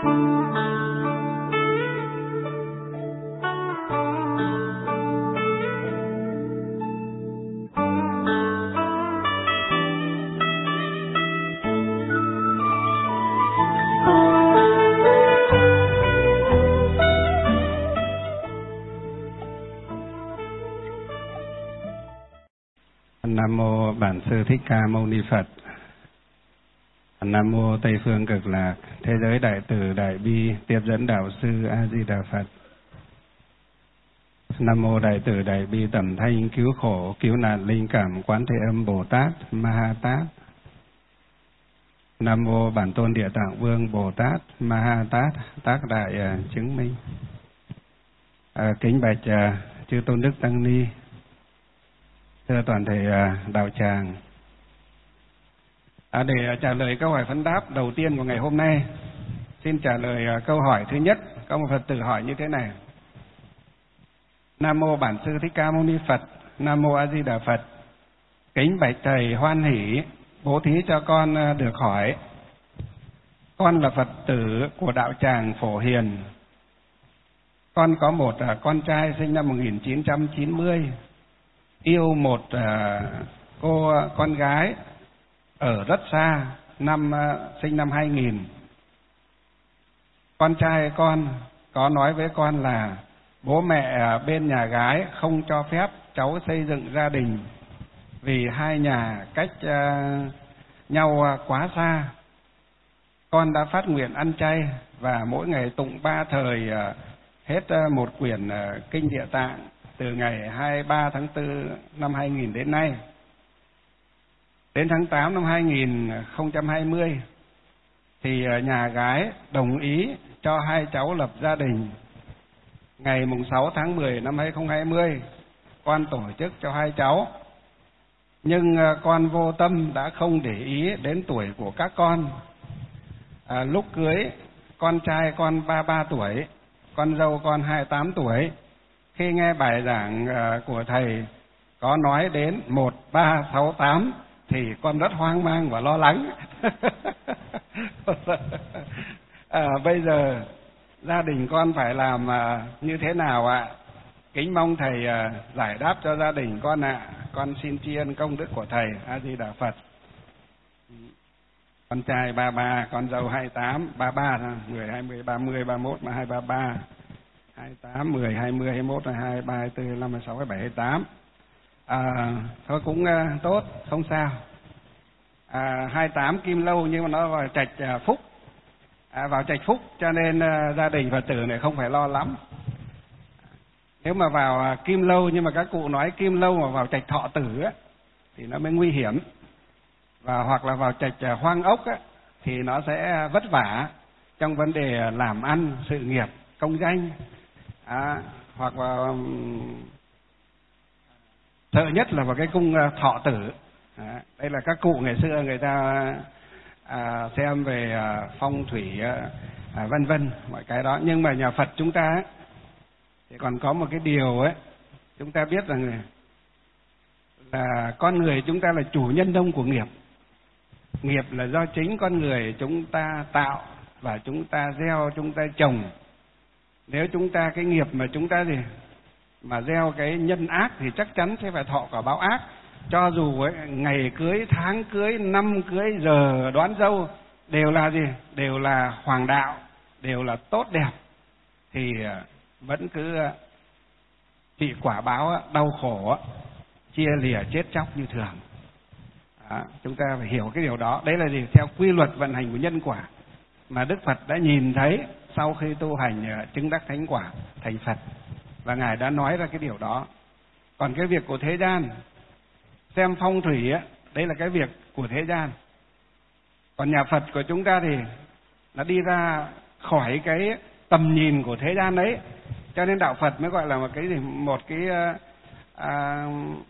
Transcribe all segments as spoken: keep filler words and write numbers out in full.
Nam mô Bản Sư Thích Ca Mâu Ni Phật. Nam mô Tây Phương Cực Lạc Thế Giới Đại Từ Đại Bi Tiếp Dẫn Đạo Sư A Di Đà Phật. Nam mô Đại Từ Đại Bi Tẩm Thanh Cứu Khổ Cứu Nạn Linh Cảm Quán Thế Âm Bồ Tát Ma Ha Tát. Nam mô Bản Tôn Địa Tạng Vương Bồ Tát Ma Ha Tát Tác Đại uh, Chứng Minh. À, kính bạch uh, chư Tôn Đức Tăng Ni, thưa toàn thể uh, đạo tràng. À, để uh, trả lời câu hỏi vấn đáp đầu tiên của ngày hôm nay, xin trả lời uh, câu hỏi thứ nhất. Có một Phật tử hỏi như thế này: Nam mô Bản Sư Thích Ca Mâu Ni Phật. Nam mô A Di Đà Phật. Kính bạch thầy hoan hỷ bố thí cho con uh, được hỏi. Con là Phật tử của đạo tràng Phổ Hiền. Con có một uh, con trai sinh năm một nghìn chín trăm chín mươi, yêu một uh, cô uh, con gái ở rất xa, năm uh, sinh năm hai nghìn. Con trai con có nói với con là bố mẹ uh, bên nhà gái không cho phép cháu xây dựng gia đình vì hai nhà cách uh, nhau uh, quá xa. Con đã phát nguyện ăn chay và mỗi ngày tụng ba thời uh, hết uh, một quyển uh, kinh Địa Tạng từ ngày hai mươi ba tháng tư năm hai nghìn đến nay. Đến tháng tám năm hai nghìn không trăm hai mươi thì nhà gái đồng ý cho hai cháu lập gia đình. Ngày mùng sáu tháng mười năm hai nghìn không trăm hai mươi, con tổ chức cho hai cháu. Nhưng con vô tâm đã không để ý đến tuổi của các con. À, lúc cưới, con trai con ba mươi ba tuổi, con dâu con hai mươi tám tuổi. Khi nghe bài giảng của thầy có nói đến một ba sáu tám thì con rất hoang mang và lo lắng. à, bây giờ gia đình con phải làm như thế nào ạ? Kính mong thầy giải đáp cho gia đình con ạ. Con xin tri ân công đức của thầy. A Di Đà Phật. Con trai ba mươi ba, con dâu hai mươi tám, ba mươi ba, mười, hai mươi, ba mươi, ba mươi mốt, hai mươi ba, ba mươi, hai mươi tám, mười, hai mươi, hai mươi mốt, hai mươi ba, hai mươi tư, hai mươi lăm, hai mươi sáu, hai mươi bảy, hai mươi tám. À, thôi cũng uh, tốt, không sao. À, hai mươi tám kim lâu nhưng mà nó vào trạch uh, phúc, à, vào trạch phúc cho nên uh, gia đình Phật tử này không phải lo lắm. Nếu mà vào uh, kim lâu nhưng mà các cụ nói kim lâu mà vào trạch thọ tử á, thì nó mới nguy hiểm. Và hoặc là vào trạch uh, hoang ốc á, thì nó sẽ vất vả trong vấn đề làm ăn, sự nghiệp, công danh. À, hoặc là um, sợ nhất là vào cái cung uh, thọ tử. À, đây là các cụ ngày xưa người ta à, xem về à, phong thủy à, à, vân vân mọi cái đó. Nhưng mà nhà Phật chúng ta ấy, thì còn có một cái điều ấy, chúng ta biết rằng là con người chúng ta là chủ nhân đông của nghiệp. Nghiệp là do chính con người chúng ta tạo và chúng ta gieo, chúng ta trồng. Nếu chúng ta cái nghiệp mà chúng ta gì mà gieo cái nhân ác thì chắc chắn sẽ phải thọ quả báo ác. Cho dù ấy, ngày cưới, tháng cưới, năm cưới, giờ đoán dâu đều là gì? Đều là hoàng đạo, đều là tốt đẹp, thì vẫn cứ bị quả báo đau khổ, chia lìa chết chóc như thường. Đó, chúng ta phải hiểu cái điều đó. Đấy là gì? Theo quy luật vận hành của nhân quả mà Đức Phật đã nhìn thấy sau khi tu hành chứng đắc thánh quả thành Phật, và Ngài đã nói ra cái điều đó. Còn cái việc của thế gian xem phong thủy á, đấy là cái việc của thế gian. Còn nhà Phật của chúng ta thì nó đi ra khỏi cái tầm nhìn của thế gian đấy, cho nên đạo Phật mới gọi là một cái gì, một cái à,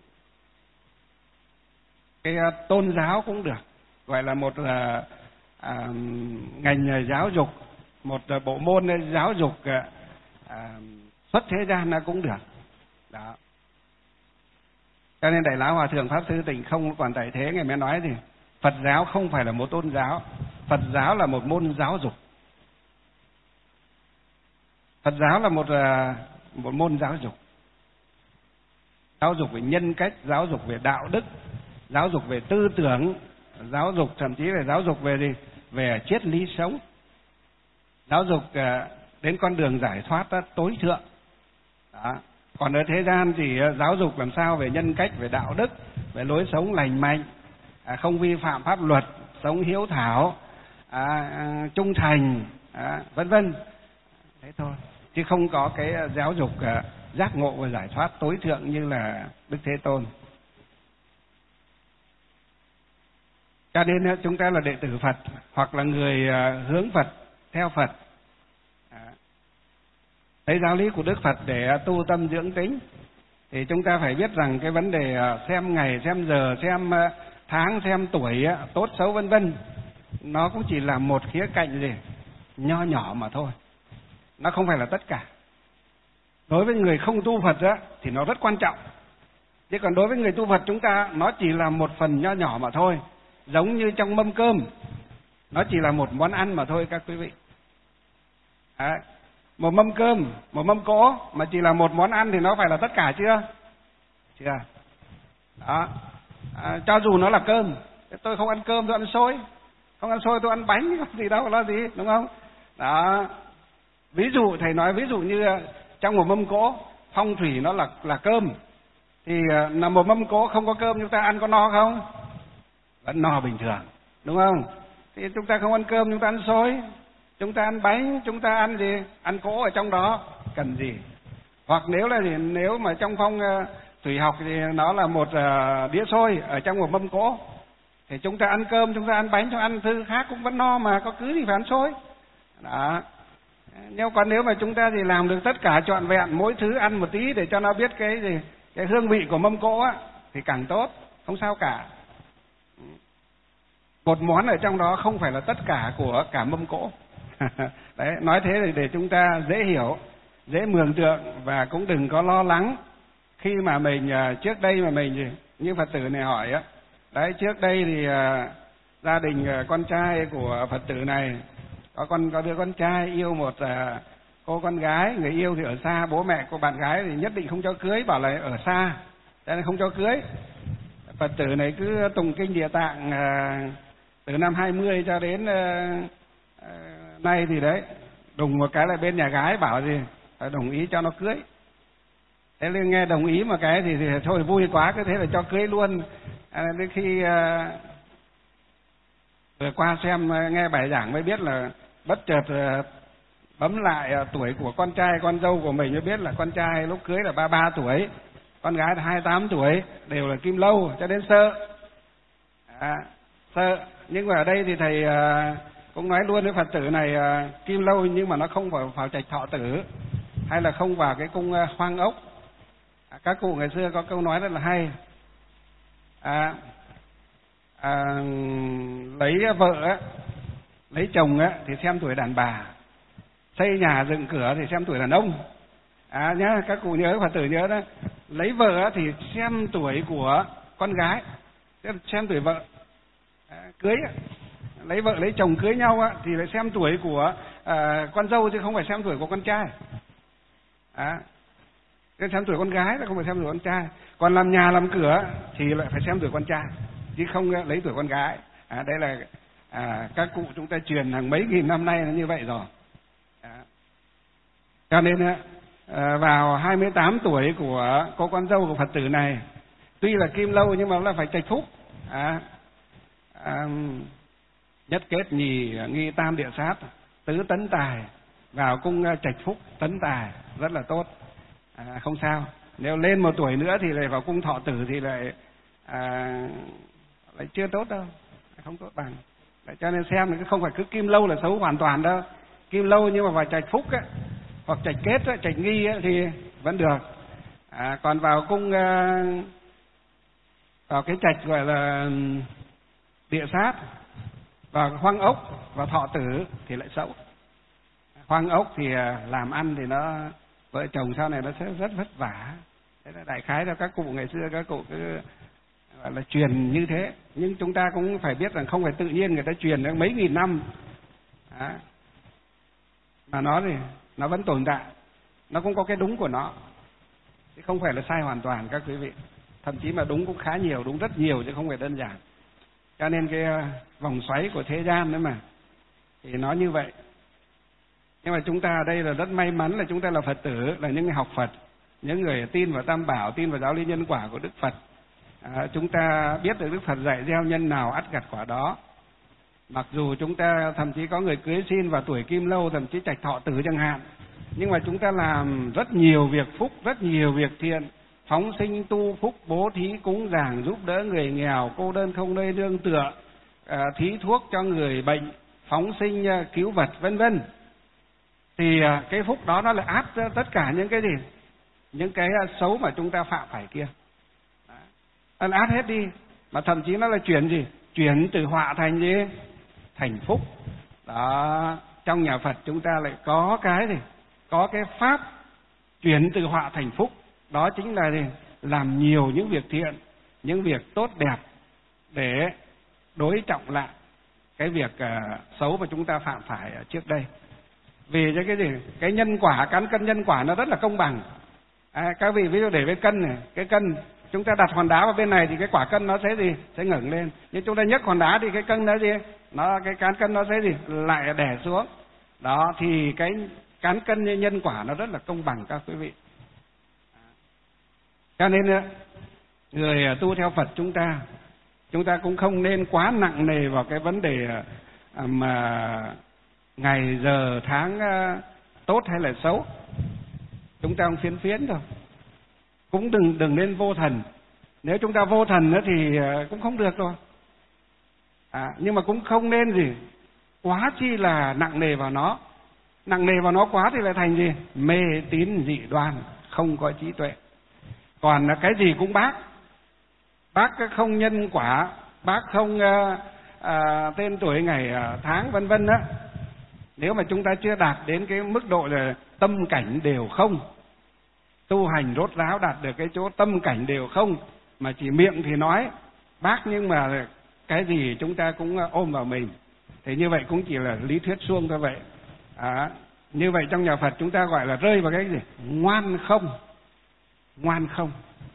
cái tôn giáo cũng được, gọi là một à, à, ngành giáo dục, một bộ môn giáo dục à, xuất thế gian nó cũng được. Đó. Cho nên Đại Lão Hòa Thượng Pháp Sư Tịnh Không còn tại thế Ngài mới nói gì? Phật giáo không phải là một tôn giáo, Phật giáo là một môn giáo dục. Phật giáo là một một môn giáo dục, giáo dục về nhân cách, giáo dục về đạo đức, giáo dục về tư tưởng, giáo dục thậm chí là giáo dục về gì, về triết lý sống, giáo dục đến con đường giải thoát tối thượng. Đó. Còn ở thế gian thì giáo dục làm sao về nhân cách, về đạo đức, về lối sống lành mạnh, không vi phạm pháp luật, sống hiếu thảo, à, trung thành, à, vân vân. Thế thôi, chứ không có cái giáo dục uh, giác ngộ và giải thoát tối thượng như là Đức Thế Tôn. Cho nên chúng ta là đệ tử Phật hoặc là người uh, hướng Phật, theo Phật, à, lấy giáo lý của Đức Phật để uh, tu tâm dưỡng tính, thì chúng ta phải biết rằng cái vấn đề uh, xem ngày, xem giờ, xem uh, tháng, xem tuổi, uh, tốt xấu vân vân, nó cũng chỉ là một khía cạnh gì nho nhỏ mà thôi. Nó không phải là tất cả. Đối với người không tu Phật á, thì nó rất quan trọng. Chứ còn đối với người tu Phật chúng ta, nó chỉ là một phần nho nhỏ mà thôi. Giống như trong mâm cơm, nó chỉ là một món ăn mà thôi các quý vị. À, một mâm cơm, một mâm cỗ mà chỉ là một món ăn thì nó phải là tất cả chưa? Chưa. Đó. À, cho dù nó là cơm, tôi không ăn cơm tôi ăn xôi, không ăn xôi tôi ăn bánh, không gì đâu là gì, đúng không? Đó. Ví dụ thầy nói ví dụ như trong một mâm cỗ phong thủy nó là là cơm, thì là một mâm cỗ không có cơm chúng ta ăn có no không? Vẫn no bình thường, đúng không? Thì chúng ta không ăn cơm chúng ta ăn xôi, chúng ta ăn bánh, chúng ta ăn gì? Ăn cỗ ở trong đó, cần gì? Hoặc nếu là gì? Nếu mà trong phong uh, thủy học thì nó là một uh, đĩa xôi ở trong một mâm cỗ, thì chúng ta ăn cơm, chúng ta ăn bánh, chúng ta ăn thứ khác cũng vẫn no mà, có cứ gì phải ăn xôi. Đó. Nhưng còn nếu mà chúng ta thì làm được tất cả trọn vẹn, mỗi thứ ăn một tí để cho nó biết cái gì, cái hương vị của mâm cỗ á, thì càng tốt, không sao cả. Một món ở trong đó không phải là tất cả của cả mâm cỗ. Đấy, nói thế để, để chúng ta dễ hiểu, dễ mường tượng, và cũng đừng có lo lắng khi mà mình trước đây mà mình như Phật tử này hỏi á, đấy trước đây thì uh, gia đình uh, con trai của Phật tử này có con có đứa con trai yêu một uh, cô con gái, người yêu thì ở xa, bố mẹ của bạn gái thì nhất định không cho cưới, bảo là ở xa cho nên không cho cưới. Phật tử này cứ tụng kinh Địa Tạng uh, từ năm hai mươi cho đến uh, uh, nay thì đấy, đùng một cái là bên nhà gái bảo gì phải đồng ý cho nó cưới. Thế nên nghe đồng ý một cái thì, thì thôi vui quá, cứ thế là cho cưới luôn. À, đến khi uh, vừa qua xem nghe bài giảng mới biết là bất chợt uh, bấm lại uh, tuổi của con trai con dâu của mình mới biết là con trai lúc cưới là ba mươi ba tuổi, con gái là hai mươi tám tuổi, đều là kim lâu, cho đến sợ. À, sợ. Nhưng mà ở đây thì thầy uh, cũng nói luôn với Phật tử này, uh, kim lâu nhưng mà nó không vào vào trạch thọ tử, hay là không vào cái cung uh, hoang ốc. À, các cụ ngày xưa có câu nói rất là hay. À, à, lấy vợ á, lấy chồng á thì xem tuổi đàn bà, xây nhà dựng cửa thì xem tuổi đàn ông. À nhá, các cụ nhớ, Phật tử nhớ đó. Lấy vợ á thì xem tuổi của con gái, xem, xem tuổi vợ. À, cưới á, lấy vợ lấy chồng cưới nhau á thì lại xem tuổi của à, con dâu chứ không phải xem tuổi của con trai. À, cái xem tuổi con gái là không phải xem tuổi con trai. Còn làm nhà làm cửa thì lại phải xem tuổi con trai, chứ không lấy tuổi con gái. À, đây là à, các cụ chúng ta truyền hàng mấy nghìn năm nay là như vậy rồi. À, cho nên à, vào hai mươi tám tuổi của cô con dâu của Phật tử này, tuy là kim lâu nhưng mà là phải trạch phúc. À, à, nhất kết nhì nghi tam địa sát, tứ tấn tài, vào cung trạch phúc tấn tài rất là tốt. À, không sao. Nếu lên một tuổi nữa thì lại vào cung thọ tử thì lại à, lại chưa tốt đâu, không tốt bằng. Để cho nên xem thì không phải cứ kim lâu là xấu hoàn toàn đâu. Kim lâu nhưng mà vào trạch phúc á, hoặc trạch kết á, trạch nghi á, thì vẫn được. À, còn vào cung à, vào cái trạch gọi là địa sát, vào hoang ốc, vào thọ tử thì lại xấu. Hoang ốc thì làm ăn thì nó vợ chồng sau này nó sẽ rất vất vả. Thế là đại khái là các cụ ngày xưa các cụ cứ gọi là truyền như thế. Nhưng chúng ta cũng phải biết rằng không phải tự nhiên người ta truyền mấy nghìn năm. Đó. Mà nó thì nó vẫn tồn tại, nó cũng có cái đúng của nó, chứ không phải là sai hoàn toàn các quý vị. Thậm chí mà đúng cũng khá nhiều, đúng rất nhiều chứ không phải đơn giản. Cho nên cái vòng xoáy của thế gian đấy mà, thì nó như vậy. Nhưng mà chúng ta ở đây là rất may mắn là chúng ta là Phật tử, là những người học Phật, những người tin vào Tam Bảo, tin vào giáo lý nhân quả của Đức Phật. À, chúng ta biết được Đức Phật dạy gieo nhân nào ắt gặt quả đó. Mặc dù chúng ta thậm chí có người cưới xin vào tuổi Kim Lâu, thậm chí trạch thọ tử chẳng hạn, nhưng mà chúng ta làm rất nhiều việc phúc, rất nhiều việc thiện, phóng sinh tu phúc, bố thí cúng dường, giúp đỡ người nghèo, cô đơn không nơi nương tựa, à, thí thuốc cho người bệnh, phóng sinh cứu vật, vân vân. Thì cái phúc đó nó lại áp ra tất cả những cái gì, những cái xấu mà chúng ta phạm phải kia, nó áp hết đi. Mà thậm chí nó là chuyển gì, chuyển từ họa thành gì, thành phúc. Đó, trong nhà Phật chúng ta lại có cái gì, có cái pháp chuyển từ họa thành phúc. Đó chính là gì, làm nhiều những việc thiện, những việc tốt đẹp để đối trọng lại cái việc uh, xấu mà chúng ta phạm phải ở trước đây. Vì cái gì, cái nhân quả, cán cân nhân quả nó rất là công bằng. À, các vị ví dụ để với cân này, cái cân chúng ta đặt hòn đá vào bên này thì cái quả cân nó sẽ gì, sẽ ngẩng lên. Nhưng chúng ta nhấc hòn đá thì cái cân nó gì, nó cái cán cân nó sẽ gì, lại đè xuống. Đó, thì cái cán cân nhân quả nó rất là công bằng các quý vị. Cho nên người tu theo Phật chúng ta, chúng ta cũng không nên quá nặng nề vào cái vấn đề mà ngày giờ tháng tốt hay là xấu. Chúng ta không phiến phiến thôi. Cũng đừng đừng nên vô thần. Nếu chúng ta vô thần nữa thì cũng không được rồi. À, nhưng mà cũng không nên gì quá chi là nặng nề vào nó. Nặng nề vào nó quá thì lại thành gì, mê tín dị đoan, không có trí tuệ. Còn cái gì cũng bác, bác không nhân quả, bác không uh, uh, tên tuổi ngày uh, tháng vân vân đó. Nếu mà chúng ta chưa đạt đến cái mức độ là tâm cảnh đều không, tu hành rốt ráo đạt được cái chỗ tâm cảnh đều không, mà chỉ miệng thì nói bác nhưng mà cái gì chúng ta cũng ôm vào mình, thì như vậy cũng chỉ là lý thuyết suông thôi vậy. À, như vậy trong nhà Phật chúng ta gọi là rơi vào cái gì, ngoan không, ngoan không.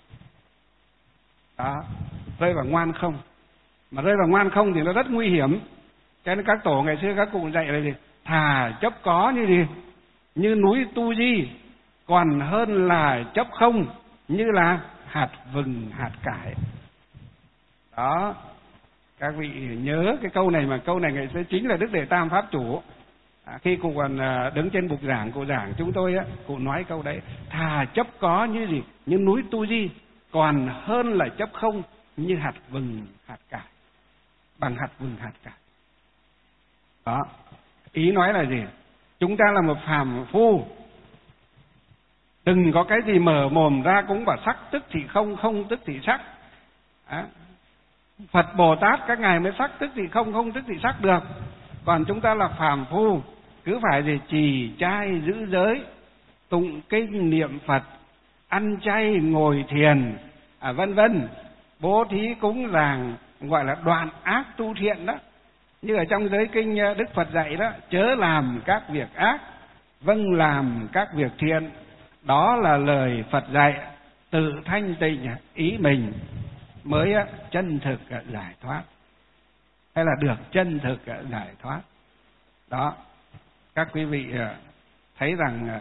Đó, rơi vào ngoan không. Mà rơi vào ngoan không thì nó rất nguy hiểm. Cho nên các tổ ngày xưa các cụ dạy là gì, thà chấp có như gì, như núi Tu Di, còn hơn là chấp không như là hạt vừng hạt cải. Đó, các vị nhớ cái câu này, mà câu này ngày xưa chính là Đức Đệ Tam Pháp Chủ. À, khi cụ còn đứng trên bục giảng, cụ giảng chúng tôi á, cụ nói câu đấy, thà chấp có như gì, như núi Tu Di, còn hơn là chấp không như hạt vừng hạt cải, bằng hạt vừng hạt cải. Đó, ý nói là gì, chúng ta là một phàm phu, đừng có cái gì mở mồm ra cũng bảo sắc tức thì không, không tức thì sắc. À, Phật Bồ Tát các ngài mới sắc tức thì không, không tức thì sắc được. Còn chúng ta là phàm phu, cứ phải gì trì trai giữ giới, tụng kinh niệm Phật, ăn chay ngồi thiền, à, vân vân, bố thí cúng dường, gọi là đoạn ác tu thiện đó. Như ở trong giới kinh Đức Phật dạy đó, chớ làm các việc ác, vâng làm các việc thiện. Đó là lời Phật dạy, tự thanh tịnh ý mình mới chân thực giải thoát, hay là được chân thực giải thoát. Đó, các quý vị thấy rằng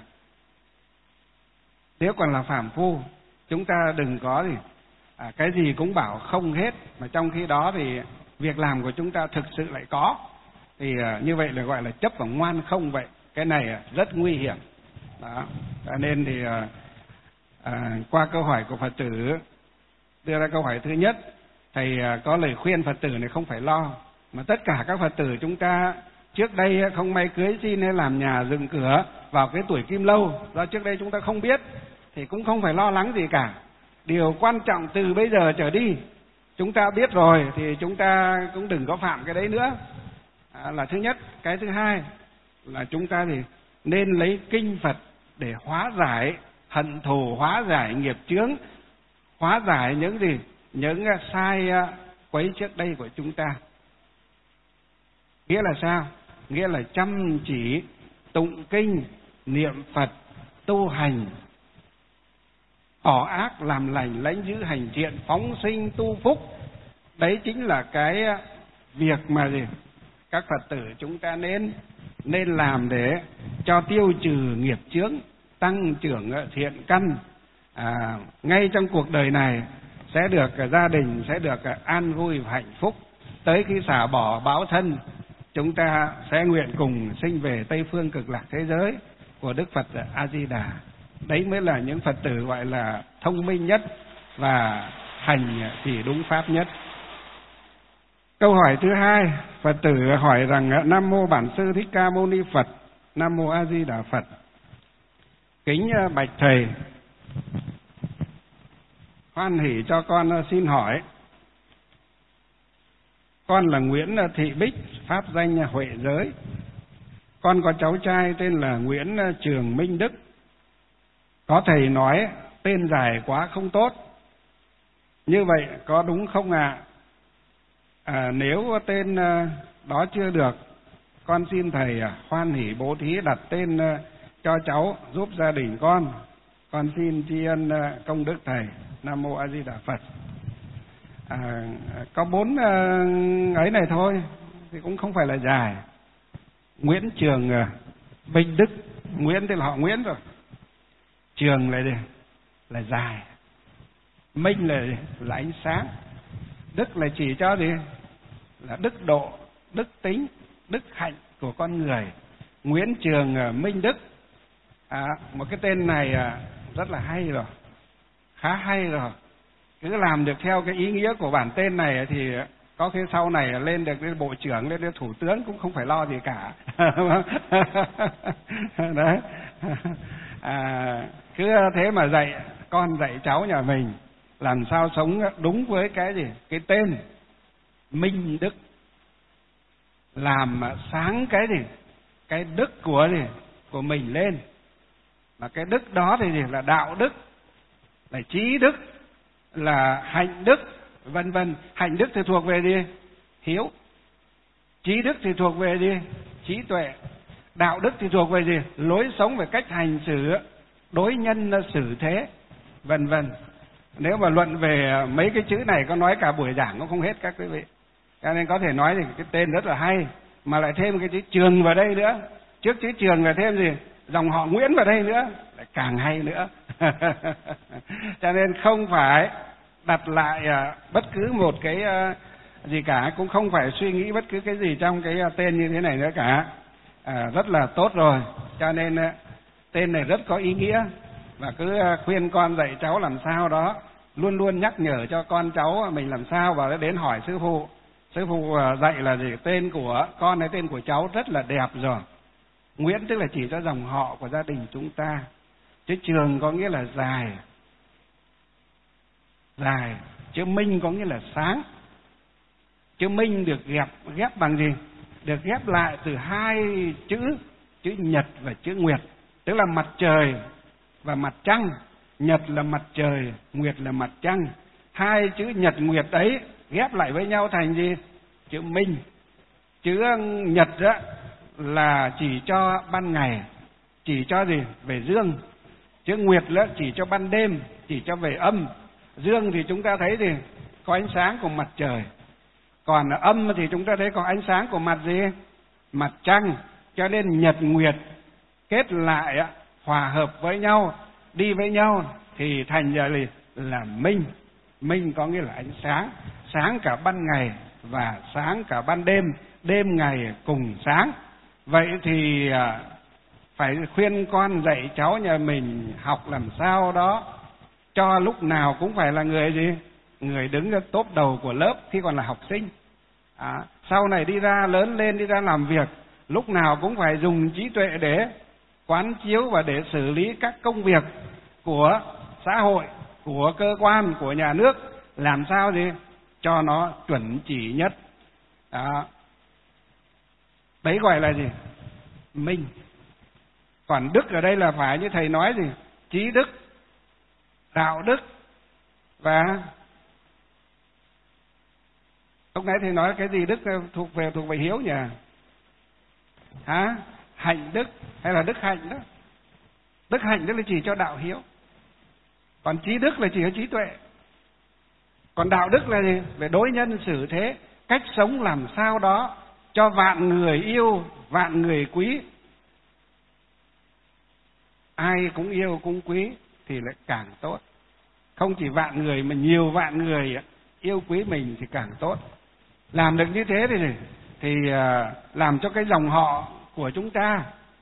nếu còn là phàm phu, chúng ta đừng có gì à, cái gì cũng bảo không hết, mà trong khi đó thì việc làm của chúng ta thực sự lại có, thì uh, như vậy là gọi là chấp vào ngoan không vậy. Cái này uh, rất nguy hiểm. Đó, cho nên thì uh, uh, qua câu hỏi của Phật tử, đưa ra câu hỏi thứ nhất, thầy uh, có lời khuyên Phật tử này không phải lo, mà tất cả các Phật tử chúng ta trước đây không may cưới xin hay làm nhà dựng cửa vào cái tuổi Kim Lâu, do trước đây chúng ta không biết, thì cũng không phải lo lắng gì cả. Điều quan trọng từ bây giờ trở đi, chúng ta biết rồi thì chúng ta cũng đừng có phạm cái đấy nữa, à, là thứ nhất. Cái thứ hai là chúng ta thì nên lấy kinh Phật để hóa giải hận thù, hóa giải nghiệp chướng, hóa giải những gì, những sai quấy trước đây của chúng ta. Nghĩa là sao? Nghĩa là chăm chỉ tụng kinh, niệm Phật, tu hành, bỏ ác làm lành, lãnh giữ hành thiện, phóng sinh tu phúc. Đấy chính là cái việc mà gì các Phật tử chúng ta nên nên làm để cho tiêu trừ nghiệp chướng, tăng trưởng thiện căn. À, ngay trong cuộc đời này sẽ được gia đình sẽ được an vui và hạnh phúc. Tới khi xả bỏ báo thân, chúng ta sẽ nguyện cùng sinh về Tây phương cực lạc thế giới của Đức Phật A Di Đà. Đấy mới là những Phật tử gọi là thông minh nhất và hành chỉ đúng pháp nhất. Câu hỏi thứ hai, Phật tử hỏi rằng: Nam mô Bản Sư Thích Ca Mâu Ni Phật, Nam mô A Di Đà Phật. Kính bạch thầy, hoan hỷ cho con xin hỏi. Con là Nguyễn Thị Bích, pháp danh Huệ Giới. Con có cháu trai tên là Nguyễn Trường Minh Đức. Có thầy nói tên dài quá không tốt. Như vậy có đúng không ạ? À? À, nếu tên đó chưa được, con xin thầy hoan hỷ bố thí đặt tên cho cháu giúp gia đình con. Con xin tri ân công đức thầy. Nam mô A Di Đà Phật. À, có bốn ấy này thôi thì cũng không phải là dài. Nguyễn Trường Minh Đức, Nguyễn thì là họ Nguyễn rồi, Trường là gì? Là dài, Minh là gì? Là ánh sáng, Đức là chỉ cho gì? Là đức độ, đức tính, đức hạnh của con người. Nguyễn Trường Minh Đức, à, một cái tên này rất là hay rồi, khá hay rồi. Cứ làm được theo cái ý nghĩa của bản tên này thì có khi sau này lên được cái bộ trưởng, lên được thủ tướng cũng không phải lo gì cả. Đấy. À, cứ thế mà dạy con, dạy cháu nhà mình làm sao sống đúng với cái gì? Cái tên Minh Đức, làm sáng cái gì? Cái đức của gì? Của mình lên. Mà cái đức đó thì gì? Là đạo đức, là trí đức, là hạnh đức, vân vân. Hạnh đức thì thuộc về gì? Hiếu. Trí đức thì thuộc về gì? Trí tuệ. Đạo đức thì thuộc về gì? Lối sống, về cách hành xử, đối nhân xử thế, vân vân. Nếu mà luận về mấy cái chữ này có nói cả buổi giảng cũng không hết các quý vị. Cho nên có thể nói thì cái tên rất là hay, mà lại thêm cái chữ Trường vào đây nữa. Trước chữ Trường là thêm gì? Dòng họ Nguyễn vào đây nữa, lại càng hay nữa. Cho nên không phải đặt lại bất cứ một cái gì cả, cũng không phải suy nghĩ bất cứ cái gì trong cái tên như thế này nữa cả. À, rất là tốt rồi. Cho nên tên này rất có ý nghĩa, và cứ khuyên con dạy cháu làm sao đó, luôn luôn nhắc nhở cho con cháu mình làm sao, và đến hỏi sư phụ. Sư phụ dạy là gì? Tên của con hay tên của cháu rất là đẹp rồi. Nguyễn tức là chỉ cho dòng họ của gia đình chúng ta, chứ Trường có nghĩa là dài, dài. Chữ Minh có nghĩa là sáng. Chữ Minh được ghép ghép bằng gì? Được ghép lại từ hai chữ, chữ Nhật và chữ Nguyệt, tức là mặt trời và mặt trăng. Nhật là mặt trời, Nguyệt là mặt trăng. Hai chữ Nhật Nguyệt ấy ghép lại với nhau thành gì? Chữ Minh. Chữ Nhật đó là chỉ cho ban ngày, chỉ cho gì? Về dương. Chữ Nguyệt đó chỉ cho ban đêm, chỉ cho về âm. Dương thì chúng ta thấy gì? Có ánh sáng của mặt trời. Còn âm thì chúng ta thấy có ánh sáng của mặt gì? Mặt trăng. Cho nên Nhật Nguyệt kết lại, hòa hợp với nhau, đi với nhau thì thành ra là, là Minh. Minh có nghĩa là ánh sáng, sáng cả ban ngày và sáng cả ban đêm, đêm ngày cùng sáng. Vậy thì phải khuyên con dạy cháu nhà mình học làm sao đó cho lúc nào cũng phải là người gì? Người đứng ở top đầu của lớp khi còn là học sinh. À, sau này đi ra lớn lên, đi ra làm việc, lúc nào cũng phải dùng trí tuệ để quán chiếu và để xử lý các công việc của xã hội, của cơ quan, của nhà nước, làm sao gì cho nó chuẩn chỉ nhất. Đó. Đấy gọi là gì? Minh. Còn đức ở đây là phải như thầy nói gì? Trí đức, đạo đức và lúc nãy thầy nói cái gì đức thuộc về thuộc về hiếu nhỉ? Hả? Hạnh đức hay là đức hạnh đó? Đức hạnh tức là chỉ cho đạo hiếu, còn trí đức là chỉ cho trí tuệ. Còn đạo đức là gì? Về đối nhân xử thế, cách sống làm sao đó cho vạn người yêu, vạn người quý. Ai cũng yêu cũng quý thì lại càng tốt. Không chỉ vạn người mà nhiều vạn người yêu quý mình thì càng tốt. Làm được như thế thì thì làm cho cái dòng họ của chúng ta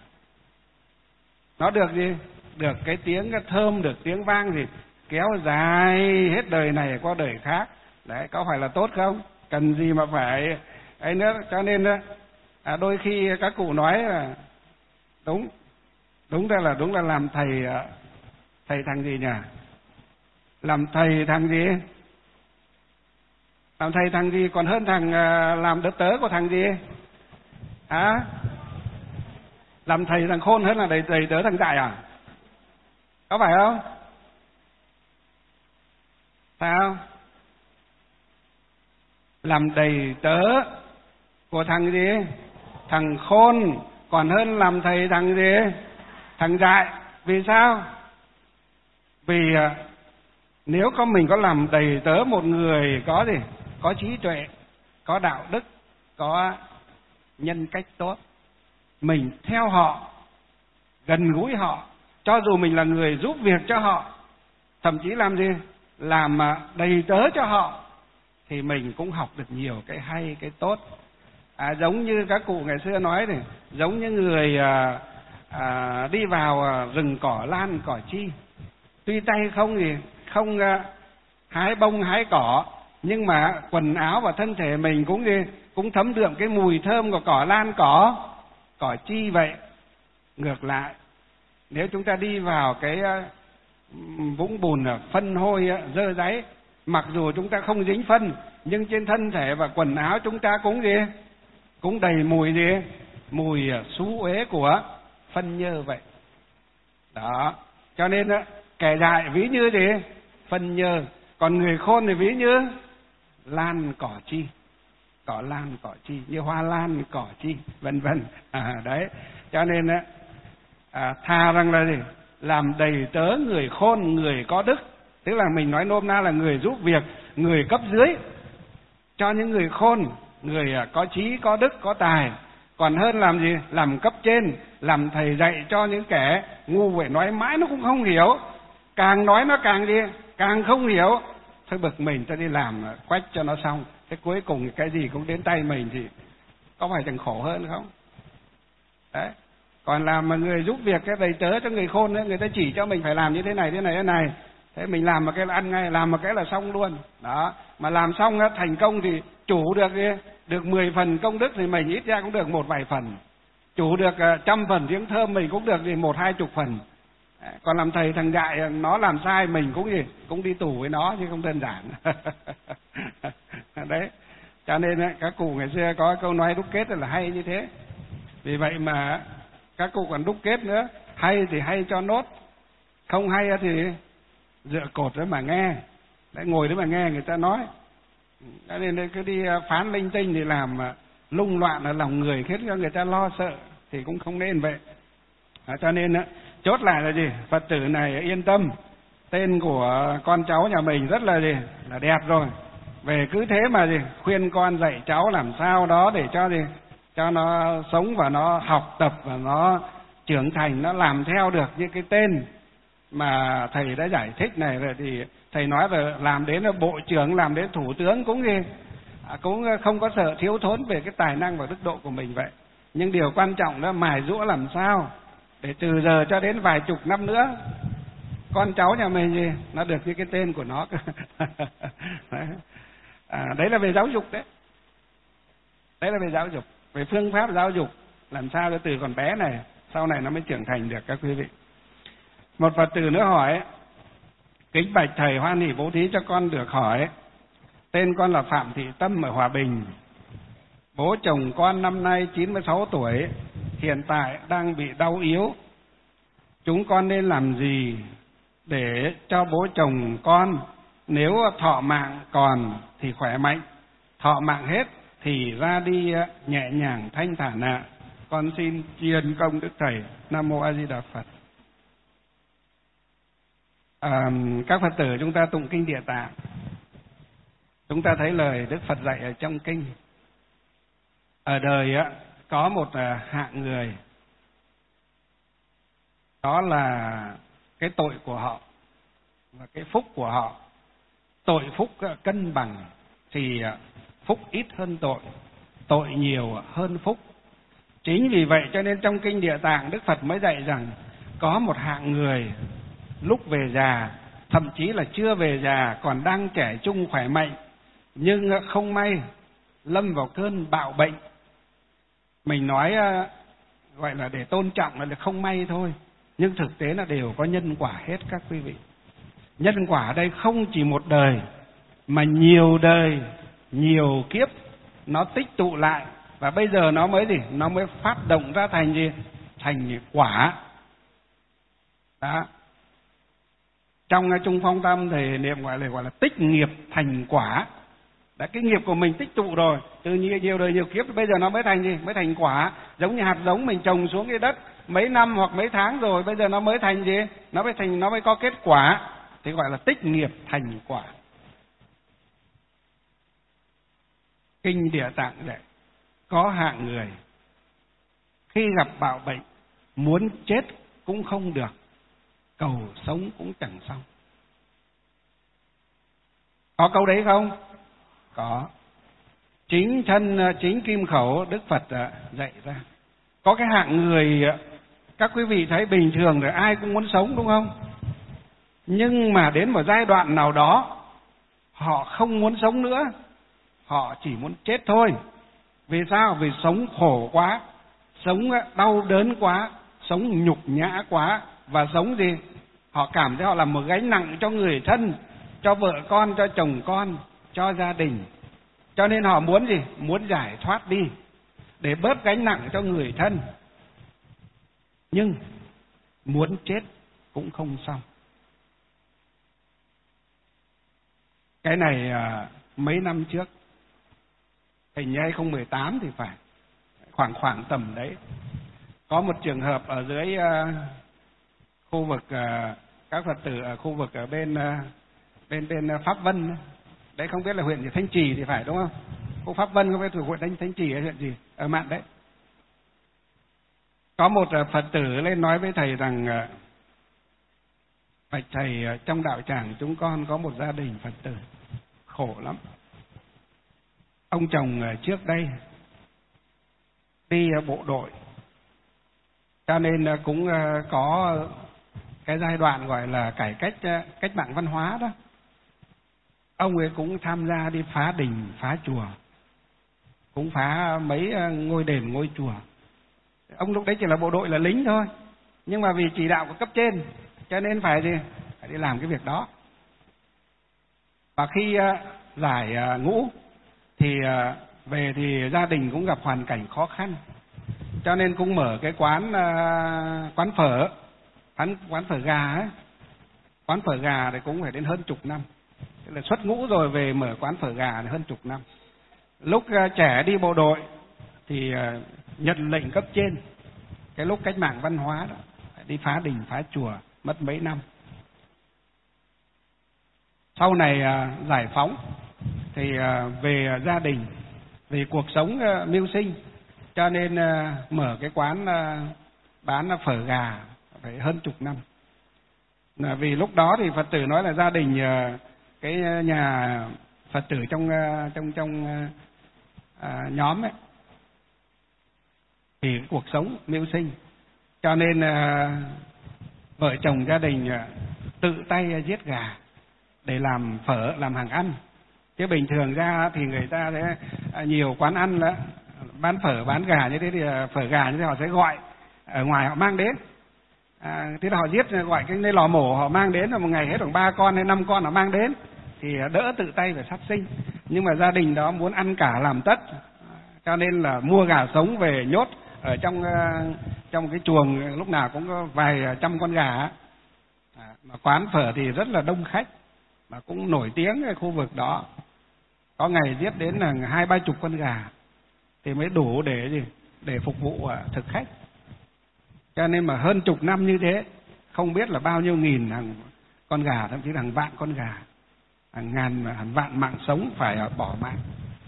nó được gì? Được cái tiếng cái thơm, được tiếng vang gì? Kéo dài hết đời này qua đời khác. Đấy, có phải là tốt không? Cần gì mà phải ấy nữa. Cho nên à, đôi khi các cụ nói là đúng, đúng ra là đúng là làm thầy thầy thằng gì nhỉ? Làm thầy thằng gì? Làm thầy thằng gì còn hơn thằng làm đứa tớ của thằng gì? À? Làm thầy thằng khôn hơn là thầy, thầy tớ thằng dại à? Có phải không? Sao? Làm đầy tớ của thằng gì? Thằng khôn còn hơn làm thầy thằng gì? Thằng dại. Vì sao? Vì nếu có mình có làm đầy tớ một người có gì? Có trí tuệ, có đạo đức, có nhân cách tốt, mình theo họ, gần gũi họ, cho dù mình là người giúp việc cho họ, thậm chí làm gì? Làm đầy tớ cho họ, thì mình cũng học được nhiều cái hay, cái tốt. À, giống như các cụ ngày xưa nói này, giống như người à, à, đi vào rừng cỏ lan cỏ chi, tuy tay không gì không à, hái bông hái cỏ, nhưng mà quần áo và thân thể mình cũng gì cũng thấm đượm cái mùi thơm của cỏ lan cỏ cỏ chi vậy. Ngược lại, nếu chúng ta đi vào cái vũng bùn phân hôi dơ dáy, mặc dù chúng ta không dính phân, nhưng trên thân thể và quần áo chúng ta cũng gì cũng đầy mùi gì mùi xú uế của phân nhơ vậy đó. Cho nên kẻ dại ví như gì? Phân nhơ. Còn người khôn thì ví như lan cỏ chi, cỏ lan cỏ chi, như hoa lan cỏ chi, vân vân. À, đấy. Cho nên à, thà rằng là gì? Làm đầy tớ người khôn, người có đức, tức là mình nói nôm na là người giúp việc, người cấp dưới cho những người khôn, người có trí, có đức, có tài, còn hơn làm gì? Làm cấp trên, làm thầy dạy cho những kẻ ngu vậy, nói mãi nó cũng không hiểu, càng nói nó càng đi càng không hiểu. Thôi bực mình, ta đi làm quách cho nó xong, thế cuối cùng cái gì cũng đến tay mình thì có phải chẳng khổ hơn không? Đấy. Còn làm mà người giúp việc cái đầy tớ cho người khôn ấy, người ta chỉ cho mình phải làm như thế này thế này thế này, thế mình làm một cái là ăn ngay, làm một cái là xong luôn đó. Mà làm xong á, thành công thì chủ được được mười phần công đức thì mình ít ra cũng được một vài phần, chủ được trăm phần tiếng thơm mình cũng được thì một hai chục phần. Còn làm thầy thằng dại nó làm sai mình cũng gì cũng đi tù với nó chứ không đơn giản. Đấy. Cho nên các cụ ngày xưa có câu nói đúc kết là hay như thế. Vì vậy mà các cụ còn đúc kết nữa, hay thì hay cho nốt, không hay thì dựa cột đó mà nghe. Đấy, ngồi đó mà nghe người ta nói. Cho nên cứ đi phán linh tinh thì làm lung loạn ở lòng người, khiến cho người ta lo sợ thì cũng không nên vậy. À, cho nên chốt lại là gì? Phật tử này yên tâm, tên của con cháu nhà mình rất là gì? Là đẹp rồi. Về cứ thế mà gì? Khuyên con dạy cháu làm sao đó để cho gì? Cho nó sống và nó học tập và nó trưởng thành, nó làm theo được những cái tên mà thầy đã giải thích này. Rồi thì thầy nói là làm đến là bộ trưởng, làm đến thủ tướng cũng gì? À, cũng không có sợ thiếu thốn về cái tài năng và đức độ của mình vậy. Nhưng điều quan trọng là mài giũa làm sao để từ giờ cho đến vài chục năm nữa con cháu nhà mình gì nó được như cái tên của nó. Đấy. À, đấy là về giáo dục đấy. Đấy là về giáo dục, về phương pháp giáo dục làm sao cho từ còn bé này sau này nó mới trưởng thành được các quý vị. Một Phật tử nữa hỏi: kính bạch thầy, hoan hỷ bố thí cho con được hỏi. Tên con là Phạm Thị Tâm ở Hòa Bình. Bố chồng con năm nay chín mươi sáu tuổi, hiện tại đang bị đau yếu. Chúng con nên làm gì để cho bố chồng con nếu thọ mạng còn thì khỏe mạnh, thọ mạng hết thì ra đi nhẹ nhàng thanh thản ạ? Con xin tri ân công đức thầy. Nam mô A Di Đà Phật. À, các Phật tử chúng ta tụng kinh Địa Tạng, chúng ta thấy lời Đức Phật dạy ở trong kinh. Ở đời á, có một hạng người, đó là cái tội của họ và cái phúc của họ. Tội phúc cân bằng thì phúc ít hơn tội, tội nhiều hơn phúc. Chính vì vậy cho nên trong kinh Địa Tạng, Đức Phật mới dạy rằng có một hạng người lúc về già, thậm chí là chưa về già, còn đang trẻ trung khỏe mạnh, nhưng không may lâm vào cơn bạo bệnh. Mình nói gọi là để tôn trọng là không may thôi, nhưng thực tế là đều có nhân quả hết các quý vị. Nhân quả ở đây không chỉ một đời, mà nhiều đời, nhiều kiếp nó tích tụ lại, và bây giờ nó mới gì? Nó mới phát động ra thành gì? Thành quả. Đó. Trong Trung Phong Tâm thì niệm gọi là gọi là tích nghiệp thành quả. Đã cái nghiệp của mình tích tụ rồi, từ nhiều, nhiều đời nhiều kiếp, bây giờ nó mới thành gì? Mới thành quả. Giống như hạt giống mình trồng xuống cái đất mấy năm hoặc mấy tháng rồi, bây giờ nó mới thành gì? Nó mới thành, nó mới có kết quả, thì gọi là tích nghiệp thành quả. Kinh Địa Tạng dạy có hạng người khi gặp bạo bệnh, muốn chết cũng không được, cầu sống cũng chẳng xong. Có câu đấy không? Có. Chính thân, chính kim khẩu Đức Phật dạy ra. Có cái hạng người, các quý vị thấy bình thường rồi ai cũng muốn sống đúng không? Nhưng mà đến một giai đoạn nào đó, họ không muốn sống nữa, họ chỉ muốn chết thôi. Vì sao? Vì sống khổ quá, sống đau đớn quá, sống nhục nhã quá, và sống gì? Họ cảm thấy họ là một gánh nặng cho người thân, cho vợ con, cho chồng con, cho gia đình. Cho nên họ muốn gì? Muốn giải thoát đi, để bớt gánh nặng cho người thân. Nhưng muốn chết cũng không xong. Cái này à, mấy năm trước, hình như hai không một tám thì phải, khoảng khoảng tầm đấy, có một trường hợp ở dưới uh, khu vực uh, các Phật tử ở khu vực ở bên uh, bên bên uh, Pháp Vân đấy, không biết là huyện gì, Thanh Trì thì phải đúng không? Khu Pháp Vân không biết thuộc huyện Thanh Thanh Trì hay huyện gì ở mạn đấy. Có một uh, Phật tử lên nói với thầy rằng uh, bạch thầy, uh, trong đạo tràng chúng con có một gia đình Phật tử khổ lắm. Ông chồng uh, trước đây đi uh, bộ đội, cho nên uh, cũng uh, có cái giai đoạn gọi là cải cách uh, cách mạng văn hóa đó. Ông ấy cũng tham gia đi phá đình, phá chùa, cũng phá mấy ngôi đền, ngôi chùa. Ông lúc đấy chỉ là bộ đội, là lính thôi, nhưng mà vì chỉ đạo của cấp trên, cho nên phải gì? Phải đi làm cái việc đó. Và khi giải ngũ thì về thì gia đình cũng gặp hoàn cảnh khó khăn, cho nên cũng mở cái quán quán phở, quán quán phở gà ấy. Quán phở gà thì cũng phải đến hơn chục năm. Tức là xuất ngũ rồi về mở quán phở gà hơn chục năm. Lúc trẻ đi bộ đội thì nhận lệnh cấp trên, cái lúc cách mạng văn hóa đó, đi phá đình phá chùa, mất mấy năm. Sau này giải phóng thì về gia đình, vì cuộc sống mưu sinh, cho nên mở cái quán bán phở gà phải hơn chục năm. Vì lúc đó thì Phật tử nói là gia đình, cái nhà Phật tử trong trong trong à, nhóm ấy, thì cuộc sống mưu sinh, cho nên à, vợ chồng gia đình à, tự tay giết gà để làm phở, làm hàng ăn. Chứ bình thường ra thì người ta sẽ à, nhiều quán ăn là bán phở, bán gà như thế thì à, phở gà như thế họ sẽ gọi ở ngoài họ mang đến. À, thế là họ giết, gọi cái nơi lò mổ họ mang đến, rồi một ngày hết khoảng ba con hay năm con họ mang đến, thì đỡ tự tay phải sát sinh. Nhưng mà gia đình đó muốn ăn cả làm tất, cho nên là mua gà sống về nhốt ở trong trong cái chuồng, lúc nào cũng có vài trăm con gà. À, mà quán phở thì rất là đông khách, mà cũng nổi tiếng cái khu vực đó. Có ngày giết đến là hai ba chục con gà thì mới đủ để gì? Để phục vụ thực khách. Cho nên mà hơn chục năm như thế, không biết là bao nhiêu nghìn hàng con gà, thậm chí là hàng vạn con gà, hàng ngàn hàng vạn mạng sống phải bỏ mạng.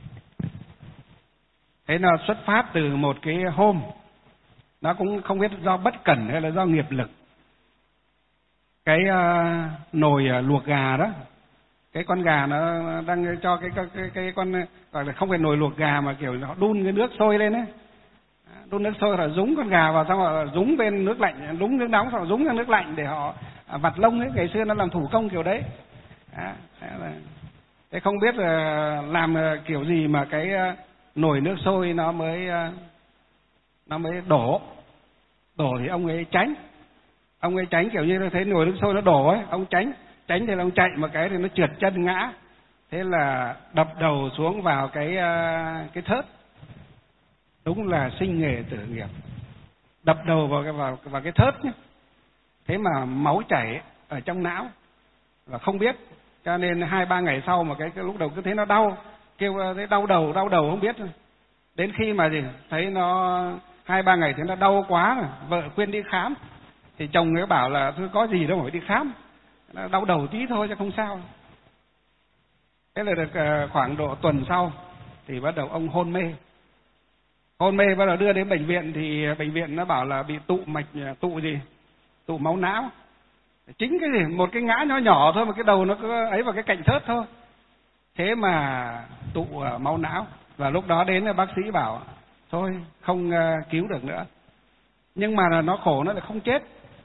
Thế nó xuất phát từ một cái hôm, nó cũng không biết do bất cẩn hay là do nghiệp lực. Cái uh, nồi uh, luộc gà đó, cái con gà nó đang cho cái cái cái, cái con gọi là không phải nồi luộc gà mà kiểu họ đun cái nước sôi lên ấy, đun nước sôi rồi dúng con gà vào, xong rồi dúng bên nước lạnh, dúng nước nóng, xong rồi dúng sang nước lạnh để họ vặt lông ấy. Ngày xưa nó làm thủ công kiểu đấy. À, thế không biết là làm kiểu gì mà cái nồi nước sôi nó mới nó mới đổ. Đổ thì ông ấy tránh, ông ấy tránh kiểu như thấy nồi nước sôi nó đổ ấy, ông tránh, tránh thì ông chạy một cái thì nó trượt chân ngã, thế là đập đầu xuống vào cái cái thớt. Đúng là sinh nghề tử nghiệp, đập đầu vào cái vào vào cái thớt nhé. Thế mà máu chảy ở trong não và không biết, cho nên hai ba ngày sau mà cái, cái lúc đầu cứ thấy nó đau, kêu thấy đau đầu đau đầu không biết. Đến khi mà gì thấy nó hai ba ngày thấy nó đau quá rồi, vợ khuyên đi khám thì chồng ấy bảo là thôi có gì đâu phải đi khám, nó đau đầu tí thôi chứ không sao. Thế là được khoảng độ tuần sau thì bắt đầu ông hôn mê. Hôn mê bắt đầu đưa đến bệnh viện thì bệnh viện nó bảo là bị tụ mạch, tụ gì? Tụ máu não. Chính cái gì? Một cái ngã nhỏ nhỏ thôi mà cái đầu nó cứ ấy vào cái cạnh thớt thôi. Thế mà tụ máu não. Và lúc đó đến bác sĩ bảo thôi không cứu được nữa. Nhưng mà nó khổ nó là không chết.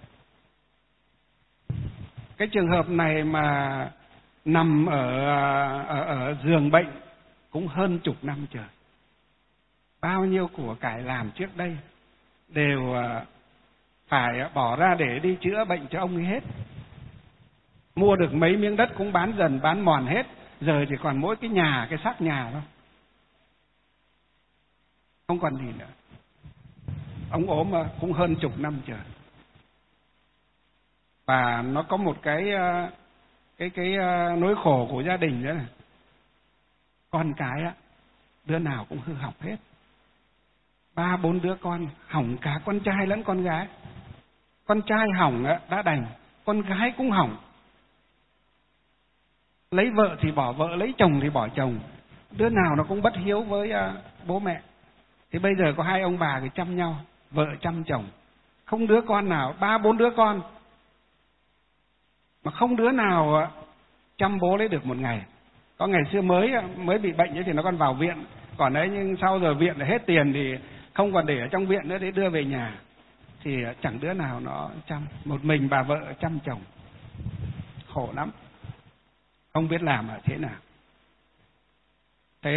Cái trường hợp này mà nằm ở, ở, ở giường bệnh cũng hơn chục năm trời. Bao nhiêu của cải làm trước đây đều phải bỏ ra để đi chữa bệnh cho ông ấy hết. Mua được mấy miếng đất cũng bán dần bán mòn hết, giờ chỉ còn mỗi cái nhà, cái xác nhà thôi, không còn gì nữa. Ông ốm cũng hơn chục năm trời. Và nó có một cái cái cái nỗi khổ của gia đình nữa này. Con cái á, đứa nào cũng hư hỏng hết. Ba bốn đứa con hỏng, cả con trai lẫn con gái. Con trai hỏng đã đành, con gái cũng hỏng. Lấy vợ thì bỏ vợ, lấy chồng thì bỏ chồng. Đứa nào nó cũng bất hiếu với bố mẹ. Thì bây giờ có hai ông bà thì chăm nhau, vợ chăm chồng, không đứa con nào, ba bốn đứa con mà không đứa nào chăm bố lấy được một ngày. Có ngày xưa mới mới bị bệnh ấy thì nó còn vào viện, còn đấy nhưng sau giờ viện là hết tiền thì không còn để ở trong viện nữa để đưa về nhà, thì chẳng đứa nào nó chăm. Một mình bà vợ chăm chồng, khổ lắm, không biết làm ở thế nào. Thế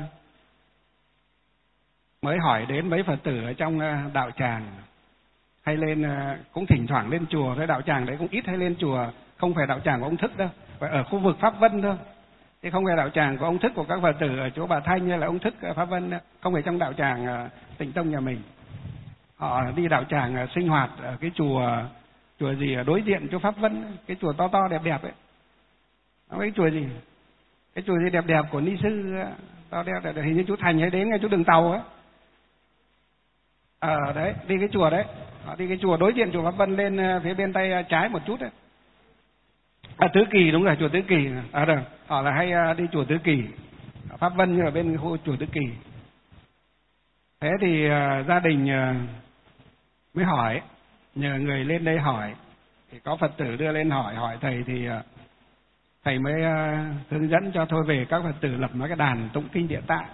mới hỏi đến mấy Phật tử ở trong đạo tràng, hay lên cũng thỉnh thoảng lên chùa. Cái đạo tràng đấy cũng ít hay lên chùa, không phải đạo tràng của ông Thức đâu, phải ở khu vực Pháp Vân thôi. Thế không phải đạo tràng của ông Thức, của các Phật tử ở chỗ Bà Thanh hay là ông Thức ở Pháp Vân đâu. Không phải trong đạo tràng Tịnh Tông nhà mình. Họ đi đạo tràng sinh hoạt ở cái chùa chùa gì ở đối diện chỗ Pháp Vân, cái chùa to to đẹp đẹp ấy. Cái chùa gì? Cái chùa gì đẹp đẹp của ni sư to đẹp đẹp, hình như chú Thành hay đến ngay chỗ đường tàu ấy. Ờ à, đấy, đi cái chùa đấy. Họ đi cái chùa đối diện chùa Pháp Vân, lên phía bên tay trái một chút đấy. À, Tứ Kỳ, đúng rồi, chùa Tứ Kỳ. À rồi, họ là hay đi chùa Tứ Kỳ. Pháp Vân như ở bên khu chùa Tứ Kỳ. Thế thì uh, gia đình uh, mới hỏi, nhờ người lên đây hỏi, thì có Phật tử đưa lên hỏi, hỏi thầy thì uh, thầy mới uh, hướng dẫn cho thôi về các Phật tử lập mấy cái đàn tụng kinh Địa Tạng.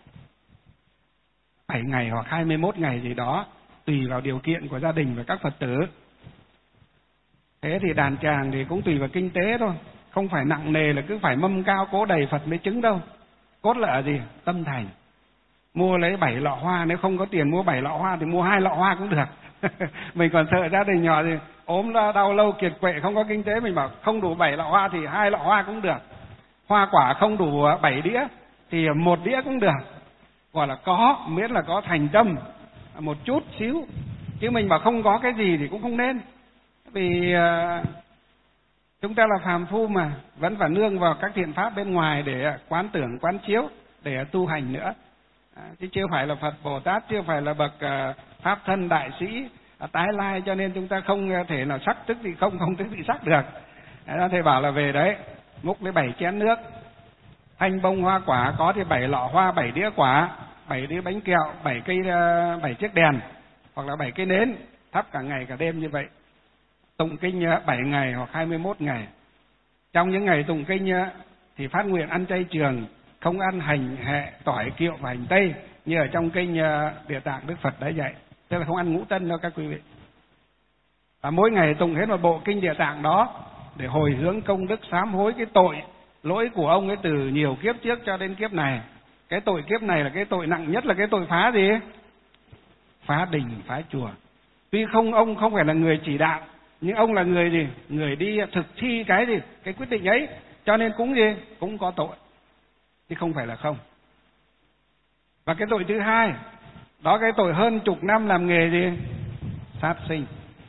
bảy ngày hoặc hai mươi mốt ngày gì đó, tùy vào điều kiện của gia đình và các Phật tử. Thế thì đàn tràng thì cũng tùy vào kinh tế thôi, không phải nặng nề là cứ phải mâm cao cố đầy Phật mới chứng đâu. Cốt là ở gì? Tâm thành. Mua lấy bảy lọ hoa, nếu không có tiền mua bảy lọ hoa thì mua hai lọ hoa cũng được. Mình còn sợ gia đình nhỏ thì ốm đau lâu kiệt quệ không có kinh tế, mình bảo không đủ bảy lọ hoa thì hai lọ hoa cũng được. Hoa quả không đủ bảy đĩa thì một đĩa cũng được. Gọi là có, miễn là có thành tâm một chút xíu. Chứ mình bảo không có cái gì thì cũng không nên. Vì uh, chúng ta là phàm phu mà, vẫn phải nương vào các thiện pháp bên ngoài để quán tưởng, quán chiếu, để tu hành nữa. À, chứ chưa phải là Phật Bồ Tát, chưa phải là bậc uh, Pháp thân đại sĩ, uh, tái lai, cho nên chúng ta không thể nào sắc tức thì không, không tức thì sắc được. Đó, thầy bảo là về đấy múc lấy bảy chén nước, thanh bông hoa quả có thì bảy lọ hoa, bảy đĩa quả, bảy đĩa bánh kẹo, bảy cây bảy chiếc đèn hoặc là bảy cây nến, thắp cả ngày cả đêm như vậy. Tụng kinh bảy ngày hoặc hai mươi mốt ngày. Trong những ngày tụng kinh thì phát nguyện ăn chay trường, không ăn hành hệ, tỏi, kiệu và hành tây như ở trong kinh Địa Tạng Đức Phật đã dạy, tức là không ăn ngũ tân đâu các quý vị. Và mỗi ngày tụng hết một bộ kinh Địa Tạng đó để hồi hướng công đức, sám hối cái tội lỗi của ông ấy từ nhiều kiếp trước cho đến kiếp này. Cái tội kiếp này là cái tội nặng nhất, là cái tội phá gì? Phá đình, phá chùa. Tuy không ông không phải là người chỉ đạo, nhưng ông là người gì? Người đi thực thi cái gì? Cái quyết định ấy. Cho nên cũng gì? Cũng có tội, chứ không phải là không. Và cái tội thứ hai, đó cái tội hơn chục năm làm nghề gì? Sát sinh.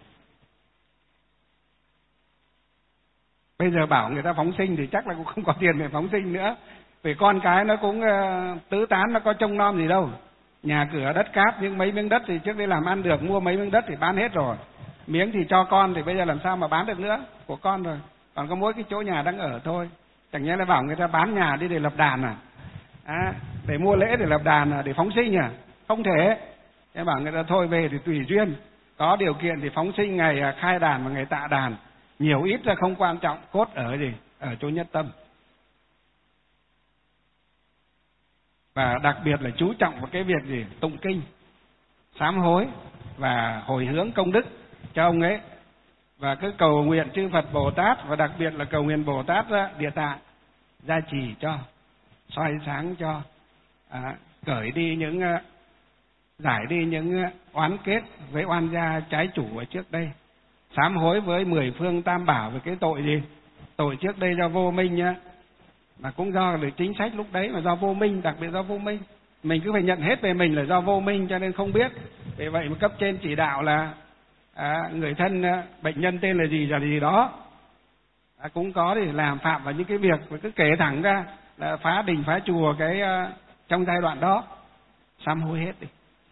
Bây giờ bảo người ta phóng sinh thì chắc là cũng không có tiền để phóng sinh nữa. Vì con cái nó cũng uh, tứ tán, nó có trông nom gì đâu. Nhà cửa đất cát, nhưng mấy miếng đất thì trước đây làm ăn được, mua mấy miếng đất thì bán hết rồi. Miếng thì cho con thì bây giờ làm sao mà bán được nữa, của con rồi. Còn có mỗi cái chỗ nhà đang ở thôi. Chẳng nhẽ là bảo người ta bán nhà đi để lập đàn à? À, để mua lễ để lập đàn à, để phóng sinh à? Không thể. Thế bảo người ta thôi về thì tùy duyên. Có điều kiện thì phóng sinh ngày khai đàn và ngày tạ đàn. Nhiều ít là không quan trọng, cốt ở gì? Ở chỗ nhất tâm. Và đặc biệt là chú trọng vào cái việc gì? Tụng kinh, sám hối và hồi hướng công đức cho ông ấy. Và cứ cầu nguyện chư Phật Bồ Tát, và đặc biệt là cầu nguyện Bồ Tát Địa Tạng gia trì cho, soi sáng cho, à, cởi đi những, giải đi những oán kết với oan gia trái chủ ở trước đây. Sám hối với mười phương tam bảo về cái tội gì? Tội trước đây do vô minh nhá, mà cũng do là chính sách lúc đấy, mà do vô minh, đặc biệt do vô minh. Mình cứ phải nhận hết về mình là do vô minh cho nên không biết. Vì vậy mà cấp trên chỉ đạo là à, người thân bệnh nhân tên là gì là gì đó, à, cũng có để làm phạm vào những cái việc, và cứ kể thẳng ra là phá đình phá chùa cái uh, trong giai đoạn đó. Sám hối hết đi.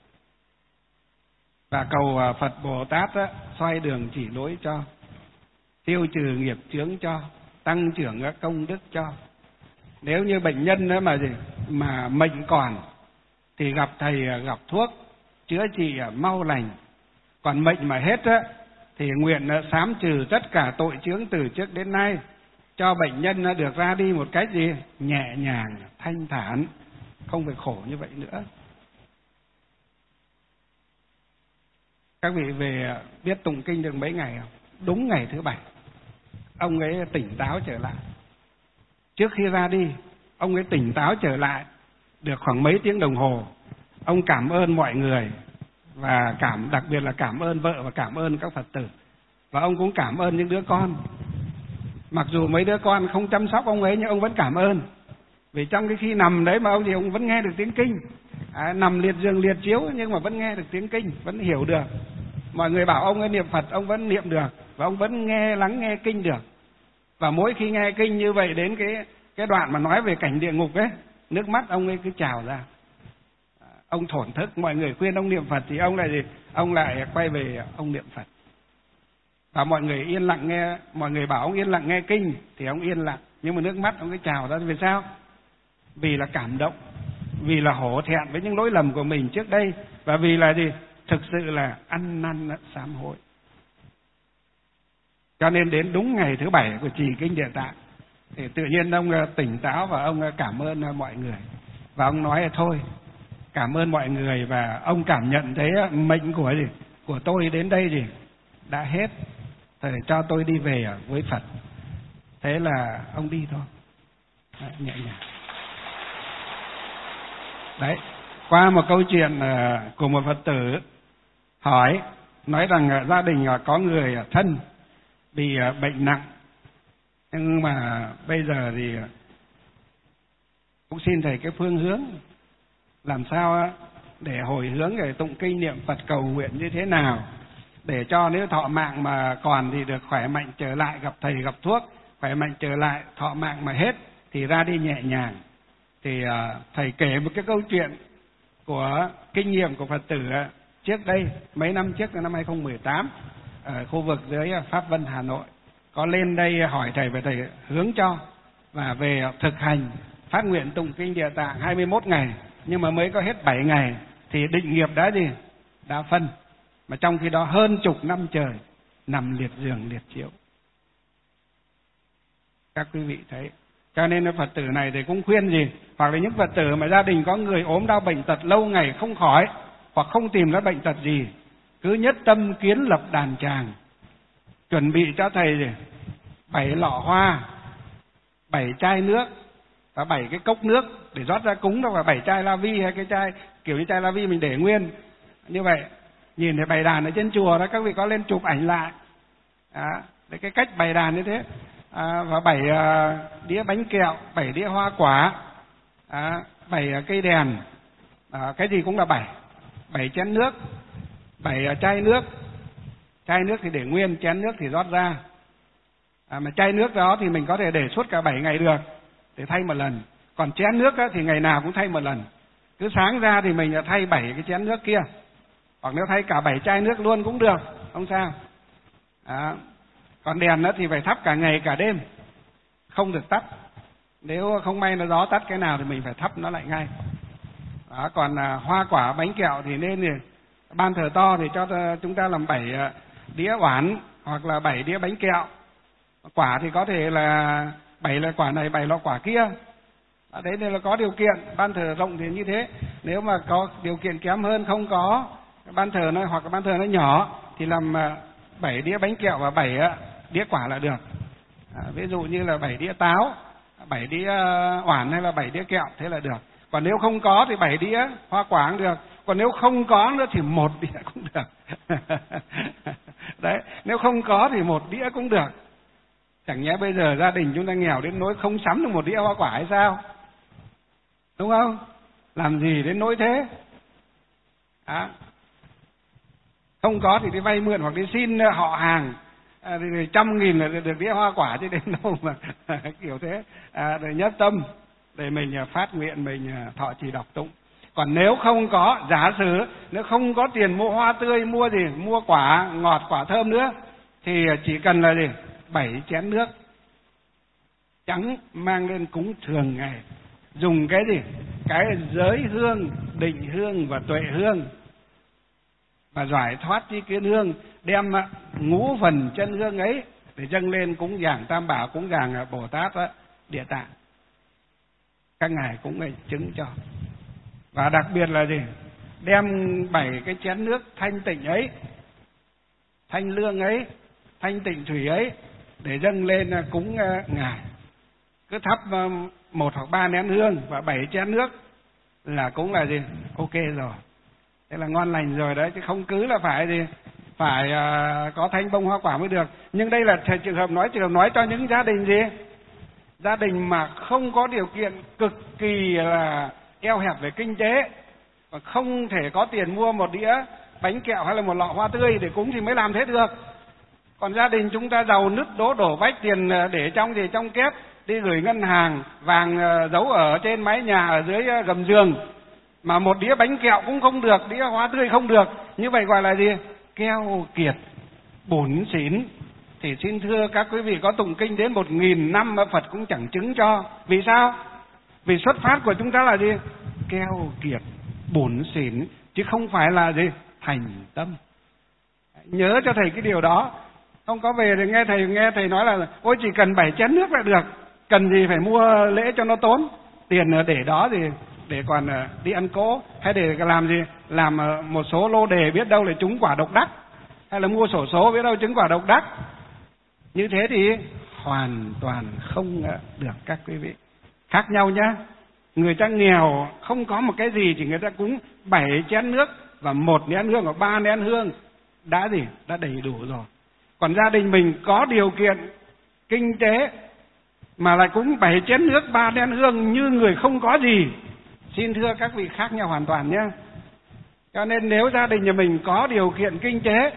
Và cầu uh, Phật Bồ Tát uh, xoay đường chỉ lối cho, tiêu trừ nghiệp chướng cho, tăng trưởng uh, công đức cho. Nếu như bệnh nhân đó mà gì mà mệnh còn thì gặp thầy uh, gặp thuốc chữa trị uh, mau lành. Còn mệnh mà hết á thì nguyện uh, sám trừ tất cả tội chướng từ trước đến nay, cho bệnh nhân uh, được ra đi một cách gì nhẹ nhàng, thanh thản, không phải khổ như vậy nữa. Các vị về biết tụng kinh được mấy ngày không? Đúng ngày thứ bảy ông ấy tỉnh táo trở lại. Trước khi ra đi ông ấy tỉnh táo trở lại được khoảng mấy tiếng đồng hồ. Ông cảm ơn mọi người, và cảm đặc biệt là cảm ơn vợ và cảm ơn các Phật tử. Và ông cũng cảm ơn những đứa con. Mặc dù mấy đứa con không chăm sóc ông ấy nhưng ông vẫn cảm ơn. Vì trong cái khi nằm đấy mà ông thì ông vẫn nghe được tiếng kinh. À, nằm liệt giường liệt chiếu nhưng mà vẫn nghe được tiếng kinh, vẫn hiểu được. Mọi người bảo ông ấy niệm Phật, ông vẫn niệm được, và ông vẫn nghe lắng nghe kinh được. Và mỗi khi nghe kinh như vậy, đến cái cái đoạn mà nói về cảnh địa ngục ấy, nước mắt ông ấy cứ trào ra. Ông thổn thức, mọi người khuyên ông niệm Phật thì ông lại gì? Ông lại quay về ông niệm Phật. Và mọi người yên lặng nghe, mọi người bảo ông yên lặng nghe kinh thì ông yên lặng, nhưng mà nước mắt ông cứ trào ra. Vì sao? Vì là cảm động, vì là hổ thẹn với những lỗi lầm của mình trước đây, và vì là gì? Thực sự là ăn năn sám hối. Cho nên đến đúng ngày thứ bảy của trì kinh Địa Tạng thì tự nhiên ông tỉnh táo và ông cảm ơn mọi người. Và ông nói thôi, cảm ơn mọi người, và ông cảm nhận thấy mệnh của gì? Của tôi đến đây gì? Đã hết, thì cho tôi đi về với Phật. Thế là ông đi thôi. Đấy, nhẹ nhàng. Đấy, qua một câu chuyện của một Phật tử hỏi, nói rằng gia đình có người thân bị bệnh nặng, nhưng mà bây giờ thì cũng xin thầy cái phương hướng làm sao để hồi hướng để tụng kinh niệm Phật cầu nguyện như thế nào, để cho nếu thọ mạng mà còn thì được khỏe mạnh trở lại, gặp thầy gặp thuốc khỏe mạnh trở lại, thọ mạng mà hết thì ra đi nhẹ nhàng. Thì uh, thầy kể một cái câu chuyện của kinh nghiệm của Phật tử uh, trước đây mấy năm trước, năm hai không một tám, ở khu vực dưới Pháp Vân Hà Nội. có lên đây hỏi thầy và thầy hướng cho, và về thực hành phát nguyện tụng kinh Địa Tạng hai mươi mốt ngày, nhưng mà mới có hết bảy ngày thì định nghiệp đã gì? Đã phân. Mà trong khi đó hơn chục năm trời nằm liệt giường liệt chiếu. Các quý vị thấy. Cho nên Phật tử này thì cũng khuyên gì? Hoặc là những Phật tử mà gia đình có người ốm đau bệnh tật lâu ngày không khỏi, hoặc không tìm ra bệnh tật gì, cứ nhất tâm kiến lập đàn tràng, chuẩn bị cho thầy gì? Bảy lọ hoa, bảy chai nước và bảy cái cốc nước để rót ra cúng, đâu, và bảy chai la vi hay cái chai kiểu như chai la vi mình để nguyên như vậy. Nhìn thấy bày đàn ở trên chùa đó, các vị có lên chụp ảnh lại. Đó, đấy cái cách bày đàn như thế. À, và bảy uh, đĩa bánh kẹo, bảy đĩa hoa quả, à, bảy uh, cây đèn, à, cái gì cũng là bảy, bảy chén nước, bảy uh, chai nước. Chai nước thì để nguyên, chén nước thì rót ra. À, mà chai nước đó thì mình có thể để suốt cả bảy ngày được, để thay một lần. Còn chén nước đó, thì ngày nào cũng thay một lần. Cứ sáng ra thì mình thay bảy cái chén nước kia, hoặc nếu thay cả bảy chai nước luôn cũng được, không sao. À, còn đèn đó thì phải thắp cả ngày cả đêm, không được tắt. Nếu không may nó gió tắt cái nào thì mình phải thắp nó lại ngay. Đó, còn à, hoa quả bánh kẹo thì nên thì ban thờ to thì cho chúng ta làm bảy đĩa oản hoặc là bảy đĩa bánh kẹo. Quả thì có thể là bảy là quả này, bảy là quả kia. Đó, đấy là có điều kiện. Ban thờ rộng thì như thế. Nếu mà có điều kiện kém hơn, không có ban thờ nó hoặc là ban thờ nó nhỏ thì làm bảy đĩa bánh kẹo và bảy đĩa quả là được. À, ví dụ như là bảy đĩa táo, bảy đĩa oản hay là bảy đĩa kẹo, thế là được. Còn nếu không có thì bảy đĩa hoa quả cũng được. Còn nếu không có nữa thì một đĩa cũng được. Đấy, nếu không có thì một đĩa cũng được. Chẳng nhẽ bây giờ gia đình chúng ta nghèo đến nỗi không sắm được một đĩa hoa quả hay sao? Đúng không? Làm gì đến nỗi thế? À, không có thì đi vay mượn hoặc đi xin họ hàng, à, thì trăm nghìn là được đĩa hoa quả chứ đến đâu mà kiểu thế. À, để nhất tâm để mình phát nguyện, mình thọ trì đọc tụng. Còn nếu không có, giả sử nếu không có tiền mua hoa tươi, mua gì, mua quả ngọt, quả thơm nữa, thì chỉ cần là gì, bảy chén nước trắng mang lên cúng thường ngày. Dùng cái gì, cái giới hương, định hương và tuệ hương, và giải thoát chi kiến hương, đem ngũ phần chân hương ấy để dâng lên cúng dường Tam Bảo, cúng dường Bồ Tát Địa Tạng. Các ngài cũng ngài chứng cho. Và đặc biệt là gì, đem bảy cái chén nước thanh tịnh ấy, thanh lương ấy, thanh tịnh thủy ấy để dâng lên cúng ngài. Cứ thắp một hoặc ba nén hương và bảy chén nước là cũng là gì, ok rồi, thế là ngon lành rồi đấy. Chứ không cứ là phải gì, phải uh, có thanh bông hoa quả mới được. Nhưng đây là trường hợp nói trường hợp nói cho những gia đình gì, gia đình mà không có điều kiện, cực kỳ là eo hẹp về kinh tế, và không thể có tiền mua một đĩa bánh kẹo hay là một lọ hoa tươi để cúng thì mới làm thế được. Còn gia đình chúng ta giàu nứt đố đổ vách, tiền để trong thì trong kép, đi gửi ngân hàng, vàng giấu ở trên mái nhà, ở dưới gầm giường, mà một đĩa bánh kẹo cũng không được, đĩa hoa tươi không được, như vậy gọi là gì, keo kiệt, bủn xỉn. Thì xin thưa các quý vị, có tụng kinh đến một nghìn năm mà Phật cũng chẳng chứng cho. Vì sao? Vì xuất phát của chúng ta là gì, keo kiệt, bủn xỉn, chứ không phải là gì, thành tâm. Nhớ cho thầy cái điều đó. Không có về thì nghe thầy nghe thầy nói là ôi chỉ cần bảy chén nước là được, cần gì phải mua lễ cho nó tốn tiền để đó, thì để còn đi ăn cỗ, hay để làm gì, làm một số lô đề biết đâu là trúng quả độc đắc, hay là mua xổ số biết đâu trúng quả độc đắc. Như thế thì hoàn toàn không được các quý vị. Khác nhau nhá. Người ta nghèo không có một cái gì thì người ta cúng bảy chén nước và một nén hương hoặc ba nén hương đã gì, đã đầy đủ rồi. Còn gia đình mình có điều kiện kinh tế mà lại cúng bảy chén nước ba nén hương như người không có gì, xin thưa các vị, khác nhau hoàn toàn nhé. Cho nên nếu gia đình nhà mình có điều kiện kinh tế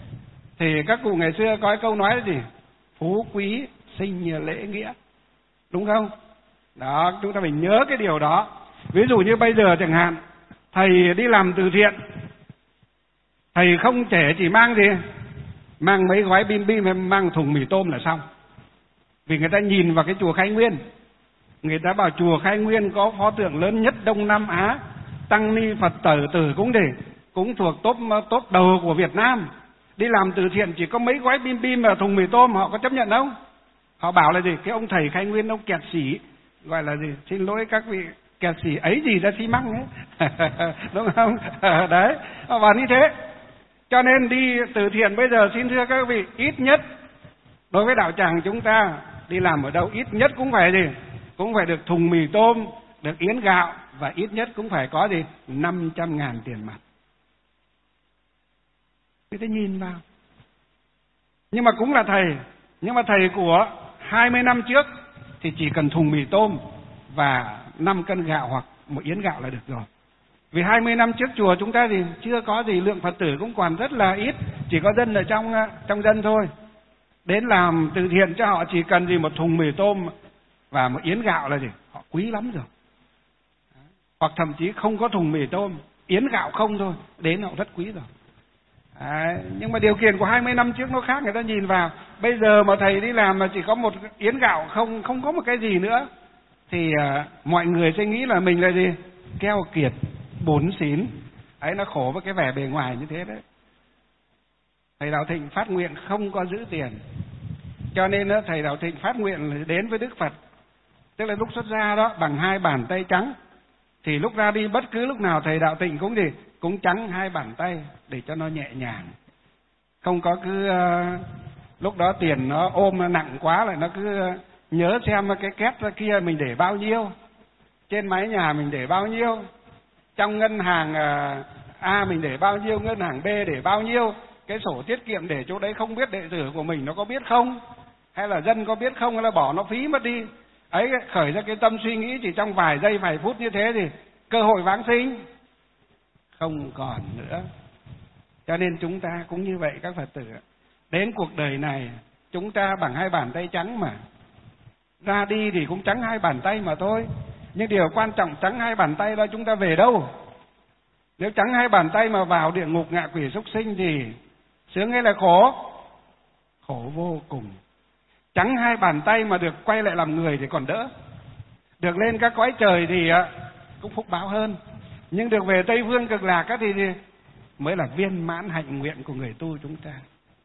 thì các cụ ngày xưa có cái câu nói là gì, phú quý sinh lễ nghĩa, đúng không? Đó, chúng ta phải nhớ cái điều đó. Ví dụ như bây giờ chẳng hạn, thầy đi làm từ thiện, thầy không thể chỉ mang gì mang mấy gói bim bim hay mang thùng mì tôm là xong. Vì người ta nhìn vào cái chùa Khai Nguyên, người ta bảo chùa Khai Nguyên có pho tượng lớn nhất Đông Nam Á, tăng ni Phật tử tử cũng để cũng thuộc top top đầu của Việt Nam. Đi làm từ thiện chỉ có mấy gói bim bim và thùng mì tôm, họ có chấp nhận không? Họ bảo là gì? Cái ông thầy Khai Nguyên ông kẹt xỉ, gọi là gì? Xin lỗi các vị, kẹt xỉ ấy gì ra xi măng ấy. Đúng không? Đấy, họ bảo như thế. Cho nên đi từ thiện bây giờ xin thưa các vị, ít nhất đối với đạo tràng chúng ta đi làm ở đâu ít nhất cũng phải gì? Cũng phải được thùng mì tôm, được yến gạo, và ít nhất cũng phải có gì? năm trăm ngàn tiền mặt. Người ta nhìn vào. Nhưng mà cũng là thầy. Nhưng mà thầy của hai mươi năm trước thì chỉ cần thùng mì tôm và năm cân gạo hoặc một yến gạo là được rồi. Vì hai mươi năm trước chùa chúng ta thì chưa có gì, lượng Phật tử cũng còn rất là ít, chỉ có dân ở trong trong dân thôi. Đến làm từ thiện cho họ chỉ cần gì một thùng mì tôm và một yến gạo là gì? Họ quý lắm rồi. Hoặc thậm chí không có thùng mì tôm, yến gạo không thôi, đến họ rất quý rồi. À, nhưng mà điều kiện của hai mươi năm trước nó khác, người ta nhìn vào. Bây giờ mà thầy đi làm mà chỉ có một yến gạo, không không có một cái gì nữa, thì à, mọi người sẽ nghĩ là mình là gì? Keo kiệt, bủn xỉn. Ấy, nó khổ với cái vẻ bề ngoài như thế đấy. Thầy Đạo Thịnh phát nguyện không có giữ tiền, cho nên đó, thầy Đạo Thịnh phát nguyện đến với Đức Phật, tức là lúc xuất gia đó bằng hai bàn tay trắng. Thì lúc ra đi bất cứ lúc nào thầy Đạo Thịnh cũng gì cũng trắng hai bàn tay để cho nó nhẹ nhàng, không có cứ uh, lúc đó tiền nó ôm nó nặng quá lại nó cứ uh, nhớ xem cái két ra kia mình để bao nhiêu, trên mái nhà mình để bao nhiêu, trong ngân hàng uh, A mình để bao nhiêu, ngân hàng B để bao nhiêu, cái sổ tiết kiệm để chỗ đấy không biết đệ tử của mình nó có biết không, hay là dân có biết không, hay là bỏ nó phí mất đi. Ấy, khởi ra cái tâm suy nghĩ chỉ trong vài giây vài phút như thế thì cơ hội vãng sinh không còn nữa. Cho nên chúng ta cũng như vậy các Phật tử. Đến cuộc đời này chúng ta bằng hai bàn tay trắng mà. Ra đi thì cũng trắng hai bàn tay mà thôi. Nhưng điều quan trọng trắng hai bàn tay đó chúng ta về đâu? Nếu trắng hai bàn tay mà vào địa ngục ngạ quỷ súc sinh thì sướng hay là khổ? Khổ vô cùng. Trắng hai bàn tay mà được quay lại làm người thì còn đỡ. Được lên các cõi trời thì cũng phúc báo hơn. Nhưng được về Tây Phương Cực Lạc thì mới là viên mãn hạnh nguyện của người tu chúng ta.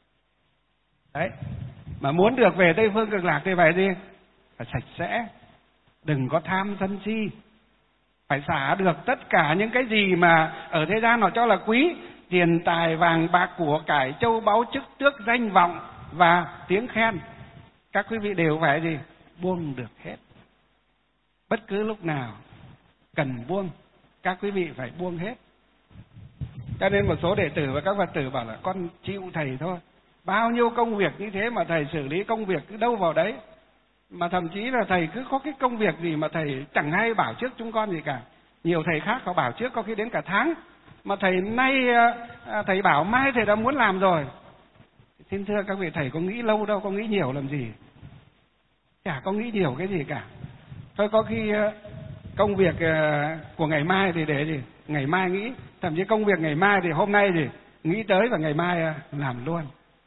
Đấy. Mà muốn được về Tây Phương Cực Lạc thì phải gì? Phải sạch sẽ. Đừng có tham sân si. Phải xả được tất cả những cái gì mà ở thế gian họ cho là quý. Tiền tài vàng bạc của cải châu báu chức tước danh vọng và tiếng khen. Các quý vị đều phải gì? Buông được hết. Bất cứ lúc nào cần buông, các quý vị phải buông hết. Cho nên một số đệ tử và các Phật tử bảo là con chịu thầy thôi. Bao nhiêu công việc như thế mà thầy xử lý công việc cứ đâu vào đấy. Mà thậm chí là thầy cứ có cái công việc gì mà thầy chẳng hay bảo trước chúng con gì cả. Nhiều thầy khác họ bảo trước có khi đến cả tháng. Mà thầy nay thầy bảo mai thầy đã muốn làm rồi. Xin thưa các vị, thầy có nghĩ lâu đâu, có nghĩ nhiều làm gì. Chả có nghĩ nhiều cái gì cả. Thôi có khi công việc của ngày mai thì để gì? Ngày mai nghĩ. Thậm chí công việc ngày mai thì hôm nay thì nghĩ tới và ngày mai làm luôn.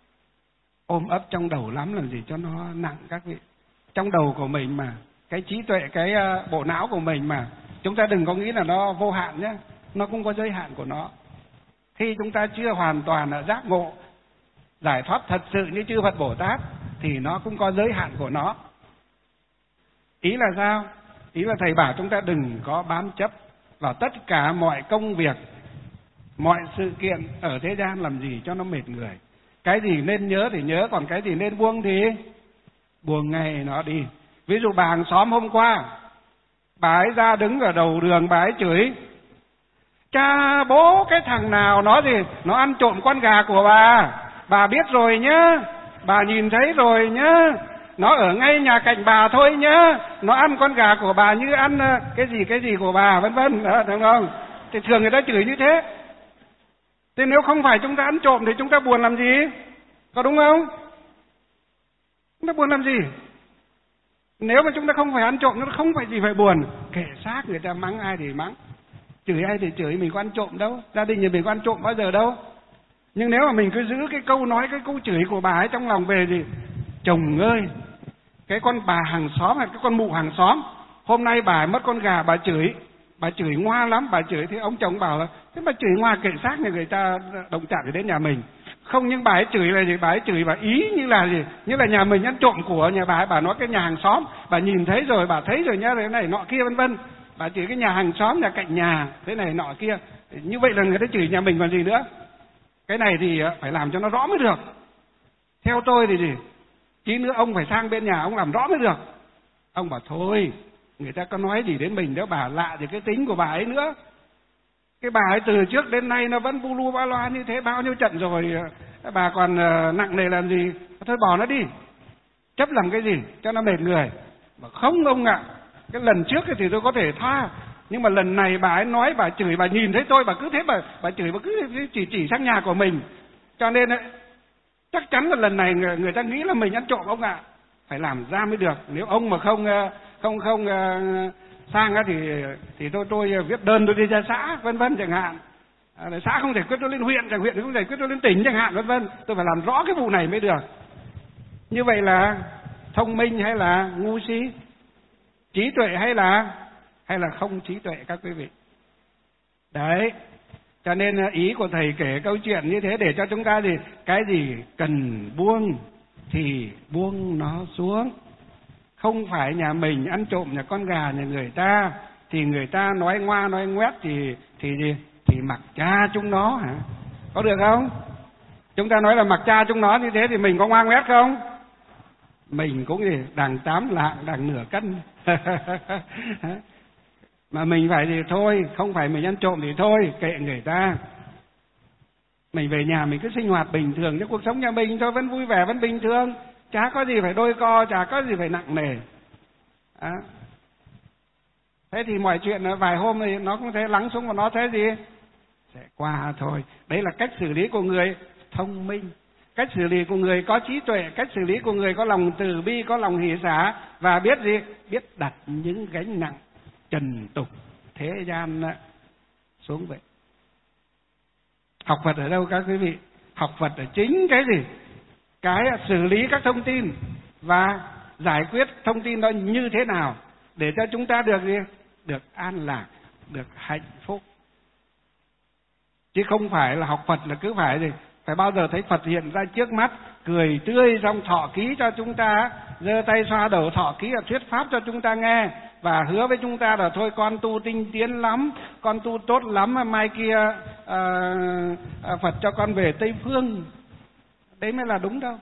Ôm ấp trong đầu lắm làm gì cho nó nặng các vị. Trong đầu của mình mà, cái trí tuệ, cái bộ não của mình mà, chúng ta đừng có nghĩ là nó vô hạn nhé. Nó cũng có giới hạn của nó. Khi chúng ta chưa hoàn toàn là giác ngộ, giải thoát thật sự như chư Phật Bồ Tát thì nó cũng có giới hạn của nó. Ý là sao? Ý là thầy bảo chúng ta đừng có bám chấp vào tất cả mọi công việc, mọi sự kiện ở thế gian làm gì cho nó mệt người. Cái gì nên nhớ thì nhớ, còn cái gì nên buông thì buông ngay nó đi. Ví dụ bà hàng xóm hôm qua, bà ấy ra đứng ở đầu đường, bà ấy chửi: cha bố cái thằng nào nó gì, nó ăn trộm con gà của bà. Bà biết rồi nhá, bà nhìn thấy rồi nhá, nó ở ngay nhà cạnh bà thôi nhá, nó ăn con gà của bà như ăn cái gì cái gì của bà, vân vân, đúng không? Thì thường người ta chửi như thế. Thế nếu không phải chúng ta ăn trộm thì chúng ta buồn làm gì? Có đúng không? Chúng ta buồn làm gì? Nếu mà chúng ta không phải ăn trộm, nó không phải gì phải buồn. Kệ xác, người ta mắng ai thì mắng, chửi ai thì chửi, mình có ăn trộm đâu, gia đình nhà mình có ăn trộm bao giờ đâu. Nhưng nếu mà mình cứ giữ cái câu nói, cái câu chửi của bà ấy trong lòng về gì, chồng ơi, cái con bà hàng xóm hay cái con mụ hàng xóm, hôm nay bà ấy mất con gà, bà chửi, bà chửi ngoa lắm, bà chửi thì ông chồng bảo là thế mà chửi ngoa kệ xác nhà người ta động chạm đến nhà mình. Không, nhưng bà ấy chửi là gì, bà ấy chửi và ý như là gì, như là nhà mình ăn trộm của nhà bà ấy, bà nói cái nhà hàng xóm, bà nhìn thấy rồi, bà thấy rồi nhá, cái này nọ kia vân vân, bà chửi cái nhà hàng xóm, nhà cạnh nhà thế này nọ kia, như vậy là người ta chửi nhà mình còn gì nữa. Cái này thì phải làm cho nó rõ mới được. Theo tôi thì gì, tí nữa ông phải sang bên nhà ông làm rõ mới được. Ông bảo thôi, người ta có nói gì đến mình đó, bà lạ thì cái tính của bà ấy nữa. Cái bà ấy từ trước đến nay nó vẫn bu lu ba loa như thế, bao nhiêu trận rồi, bà còn nặng nề làm gì, thôi bỏ nó đi, chấp làm cái gì cho nó mệt người. Mà không ông ạ, cái lần trước thì tôi có thể tha, nhưng mà lần này bà ấy nói, bà chửi, bà nhìn thấy tôi, bà cứ thế bà, bà chửi, bà cứ chỉ chỉ sang nhà của mình. Cho nên chắc chắn là lần này người, người ta nghĩ là mình ăn trộm ông ạ. Phải làm ra mới được. Nếu ông mà không không không sang thì thì tôi tôi viết đơn tôi đi ra xã vân vân chẳng hạn. À, xã không thể quyết tôi lên huyện, chẳng huyện không thể quyết tôi lên tỉnh chẳng hạn vân vân. Tôi phải làm rõ cái vụ này mới được. Như vậy là thông minh hay là ngu si, trí tuệ hay là hay là không trí tuệ các quý vị. Đấy. Cho nên ý của thầy kể câu chuyện như thế để cho chúng ta gì, cái gì cần buông thì buông nó xuống. Không phải nhà mình ăn trộm nhà con gà nhà người ta thì người ta nói ngoa nói ngoét thì thì gì thì mặc cha chúng nó hả? Có được không? Chúng ta nói là mặc cha chúng nó như thế thì mình có ngoan ngoét không? Mình cũng gì đằng tám lạng đằng nửa cân. Mà mình phải thì thôi, không phải mình ăn trộm thì thôi, kệ người ta. Mình về nhà mình cứ sinh hoạt bình thường, cái cuộc sống nhà mình thôi, vẫn vui vẻ, vẫn bình thường, chả có gì phải đôi co, chả có gì phải nặng nề. À. Thế thì mọi chuyện vài hôm thì nó cũng thế lắng xuống và nó thế gì sẽ qua thôi. Đấy là cách xử lý của người thông minh, cách xử lý của người có trí tuệ, cách xử lý của người có lòng từ bi, có lòng hỷ xả và biết gì, biết đặt những gánh nặng trần tục thế gian xuống vậy. Học Phật ở đâu các quý vị? Học Phật ở chính cái gì? Cái xử lý các thông tin và giải quyết thông tin đó như thế nào để cho chúng ta được gì? Được an lạc, được hạnh phúc. Chứ không phải là học Phật là cứ phải gì? Phải bao giờ thấy Phật hiện ra trước mắt, cười tươi trong thọ ký cho chúng ta, giơ tay xoa đầu thọ ký là thuyết pháp cho chúng ta nghe và hứa với chúng ta là thôi con tu tinh tiến lắm, con tu tốt lắm, mai kia à, à, Phật cho con về Tây Phương. Đấy mới là đúng đâu.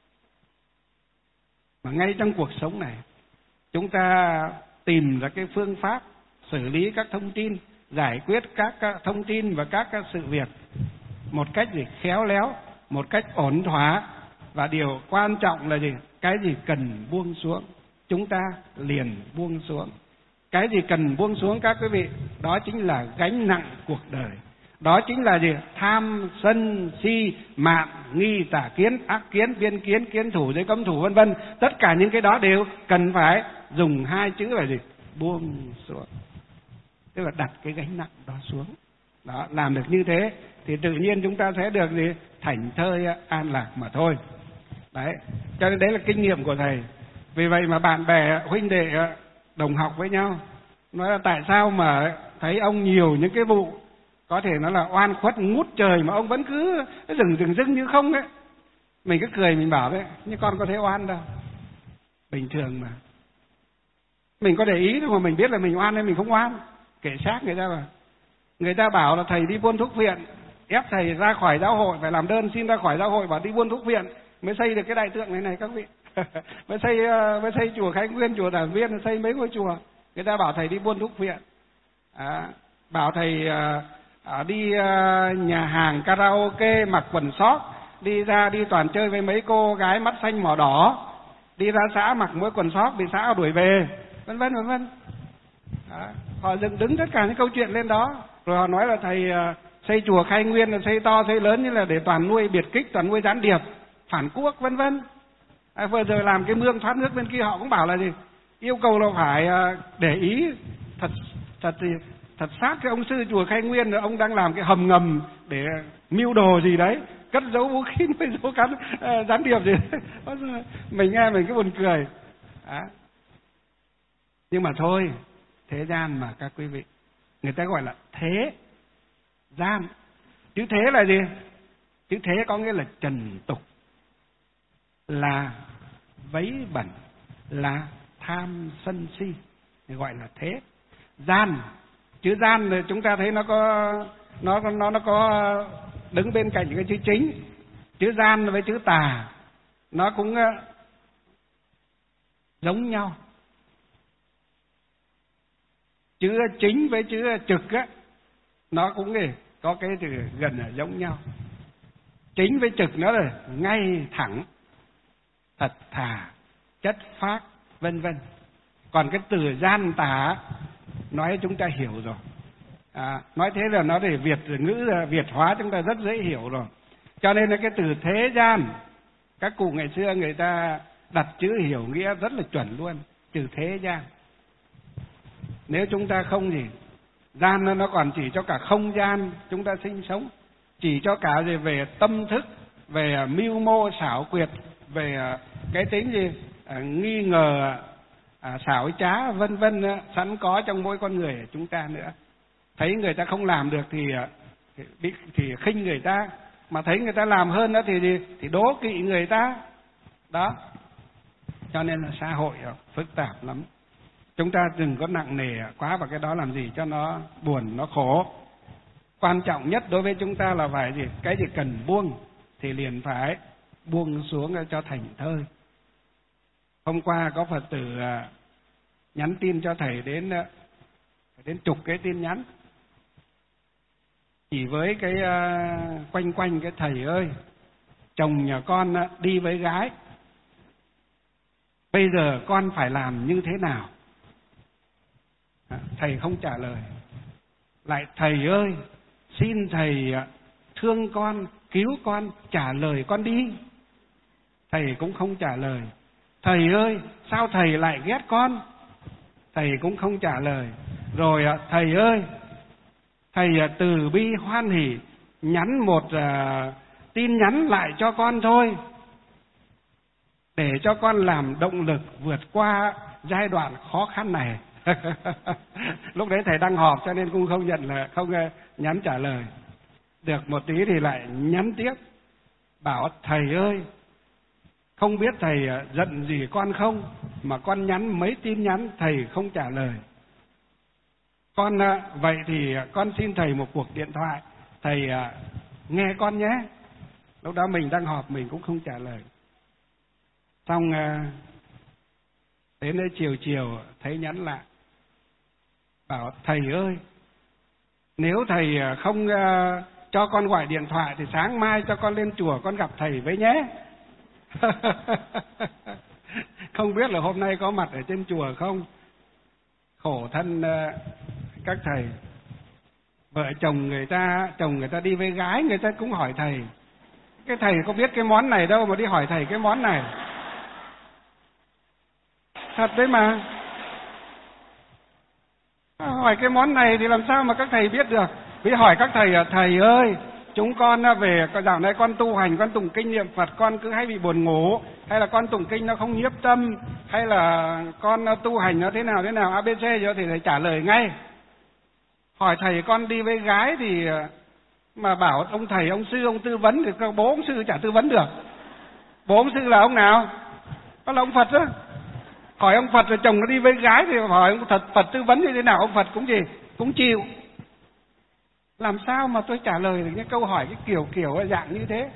Mà ngay trong cuộc sống này, chúng ta tìm ra cái phương pháp xử lý các thông tin, giải quyết các thông tin và các sự việc một cách gì khéo léo, một cách ổn thỏa. Và điều quan trọng là gì? Cái gì cần buông xuống, chúng ta liền buông xuống. Cái gì cần buông xuống các quý vị? Đó chính là gánh nặng cuộc đời. Đó chính là gì? Tham, sân, si, mạn, nghi, tà kiến, ác kiến, biên kiến, kiến thủ, giới cấm thủ vân vân. Tất cả những cái đó đều cần phải dùng hai chữ là gì? Buông xuống. Tức là đặt cái gánh nặng đó xuống. Đó, làm được như thế thì tự nhiên chúng ta sẽ được gì? Thảnh thơi an lạc mà thôi. Đấy, cho nên đấy là kinh nghiệm của thầy. Vì vậy mà bạn bè, huynh đệ, đồng học với nhau nói là tại sao mà thấy ông nhiều những cái vụ có thể nó là oan khuất ngút trời mà ông vẫn cứ dừng dừng dưng như không ấy. Mình cứ cười mình bảo đấy, nhưng con có thấy oan đâu, bình thường mà. Mình có để ý đâu mà mình biết là mình oan hay mình không oan, kể xác người ta mà. Người ta bảo là thầy đi buôn thuốc viện, ép thầy ra khỏi giáo hội, phải làm đơn xin ra khỏi giáo hội và đi buôn thuốc viện mới xây được cái đại tượng này này các vị. mới xây mới xây chùa Khánh Nguyên, chùa Đản Viên, xây mấy ngôi chùa. Người ta bảo thầy đi buôn thuốc viện, à, bảo thầy à, đi à, nhà hàng karaoke mặc quần sót, đi ra đi toàn chơi với mấy cô gái mắt xanh mỏ đỏ, đi ra xã mặc mỗi quần sót bị xã đuổi về, vân vân vân vân. Họ dựng đứng tất cả những câu chuyện lên đó, rồi họ nói là thầy à, xây chùa Khai Nguyên là xây to xây lớn như là để toàn nuôi biệt kích, toàn nuôi gián điệp, phản quốc vân vân. À, vừa rồi làm cái mương thoát nước bên kia họ cũng bảo là gì? Yêu cầu là phải để ý thật thật gì thật sát cái ông sư chùa Khai Nguyên là ông đang làm cái hầm ngầm để mưu đồ gì đấy, cất giấu vũ khí với dấu cắn uh, gián điệp gì đấy. Mình nghe mình cứ buồn cười. À. Nhưng mà thôi, thế gian mà các quý vị, người ta gọi là thế gian. Chữ thế là gì? Chữ thế có nghĩa là trần tục, là vấy bẩn, là tham sân si, gọi là thế. Gian, chữ gian thì chúng ta thấy nó có nó nó nó có đứng bên cạnh cái chữ chính. Chữ gian với chữ tà nó cũng giống nhau. Chữ chính với chữ trực á, nó cũng có cái từ gần là giống nhau. Chính với trực nó là ngay thẳng, thật thà, chất phác, vân vân. Còn cái từ gian tà nói chúng ta hiểu rồi. À, nói thế là nó để Việt ngữ Việt hóa chúng ta rất dễ hiểu rồi. Cho nên là cái từ thế gian, các cụ ngày xưa người ta đặt chữ hiểu nghĩa rất là chuẩn luôn, từ thế gian. Nếu chúng ta không gì, gian nó còn chỉ cho cả không gian chúng ta sinh sống, chỉ cho cả gì về tâm thức, về mưu mô xảo quyệt, về cái tính gì à, nghi ngờ, à, xảo trá vân vân sẵn có trong mỗi con người chúng ta nữa. Thấy người ta không làm được thì thì, bị, thì khinh người ta, mà thấy người ta làm hơn đó thì gì thì đố kỵ người ta. Đó. Cho nên là xã hội phức tạp lắm. Chúng ta đừng có nặng nề quá vào cái đó làm gì cho nó buồn, nó khổ. Quan trọng nhất đối với chúng ta là phải gì? Cái gì cần buông thì liền phải buông xuống cho thành thơi. Hôm qua có Phật tử nhắn tin cho thầy đến đến chục cái tin nhắn. Chỉ với cái quanh quanh cái thầy ơi, chồng nhà con đi với gái, bây giờ con phải làm như thế nào? Thầy không trả lời. Lại thầy ơi, xin thầy thương con, cứu con, trả lời con đi. Thầy cũng không trả lời. Thầy ơi, sao thầy lại ghét con? Thầy cũng không trả lời. Rồi thầy ơi, thầy từ bi hoan hỉ nhắn một uh, tin nhắn lại cho con thôi, để cho con làm động lực vượt qua giai đoạn khó khăn này. Lúc đấy thầy đang họp cho nên cũng không nhận là không nhắn trả lời. Được một tí thì lại nhắn tiếp, bảo thầy ơi, không biết thầy giận gì con không, mà con nhắn mấy tin nhắn thầy không trả lời. Con vậy thì con xin thầy một cuộc điện thoại, thầy nghe con nhé. Lúc đó mình đang họp mình cũng không trả lời. Xong đến đây chiều chiều thấy nhắn lại, bảo thầy ơi, nếu thầy không uh, cho con gọi điện thoại thì sáng mai cho con lên chùa con gặp thầy với nhé. Không biết là hôm nay có mặt ở trên chùa không? Khổ thân uh, các thầy. Vợ chồng người ta, chồng người ta đi với gái, người ta cũng hỏi thầy. Cái thầy có biết cái món này đâu mà đi hỏi thầy cái món này. Thật đấy mà. Hỏi cái món này thì làm sao mà các thầy biết được? Vì hỏi các thầy, thầy ơi, chúng con về dạo này con tu hành, con tụng kinh niệm Phật, con cứ hay bị buồn ngủ, hay là con tụng kinh nó không nhiếp tâm, hay là con tu hành nó thế nào thế nào a bê xê rồi thì thầy trả lời ngay. Hỏi thầy con đi với gái thì mà bảo ông thầy, ông sư, ông tư vấn thì bố ông sư chả tư vấn được. Bố ông sư là ông nào? Đó là ông Phật đó. Hỏi ông Phật rồi chồng nó đi với gái thì hỏi ông thật Phật tư vấn như thế nào, ông Phật cũng gì cũng chịu. Làm sao mà tôi trả lời được những câu hỏi cái kiểu kiểu dạng như thế?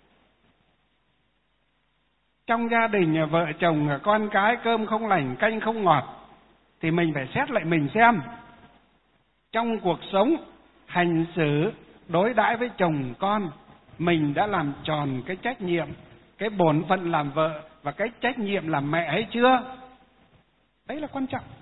Trong gia đình vợ chồng con cái cơm không lành canh không ngọt thì mình phải xét lại mình xem. Trong cuộc sống hành xử đối đãi với chồng con, mình đã làm tròn cái trách nhiệm, cái bổn phận làm vợ và cái trách nhiệm làm mẹ hay chưa? Đấy là quan trọng.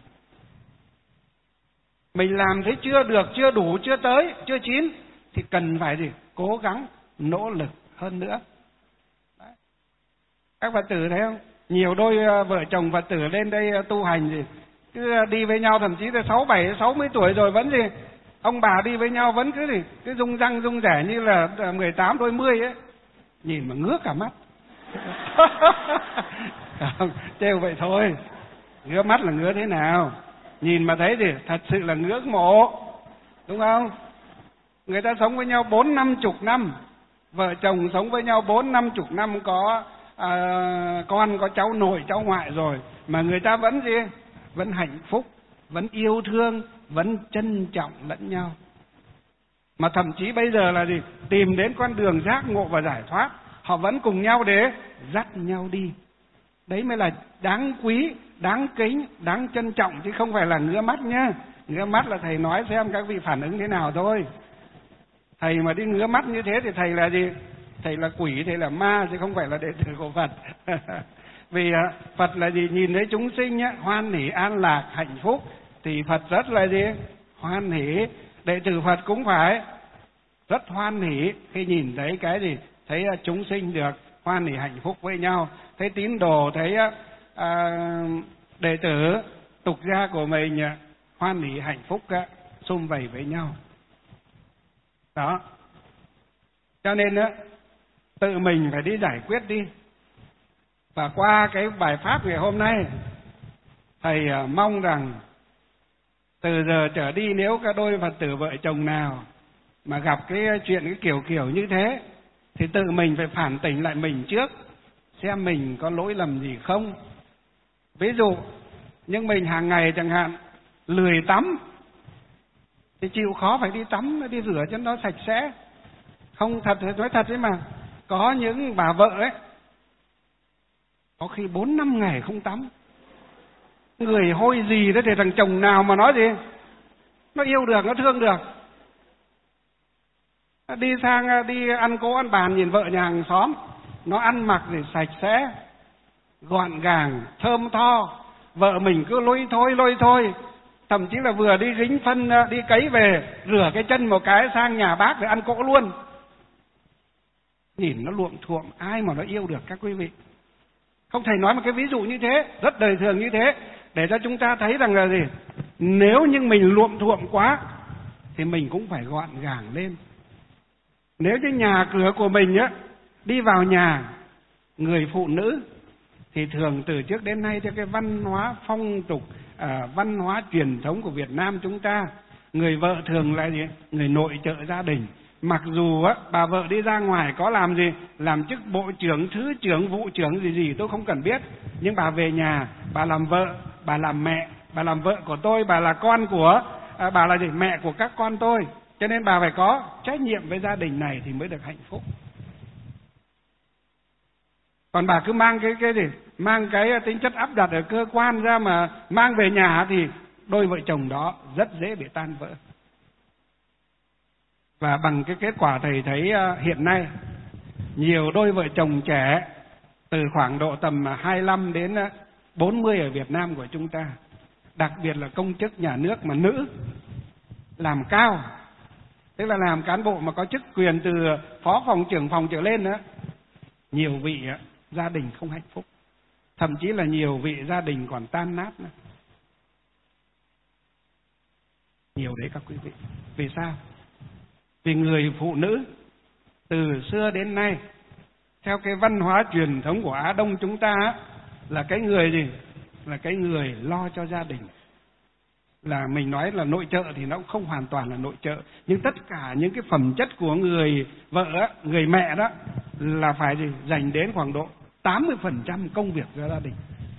Mình làm thấy chưa được, chưa đủ, chưa tới, chưa chín thì cần phải gì? Cố gắng, nỗ lực hơn nữa. Đấy. Các Phật tử thấy không? Nhiều đôi vợ chồng Phật tử lên đây tu hành gì cứ đi với nhau, thậm chí là sáu bảy sáu mươi tuổi rồi vẫn gì Ông bà đi với nhau vẫn cứ gì cứ rung răng rung rẻ như là mười tám đôi mươi ấy, nhìn mà ngước cả mắt. Trêu vậy thôi, ngứa mắt là ngứa thế nào, nhìn mà thấy thì thật sự là ngưỡng mộ, đúng không? Người ta sống với nhau bốn năm chục năm, vợ chồng sống với nhau bốn năm chục năm, có à, con có cháu nội cháu ngoại rồi, mà người ta vẫn gì, vẫn hạnh phúc, vẫn yêu thương, vẫn trân trọng lẫn nhau. Mà thậm chí bây giờ là gì, tìm đến con đường giác ngộ và giải thoát, họ vẫn cùng nhau để dắt nhau đi. Đấy mới là đáng quý, đáng kính, đáng trân trọng, chứ không phải là ngứa mắt nhá. Ngứa mắt là thầy nói xem các vị phản ứng thế nào thôi. Thầy mà đi ngứa mắt như thế thì thầy là gì? Thầy là quỷ, thầy là ma, chứ không phải là đệ tử của Phật. Vì Phật là gì? Nhìn thấy chúng sinh nhá, hoan hỷ, an lạc, hạnh phúc, thì Phật rất là gì? Hoan hỷ. Đệ tử Phật cũng phải rất hoan hỷ khi nhìn thấy cái gì? Thấy chúng sinh được hoan hỷ hạnh phúc với nhau, thấy tín đồ, thấy à, đệ tử tục gia của mình hoan hỷ hạnh phúc sum vầy với nhau. Đó. Cho nên á, tự mình phải đi giải quyết đi. Và qua cái bài pháp ngày hôm nay, thầy mong rằng từ giờ trở đi, nếu các đôi Phật tử vợ chồng nào mà gặp cái chuyện cái kiểu kiểu như thế, thì tự mình phải phản tỉnh lại mình trước, xem mình có lỗi lầm gì không. Ví dụ, nhưng mình hàng ngày chẳng hạn lười tắm, thì chịu khó phải đi tắm, đi rửa cho nó sạch sẽ. Không, thật, nói thật đấy mà, có những bà vợ ấy, có khi bốn năm ngày không tắm. Người hôi gì đó thì thằng chồng nào mà nói gì, nó yêu được, nó thương được. Đi sang, đi ăn cỗ ăn bàn, nhìn vợ nhà hàng xóm, nó ăn mặc thì sạch sẽ, gọn gàng, thơm tho. Vợ mình cứ lôi thôi, lôi thôi. Thậm chí là vừa đi gính phân, đi cấy về, rửa cái chân một cái sang nhà bác để ăn cỗ luôn. Nhìn nó luộm thuộm, ai mà nó yêu được các quý vị. Không thầy nói một cái ví dụ như thế, rất đời thường như thế, để cho chúng ta thấy rằng là gì, nếu như mình luộm thuộm quá thì mình cũng phải gọn gàng lên. Nếu như nhà cửa của mình á, đi vào nhà người phụ nữ thì thường từ trước đến nay theo cái văn hóa phong tục, à, văn hóa truyền thống của Việt Nam chúng ta, người vợ thường là gì, người nội trợ gia đình. Mặc dù á, bà vợ đi ra ngoài có làm gì, làm chức bộ trưởng, thứ trưởng, vụ trưởng gì gì tôi không cần biết, nhưng bà về nhà, bà làm vợ, bà làm mẹ, bà làm vợ của tôi, bà là con của, à, bà là gì, mẹ của các con tôi. Cho nên bà phải có trách nhiệm với gia đình này thì mới được hạnh phúc. Còn bà cứ mang cái cái gì, mang cái tính chất áp đặt ở cơ quan ra mà mang về nhà thì đôi vợ chồng đó rất dễ bị tan vỡ. Và bằng cái kết quả thầy thấy hiện nay, nhiều đôi vợ chồng trẻ từ khoảng độ tầm hai mươi lăm đến bốn mươi ở Việt Nam của chúng ta, đặc biệt là công chức nhà nước mà nữ, làm cao, tức là làm cán bộ mà có chức quyền từ phó phòng trưởng phòng trở lên nữa, nhiều vị gia đình không hạnh phúc, thậm chí là nhiều vị gia đình còn tan nát nữa. Nhiều đấy các quý vị. Vì sao? Vì người phụ nữ từ xưa đến nay, theo cái văn hóa truyền thống của Á Đông chúng ta, là cái người gì? Là cái người lo cho gia đình. Là mình nói là nội trợ thì nó cũng không hoàn toàn là nội trợ, nhưng tất cả những cái phẩm chất của người vợ, người mẹ đó là phải gì? Dành đến khoảng độ tám mươi phần trăm công việc cho gia đình.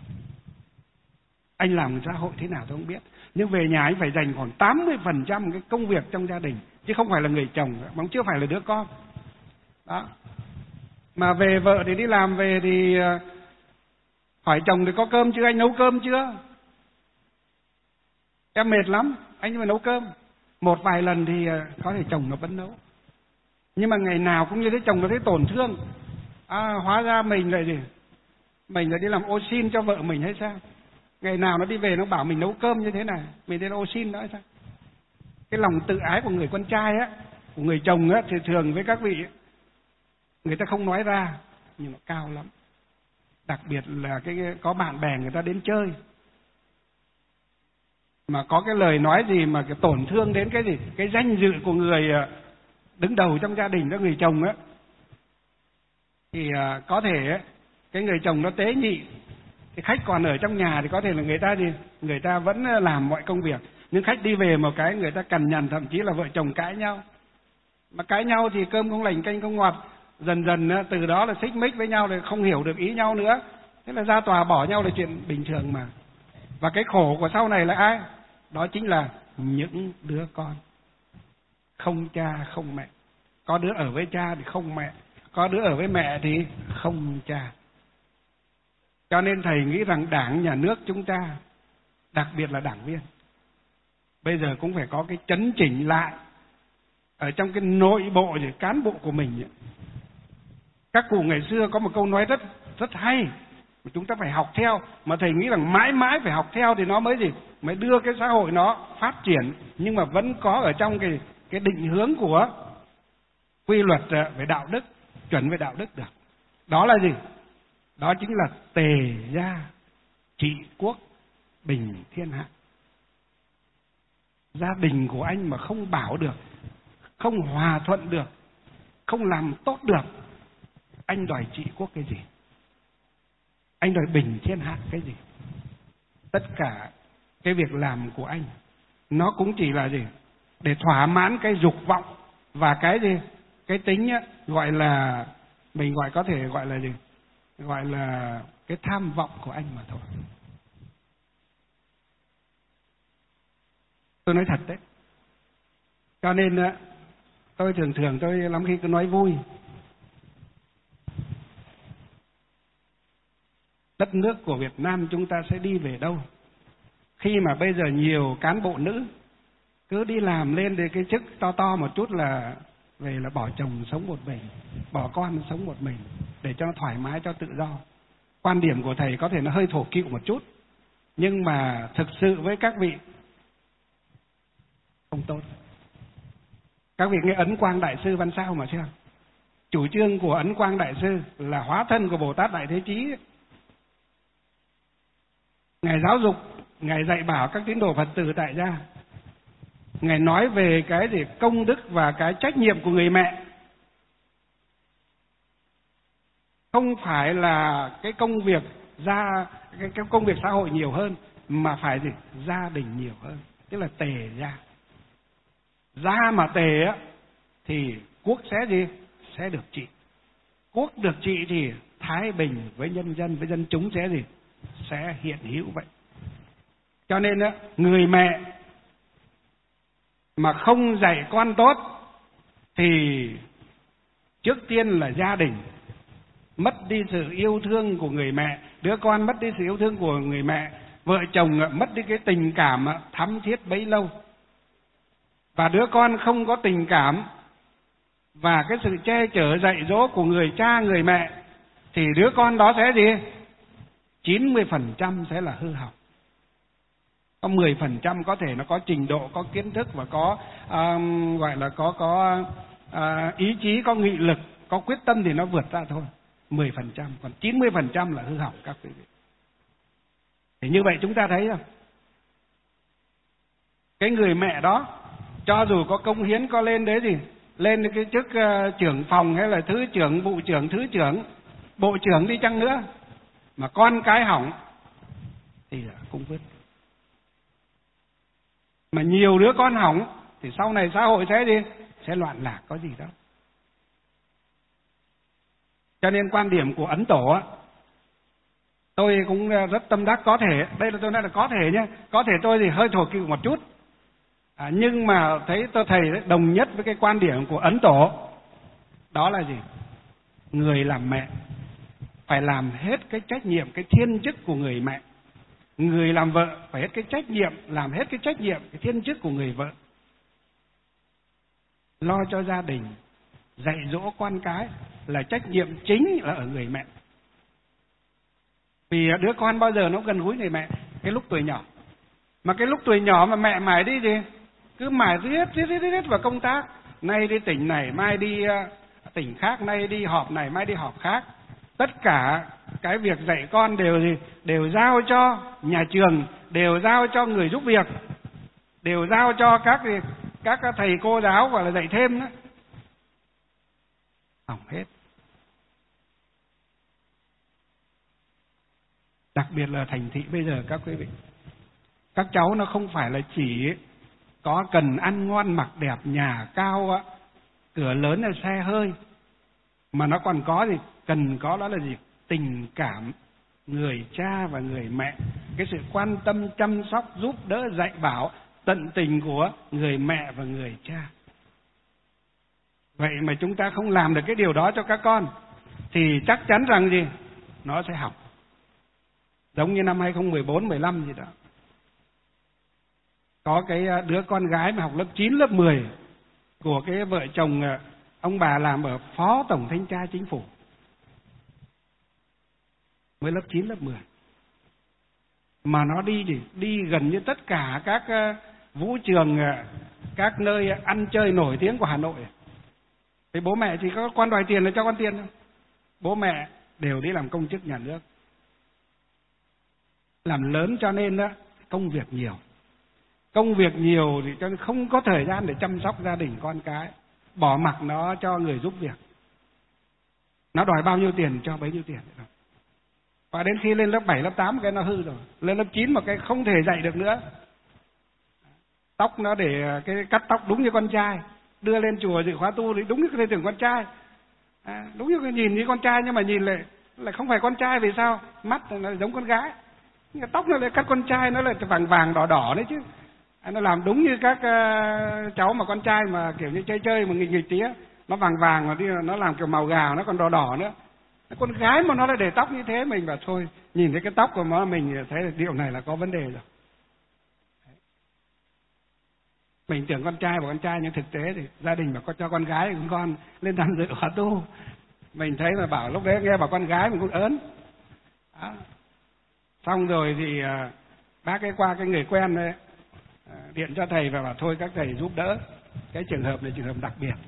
Anh làm xã hội thế nào tôi không biết, nhưng về nhà anh phải dành khoảng tám mươi phần trăm cái công việc trong gia đình, chứ không phải là người chồng, mà cũng chưa phải là đứa con. Đó. Mà về vợ thì đi làm về thì hỏi chồng thì có cơm chưa, anh nấu cơm chưa? Em mệt lắm, anh phải nấu cơm. Một vài lần thì có thể chồng nó vẫn nấu, nhưng mà ngày nào cũng như thế, chồng nó thấy tổn thương. À, hóa ra mình lại gì? Mình lại đi làm ô xin cho vợ mình hay sao? Ngày nào nó đi về nó bảo mình nấu cơm như thế này, mình đi làm ô xin đó hay sao? Cái lòng tự ái của người con trai á, của người chồng á, thì thường với các vị ấy, người ta không nói ra nhưng mà cao lắm. Đặc biệt là cái có bạn bè người ta đến chơi, mà có cái lời nói gì mà cái tổn thương đến cái gì, cái danh dự của người đứng đầu trong gia đình đó, người chồng á, thì có thể cái người chồng nó tế nhị, cái khách còn ở trong nhà thì có thể là người ta gì, người ta vẫn làm mọi công việc, nhưng khách đi về một cái người ta cằn nhằn, thậm chí là vợ chồng cãi nhau. Mà cãi nhau thì cơm không lành canh không ngọt, dần dần từ đó là xích mích với nhau, rồi không hiểu được ý nhau nữa, thế là ra tòa bỏ nhau là chuyện bình thường mà. Và cái khổ của sau này là ai? Đó chính là những đứa con không cha không mẹ. Có đứa ở với cha thì không mẹ, có đứa ở với mẹ thì không cha. Cho nên thầy nghĩ rằng Đảng, Nhà nước chúng ta, đặc biệt là đảng viên, bây giờ cũng phải có cái chấn chỉnh lại ở trong cái nội bộ thì cán bộ của mình. Các cụ ngày xưa có một câu nói rất rất hay mà chúng ta phải học theo, mà thầy nghĩ rằng mãi mãi phải học theo thì nó mới gì, mới đưa cái xã hội nó phát triển, nhưng mà vẫn có ở trong cái cái định hướng của quy luật về đạo đức, chuẩn về đạo đức được. Đó là gì? Đó chính là tề gia trị quốc bình thiên hạ. Gia đình của anh mà không bảo được, không hòa thuận được, không làm tốt được, anh đòi trị quốc cái gì? Anh đòi bình thiên hạ cái gì? Tất cả cái việc làm của anh nó cũng chỉ là gì? Để thỏa mãn cái dục vọng và cái gì? Cái tính ấy, gọi là, mình gọi có thể gọi là gì? Gọi là cái tham vọng của anh mà thôi. Tôi nói thật đấy. Cho nên tôi thường thường tôi lắm khi cứ nói vui. Đất nước của Việt Nam chúng ta sẽ đi về đâu? Khi mà bây giờ nhiều cán bộ nữ cứ đi làm lên để cái chức to to một chút là về là bỏ chồng sống một mình, bỏ con sống một mình để cho nó thoải mái, cho tự do. Quan điểm của thầy có thể nó hơi thổ cựu một chút, nhưng mà thực sự với các vị không tốt. Các vị nghe Ấn Quang Đại Sư Văn Sao mà xem. Chủ trương của Ấn Quang Đại Sư là hóa thân của Bồ Tát Đại Thế Chí. Ngài giáo dục, Ngài dạy bảo các tín đồ Phật tử tại gia. Ngài nói về cái gì công đức và cái trách nhiệm của người mẹ. Không phải là cái công việc gia, cái, cái công việc xã hội nhiều hơn, mà phải gì? Gia đình nhiều hơn. Tức là tề gia. Gia mà tề á thì quốc sẽ gì? Sẽ được trị. Quốc được trị thì thái bình với nhân dân, với dân chúng sẽ gì? Sẽ hiện hữu vậy. Cho nên á, người mẹ mà không dạy con tốt thì trước tiên là gia đình mất đi sự yêu thương của người mẹ, đứa con mất đi sự yêu thương của người mẹ, vợ chồng mất đi cái tình cảm thắm thiết bấy lâu. Và đứa con không có tình cảm và cái sự che chở dạy dỗ của người cha, người mẹ thì đứa con đó sẽ gì? chín mươi phần trăm sẽ là hư hỏng. Có mười phần trăm có thể nó có trình độ, có kiến thức và có um, gọi là có có uh, ý chí, có nghị lực, có quyết tâm thì nó vượt ra thôi. mười phần trăm, còn chín mươi phần trăm là hư hỏng các quý vị. Thì như vậy chúng ta thấy không? Cái người mẹ đó cho dù có công hiến, có lên đấy gì, lên cái chức uh, trưởng phòng hay là thứ trưởng, vụ trưởng, thứ trưởng, bộ trưởng đi chăng nữa, mà con cái hỏng thì cũng vứt. Mà nhiều đứa con hỏng thì sau này xã hội sẽ gì? Sẽ loạn lạc, có gì đâu. Cho nên quan điểm của Ấn Tổ á, tôi cũng rất tâm đắc. Có thể, đây là tôi nói là có thể nhé, có thể tôi thì hơi thổ cựu một chút, à, nhưng mà thấy tôi thầy đồng nhất với cái quan điểm của Ấn Tổ. Đó là gì? Người làm mẹ phải làm hết cái trách nhiệm, cái thiên chức của người mẹ. Người làm vợ phải hết cái trách nhiệm, làm hết cái trách nhiệm, cái thiên chức của người vợ. Lo cho gia đình, dạy dỗ con cái là trách nhiệm chính là ở người mẹ. Vì đứa con bao giờ nó gần gũi người mẹ cái lúc tuổi nhỏ. Mà cái lúc tuổi nhỏ mà mẹ mải đi gì? Cứ mải riết riết riết riết vào công tác. Nay đi tỉnh này, mai đi uh, tỉnh khác, nay đi họp này, mai đi họp khác. Tất cả cái việc dạy con đều gì? Đều giao cho nhà trường, đều giao cho người giúp việc. đều giao cho các các thầy cô giáo gọi là dạy thêm đó, hỏng hết. Đặc biệt là thành thị bây giờ các quý vị, các cháu nó không phải là chỉ có cần ăn ngon mặc đẹp, nhà cao, cửa lớn là xe hơi, mà nó còn có gì cần có, đó là gì? Tình cảm người cha và người mẹ, cái sự quan tâm chăm sóc giúp đỡ dạy bảo tận tình của người mẹ và người cha. Vậy mà chúng ta không làm được cái điều đó cho các con thì chắc chắn rằng gì? Nó sẽ học. Giống như năm hai không một bốn mười lăm gì đó, có cái đứa con gái mà học lớp chín lớp mười của cái vợ chồng ông bà làm ở Phó Tổng Thanh tra Chính phủ, mới lớp chín lớp mười, mà nó đi gì? Đi gần như tất cả các vũ trường, các nơi ăn chơi nổi tiếng của Hà Nội. Thì bố mẹ chỉ có con đòi tiền là cho con tiền thôi. Bố mẹ đều đi làm công chức nhà nước, làm lớn cho nên đó công việc nhiều. Công việc nhiều thì cho nên không có thời gian để chăm sóc gia đình con cái, bỏ mặc nó cho người giúp việc. Nó đòi bao nhiêu tiền cho bấy nhiêu tiền. Và đến khi lên lớp bảy, lớp tám cái nó hư rồi. Lên lớp chín một cái không thể dạy được nữa. Tóc nó để cái cắt tóc đúng như con trai, đưa lên chùa dự khóa tu thì đúng như cái tưởng con trai. À, đúng như cái nhìn như con trai nhưng mà nhìn lại lại không phải con trai. Vì sao? Mắt nó giống con gái, nhưng tóc nó lại cắt con trai, nó lại vàng vàng đỏ đỏ đấy chứ. À, nó làm đúng như các uh, cháu mà con trai mà kiểu như chơi chơi mà nghịch nghịch tí á, nó vàng vàng mà đi nó làm kiểu màu gà, nó còn đỏ đỏ nữa. Con gái mà nó lại để tóc như thế, mình bảo thôi, nhìn thấy cái tóc của nó mình thấy là điều này là có vấn đề rồi. Mình tưởng con trai và con trai, nhưng thực tế thì gia đình mà có cho con gái của con lên tham dự khóa tu, mình thấy là bảo lúc đấy nghe bảo con gái mình cũng ớn. Đó. Xong rồi thì uh, bác ấy qua cái người quen đấy, uh, điện cho thầy và bảo thôi các thầy giúp đỡ. Cái trường hợp này trường hợp đặc biệt,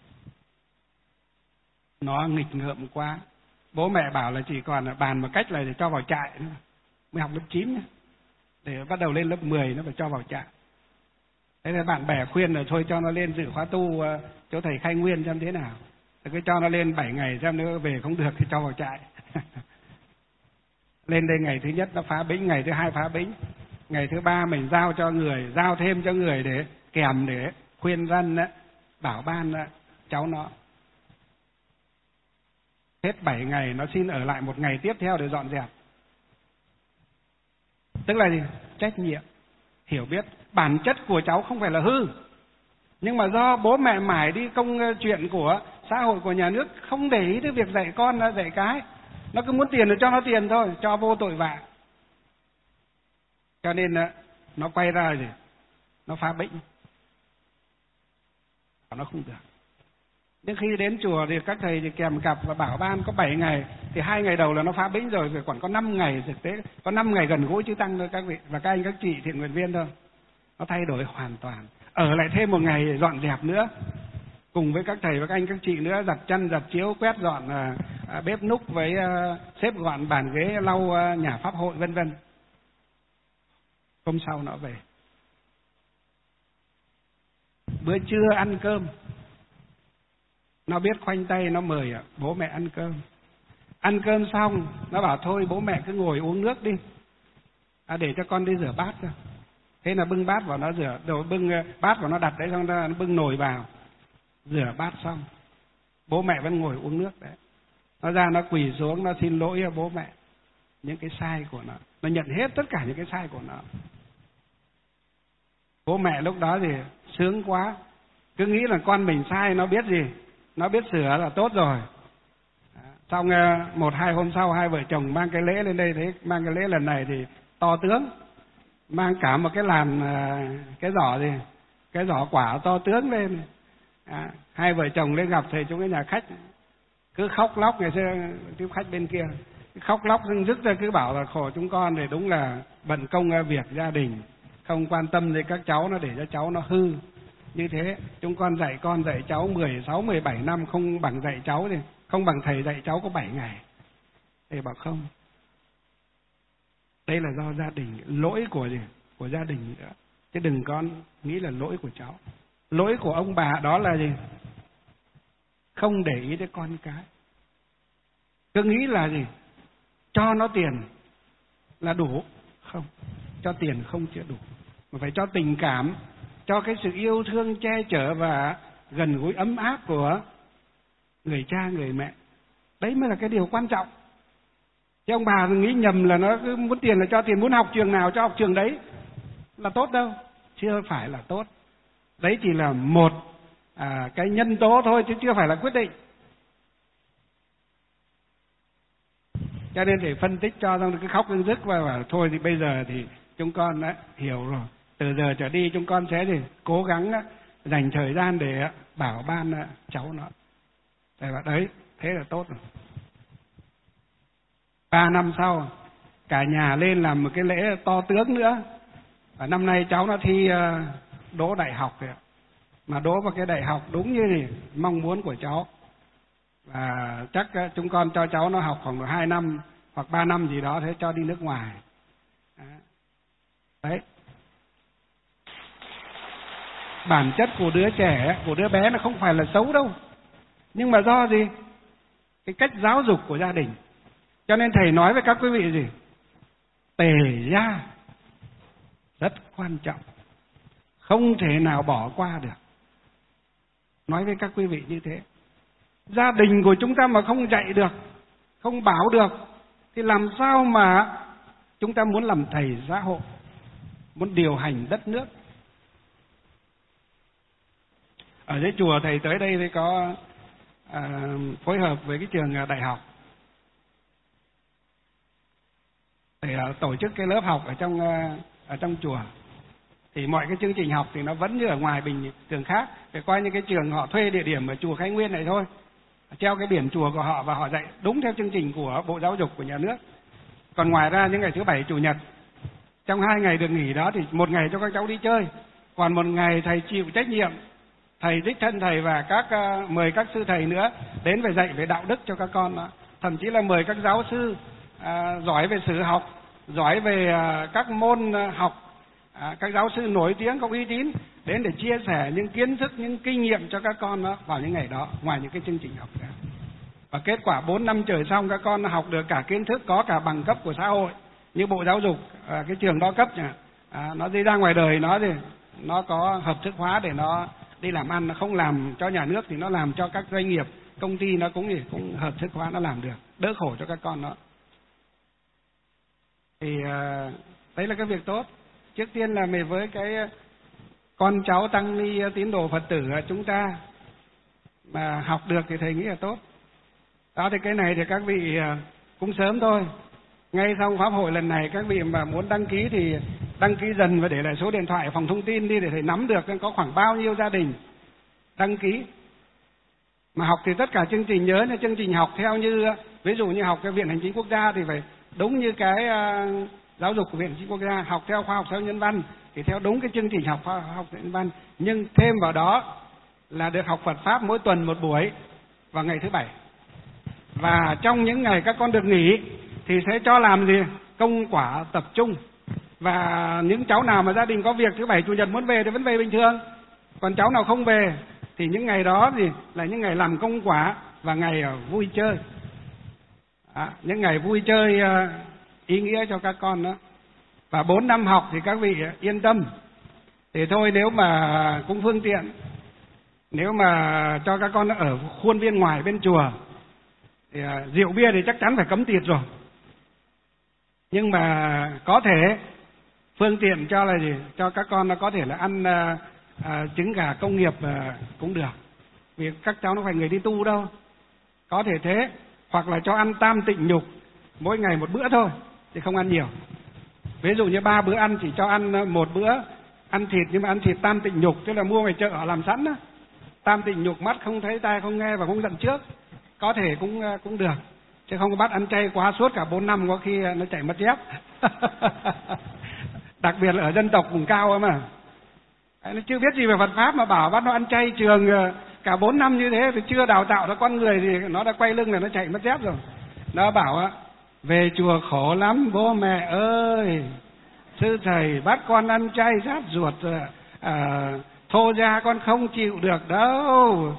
nó nghịch ngợm quá. Bố mẹ bảo là chỉ còn bàn một cách là để cho vào trại nữa. Mới học lớp chín nhá, để bắt đầu lên lớp mười nó phải cho vào trại. Thế là bạn bè khuyên là thôi cho nó lên dự khóa tu uh, chỗ thầy Khai Nguyên xem thế nào. Thế cứ cho nó lên bảy ngày xem nếu về không được thì cho vào trại. Lên đây ngày thứ nhất nó phá bính, ngày thứ hai phá bính, ngày thứ ba mình giao cho người, giao thêm cho người để kèm để khuyên răn đó, bảo ban đó, cháu nó. Hết bảy ngày nó xin ở lại một ngày tiếp theo để dọn dẹp. Tức là gì? Trách nhiệm, hiểu biết. Bản chất của cháu không phải là hư, nhưng mà do bố mẹ mải đi công chuyện của xã hội, của nhà nước, không để ý tới việc dạy con, dạy cái. Nó cứ muốn tiền thì cho nó tiền thôi, cho vô tội vạ. Cho nên nó quay ra gì? Nó phá bĩnh. Nó không được. Nhưng khi đến chùa thì các thầy thì kèm cặp và bảo ban có bảy ngày, thì hai ngày đầu là nó phá bĩnh rồi, rồi còn có năm ngày, thực tế có năm ngày gần gũi chư tăng thôi các vị và các anh các chị thiện nguyện viên thôi. Nó thay đổi hoàn toàn. Ở lại thêm một ngày để dọn dẹp nữa, cùng với các thầy và các anh các chị nữa, giặt chăn giặt chiếu, quét dọn à, à, bếp núc với à, xếp gọn bàn ghế, lau à, nhà pháp hội vân vân. Hôm sau nó về. Bữa trưa ăn cơm, nó biết khoanh tay nó mời bố mẹ ăn cơm. Ăn cơm xong nó bảo thôi bố mẹ cứ ngồi uống nước đi, à, để cho con đi rửa bát cho. Thế là bưng bát vào nó rửa, rồi bưng bát vào nó đặt đấy, xong nó bưng nồi vào rửa bát xong, bố mẹ vẫn ngồi uống nước đấy. Nó ra nó quỳ xuống, nó xin lỗi bố mẹ những cái sai của nó, nó nhận hết tất cả những cái sai của nó. Bố mẹ lúc đó thì sướng quá, cứ nghĩ là con mình sai, nó biết gì, nó biết sửa là tốt rồi. Xong một hai hôm sau hai vợ chồng mang cái lễ lên đây, thế mang cái lễ lần này thì to tướng, mang cả một cái làn cái giỏ gì, cái giỏ quả to tướng lên. À, hai vợ chồng lên gặp thầy trong cái nhà khách, cứ khóc lóc. Ngày xưa tiếp khách bên kia khóc lóc dưng dứt ra, cứ bảo là khổ chúng con thì đúng là bận công việc gia đình, không quan tâm đến các cháu, nó để cho cháu nó hư như thế. Chúng con dạy con dạy cháu mười sáu mười bảy năm không bằng dạy cháu, thì không bằng thầy dạy cháu có bảy ngày. Thầy bảo không, đây là do gia đình, lỗi của gì? Của gia đình nữa. chứ đừng có nghĩ là lỗi của cháu. Lỗi của ông bà đó là gì? Không để ý tới con cái. Cứ nghĩ là gì? Cho nó tiền là đủ. Không, cho tiền không chưa đủ, mà phải cho tình cảm, cho cái sự yêu thương che chở và gần gũi ấm áp của người cha người mẹ. Đấy mới là cái điều quan trọng. Chứ ông bà nghĩ nhầm là nó cứ muốn tiền là cho tiền, muốn học trường nào cho học trường đấy là tốt đâu, chưa phải là tốt. Đấy chỉ là một à, cái nhân tố thôi chứ chưa phải là quyết định. Cho nên để phân tích cho xong cứ khóc cứ rức và bảo thôi thì bây giờ thì chúng con đã hiểu rồi, từ giờ trở đi chúng con sẽ thì cố gắng dành thời gian để bảo ban cháu nó. Để bảo đấy, thế là tốt rồi. Ba năm sau cả nhà lên làm một cái lễ to tướng nữa. Và năm nay cháu nó thi đỗ đại học rồi, mà đỗ vào cái đại học đúng như thì mong muốn của cháu. Và chắc chúng con cho cháu nó học khoảng hai năm hoặc ba năm gì đó, thế cho đi nước ngoài. Đấy. Bản chất của đứa trẻ, của đứa bé nó không phải là xấu đâu, nhưng mà do gì? Cái cách giáo dục của gia đình. Cho nên thầy nói với các quý vị gì? Tề gia rất quan trọng, không thể nào bỏ qua được. Nói với các quý vị như thế. Gia đình của chúng ta mà không dạy được, không bảo được, thì làm sao mà chúng ta muốn làm thầy xã hội, muốn điều hành đất nước. Ở dưới chùa thầy tới đây thì có à, phối hợp với cái trường đại học. Để tổ chức cái lớp học ở trong ở trong chùa. Thì mọi cái chương trình học thì nó vẫn như ở ngoài bình thường khác. Để coi như cái trường họ thuê địa điểm ở chùa Khai Nguyên này thôi, treo cái biển chùa của họ và họ dạy đúng theo chương trình của Bộ Giáo dục của nhà nước. Còn ngoài ra những ngày thứ bảy chủ nhật, trong hai ngày được nghỉ đó thì một ngày cho các cháu đi chơi, còn một ngày thầy chịu trách nhiệm, thầy đích thân thầy và các uh, mời các sư thầy nữa đến về dạy về đạo đức cho các con đó. Thậm chí là mời các giáo sư uh, giỏi về sử học, giỏi về uh, các môn uh, học, uh, các giáo sư nổi tiếng có uy tín đến để chia sẻ những kiến thức, những kinh nghiệm cho các con đó vào những ngày đó, ngoài những cái chương trình học ra. Và kết quả bốn năm trời xong các con học được cả kiến thức, có cả bằng cấp của xã hội như Bộ Giáo dục, à, cái trường đó cấp nhỉ. À, nó đi ra ngoài đời nó thì nó có hợp thức hóa để nó đi làm ăn, nó không làm cho nhà nước thì nó làm cho các doanh nghiệp, công ty nó cũng cũng hợp thức hóa, nó làm được, đỡ khổ cho các con nó. Thì à, đấy là cái việc tốt. Trước tiên là về với cái con cháu tăng ni tín đồ Phật tử chúng ta mà học được thì thầy nghĩ là tốt. Đó thì cái này thì các vị cũng sớm thôi. Ngay sau pháp hội lần này các vị mà muốn đăng ký thì đăng ký dần và để lại số điện thoại phòng thông tin đi để thầy nắm được có khoảng bao nhiêu gia đình đăng ký. Mà học thì tất cả chương trình, nhớ là chương trình học theo như ví dụ như học cái Viện Hành chính Quốc gia thì phải đúng như cái uh, giáo dục của Viện Hành chính Quốc gia, học theo khoa học xã hội nhân văn thì theo đúng cái chương trình học khoa học nhân văn, nhưng thêm vào đó là được học Phật pháp mỗi tuần một buổi vào ngày thứ bảy. Và trong những ngày các con được nghỉ thì sẽ cho làm gì? Công quả tập trung. Và những cháu nào mà gia đình có việc thứ bảy chủ nhật muốn về thì vẫn về bình thường. Còn cháu nào không về thì những ngày đó thì là những ngày làm công quả và ngày vui chơi. À, những ngày vui chơi uh, ý nghĩa cho các con đó. Và bốn năm học thì các vị yên tâm. Thì thôi nếu mà cũng phương tiện, nếu mà cho các con ở khuôn viên ngoài bên chùa thì uh, rượu bia thì chắc chắn phải cấm tiệt rồi. Nhưng mà có thể phương tiện cho là gì? Cho các con nó có thể là ăn uh, uh, trứng gà công nghiệp uh, cũng được. Vì các cháu nó phải người đi tu đâu. Có thể thế. Hoặc là cho ăn tam tịnh nhục, mỗi ngày một bữa thôi, thì không ăn nhiều. Ví dụ như ba bữa ăn chỉ cho ăn một bữa ăn thịt, nhưng mà ăn thịt tam tịnh nhục, tức là mua ngoài chợ họ làm sẵn đó. Tam tịnh nhục, mắt không thấy, tai không nghe và không giận trước. Có thể cũng cũng được. Chứ không có bắt ăn chay quá suốt cả bốn năm có khi nó chảy mất dép. Đặc biệt là ở dân tộc vùng cao mà. Nó chưa biết gì về Phật Pháp mà bảo bắt nó ăn chay trường cả bốn năm như thế thì chưa đào tạo ra con người thì nó đã quay lưng là nó chạy mất dép rồi. Nó bảo á, về chùa khổ lắm bố mẹ ơi, sư thầy bắt con ăn chay rát ruột, à, thô ra con không chịu được đâu.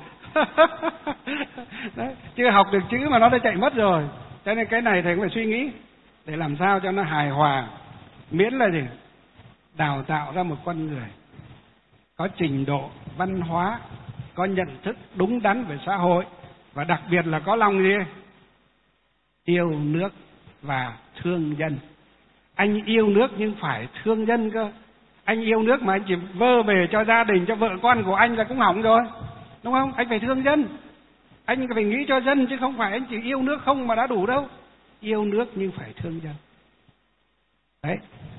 Đấy, chưa học được chữ mà nó đã chạy mất rồi. Cho nên cái này thầy cũng phải suy nghĩ để làm sao cho nó hài hòa. Miễn là gì? Đào tạo ra một con người có trình độ văn hóa, có nhận thức đúng đắn về xã hội, và đặc biệt là có lòng gì? Yêu nước và thương dân. Anh yêu nước nhưng phải thương dân cơ. Anh yêu nước mà anh chỉ vơ về cho gia đình, cho vợ con của anh là cũng hỏng rồi, đúng không? Anh phải thương dân, anh phải nghĩ cho dân, chứ không phải anh chỉ yêu nước không mà đã đủ đâu. Yêu nước nhưng phải thương dân. Đấy,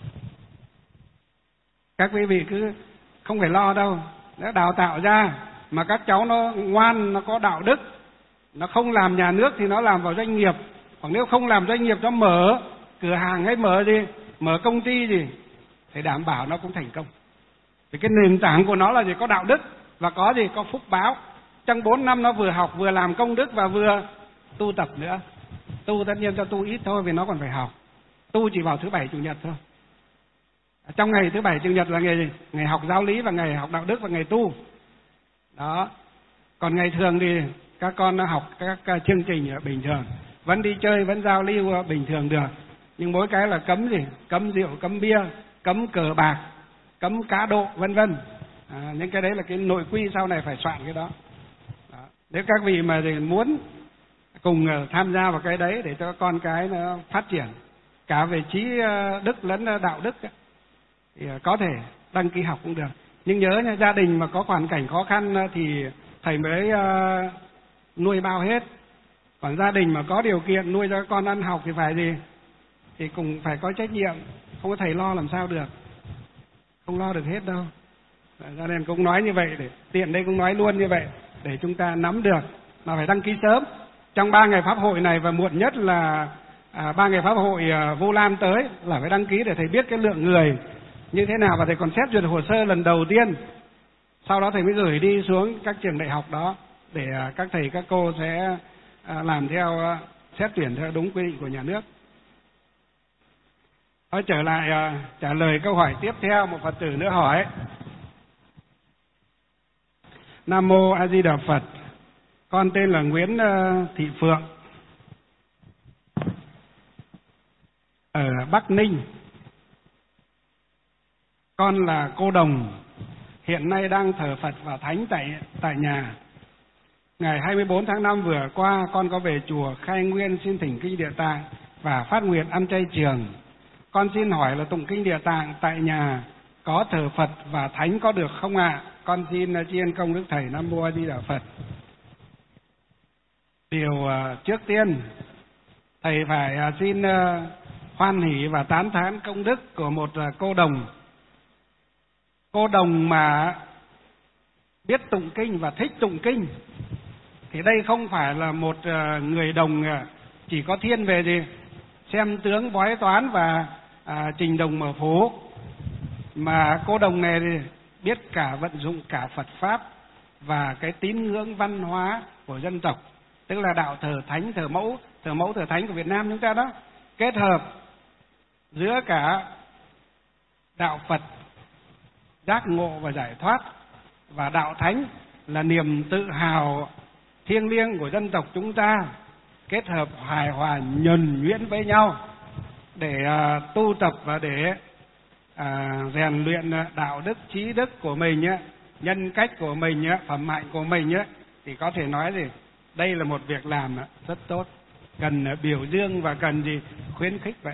các quý vị cứ không phải lo đâu. Đã đào tạo ra mà các cháu nó ngoan, nó có đạo đức, nó không làm nhà nước thì nó làm vào doanh nghiệp. Còn nếu không làm doanh nghiệp, nó mở cửa hàng hay mở gì, mở công ty gì, thì đảm bảo nó cũng thành công. Vì cái nền tảng của nó là gì? Có đạo đức và có gì? Có phúc báo. Trong bốn năm nó vừa học, vừa làm công đức và vừa tu tập nữa. Tu tất nhiên cho tu ít thôi vì nó còn phải học. Tu chỉ vào thứ bảy chủ nhật thôi. Trong ngày thứ bảy chủ nhật là ngày gì? Ngày học giáo lý và ngày học đạo đức và ngày tu. Đó. Còn ngày thường thì các con nó học các chương trình bình thường, vẫn đi chơi, vẫn giao lưu bình thường được. Nhưng mỗi cái là cấm gì? Cấm rượu, cấm bia, cấm cờ bạc, cấm cá độ, vân vân. À, những cái đấy là cái nội quy sau này phải soạn cái đó. Đó. Nếu các vị mà muốn cùng tham gia vào cái đấy để cho con cái nó phát triển cả về trí đức lẫn đạo đức ấy, thì có thể đăng ký học cũng được. Nhưng nhớ nha, gia đình mà có hoàn cảnh khó khăn thì thầy mới uh, nuôi bao hết. Còn gia đình mà có điều kiện nuôi cho con ăn học thì phải gì? Thì cũng phải có trách nhiệm. Không có thầy lo làm sao được. Không lo được hết đâu. Cho nên cũng nói như vậy, để tiện đây cũng nói luôn như vậy, để chúng ta nắm được. Mà phải đăng ký sớm. Trong ba ngày pháp hội này, và muộn nhất là à, ba ngày pháp hội à, Vu Lan tới là phải đăng ký để thầy biết cái lượng người như thế nào, và thầy còn xét duyệt hồ sơ lần đầu tiên. Sau đó thầy mới gửi đi xuống các trường đại học đó để à, các thầy các cô sẽ à, làm theo à, xét tuyển theo đúng quy định của nhà nước. Thôi trở lại à, trả lời câu hỏi tiếp theo, một Phật tử nữa hỏi. Nam Mô A Di Đà Phật. Con tên là Nguyễn uh, Thị Phượng, ở Bắc Ninh. Con là cô đồng, hiện nay đang thờ Phật và Thánh tại tại nhà. Ngày hai mươi bốn tháng năm vừa qua, con có về chùa khai nguyên xin thỉnh kinh Địa Tạng và phát nguyện ăn chay trường. Con xin hỏi là tụng kinh Địa Tạng tại nhà có thờ Phật và Thánh có được không ạ? À? Con xin tri ân công đức thầy. Nam Mô A Di Đà Phật. Điều uh, trước tiên, thầy phải uh, xin uh, hoan hỷ và tán thán công đức của một uh, cô đồng. Cô đồng mà biết tụng kinh và thích tụng kinh, thì đây không phải là một uh, người đồng uh, chỉ có thiên về gì xem tướng bói toán và uh, trình đồng mở phố, mà cô đồng này thì biết cả vận dụng cả Phật Pháp và cái tín ngưỡng văn hóa của dân tộc, tức là đạo thờ Thánh, thờ mẫu, thờ mẫu thờ Thánh của Việt Nam chúng ta đó, kết hợp giữa cả đạo Phật giác ngộ và giải thoát và đạo Thánh là niềm tự hào thiêng liêng của dân tộc chúng ta, kết hợp hài hòa nhuần nhuyễn với nhau để uh, tu tập và để uh, rèn luyện đạo đức trí đức của mình, uh, nhân cách của mình, uh, phẩm hạnh của mình, uh, thì có thể nói gì đây là một việc làm rất tốt, cần biểu dương và cần gì khuyến khích vậy.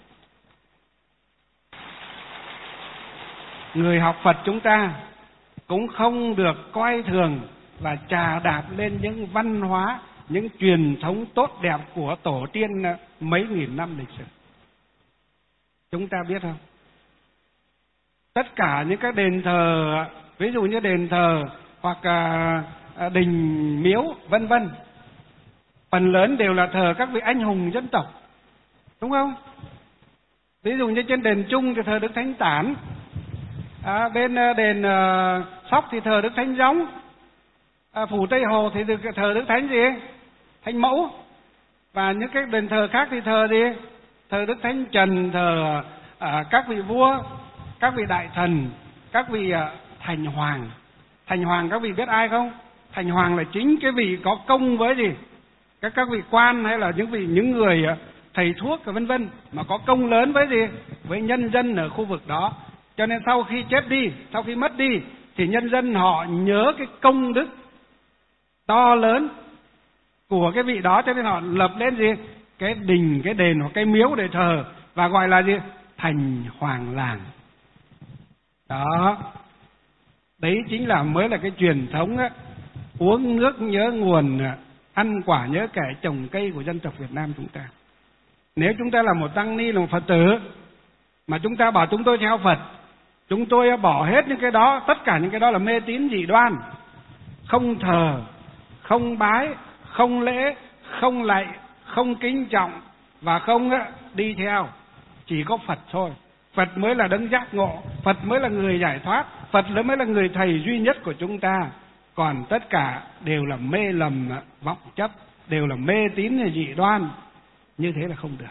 Người học Phật chúng ta cũng không được coi thường và chà đạp lên những văn hóa, những truyền thống tốt đẹp của tổ tiên mấy nghìn năm lịch sử. Chúng ta biết không? Tất cả những các đền thờ, ví dụ như đền thờ hoặc đình miếu vân vân, phần lớn đều là thờ các vị anh hùng dân tộc, đúng không? Ví dụ như trên đền Trung thì thờ Đức Thánh Tản, à, bên đền uh, Sóc thì thờ Đức Thánh Gióng, à, Phủ Tây Hồ thì được thờ Đức Thánh gì? Thánh Mẫu. Và những cái đền thờ khác thì thờ gì? Thờ Đức Thánh Trần, thờ à, các vị vua, các vị đại thần, các vị à, thành hoàng. Thành hoàng các vị biết ai không? Thành hoàng là chính cái vị có công với gì? Các các vị quan hay là những vị những người à, thầy thuốc và vân vân mà có công lớn với gì? Với nhân dân ở khu vực đó. Cho nên sau khi chết đi, sau khi mất đi thì nhân dân họ nhớ cái công đức to lớn của cái vị đó, cho nên họ lập lên gì? Cái đình, cái đền hoặc cái miếu để thờ và gọi là gì? Thành hoàng làng. Đó. Đấy chính là mới là cái truyền thống á, uống nước nhớ nguồn, ăn quả nhớ kẻ trồng cây của dân tộc Việt Nam chúng ta. Nếu chúng ta là một tăng ni, là một Phật tử mà chúng ta bảo chúng tôi theo Phật, chúng tôi bỏ hết những cái đó, tất cả những cái đó là mê tín dị đoan, không thờ, không bái, không lễ, không lạy, không kính trọng và không đi theo. Chỉ có Phật thôi. Phật mới là đấng giác ngộ, Phật mới là người giải thoát, Phật mới là người thầy duy nhất của chúng ta. Còn tất cả đều là mê lầm vọng chấp, đều là mê tín dị đoan. Như thế là không được.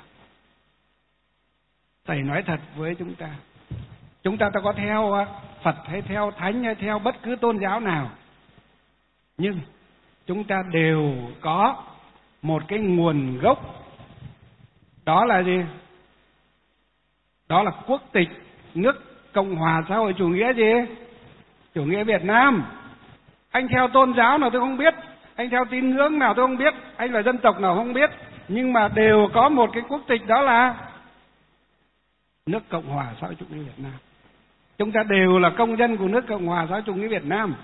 Thầy nói thật với chúng ta, chúng ta ta có theo Phật hay theo Thánh hay theo bất cứ tôn giáo nào, nhưng chúng ta đều có một cái nguồn gốc. Đó là gì? Đó là quốc tịch nước Cộng hòa xã hội chủ nghĩa gì? Chủ nghĩa Việt Nam. Anh theo tôn giáo nào tôi không biết, anh theo tín ngưỡng nào tôi không biết, anh là dân tộc nào không biết, nhưng mà đều có một cái quốc tịch, đó là nước Cộng hòa xã hội chủ nghĩa Việt Nam. Chúng ta đều là công dân của nước Cộng hòa xã hội chủ nghĩa Việt Nam.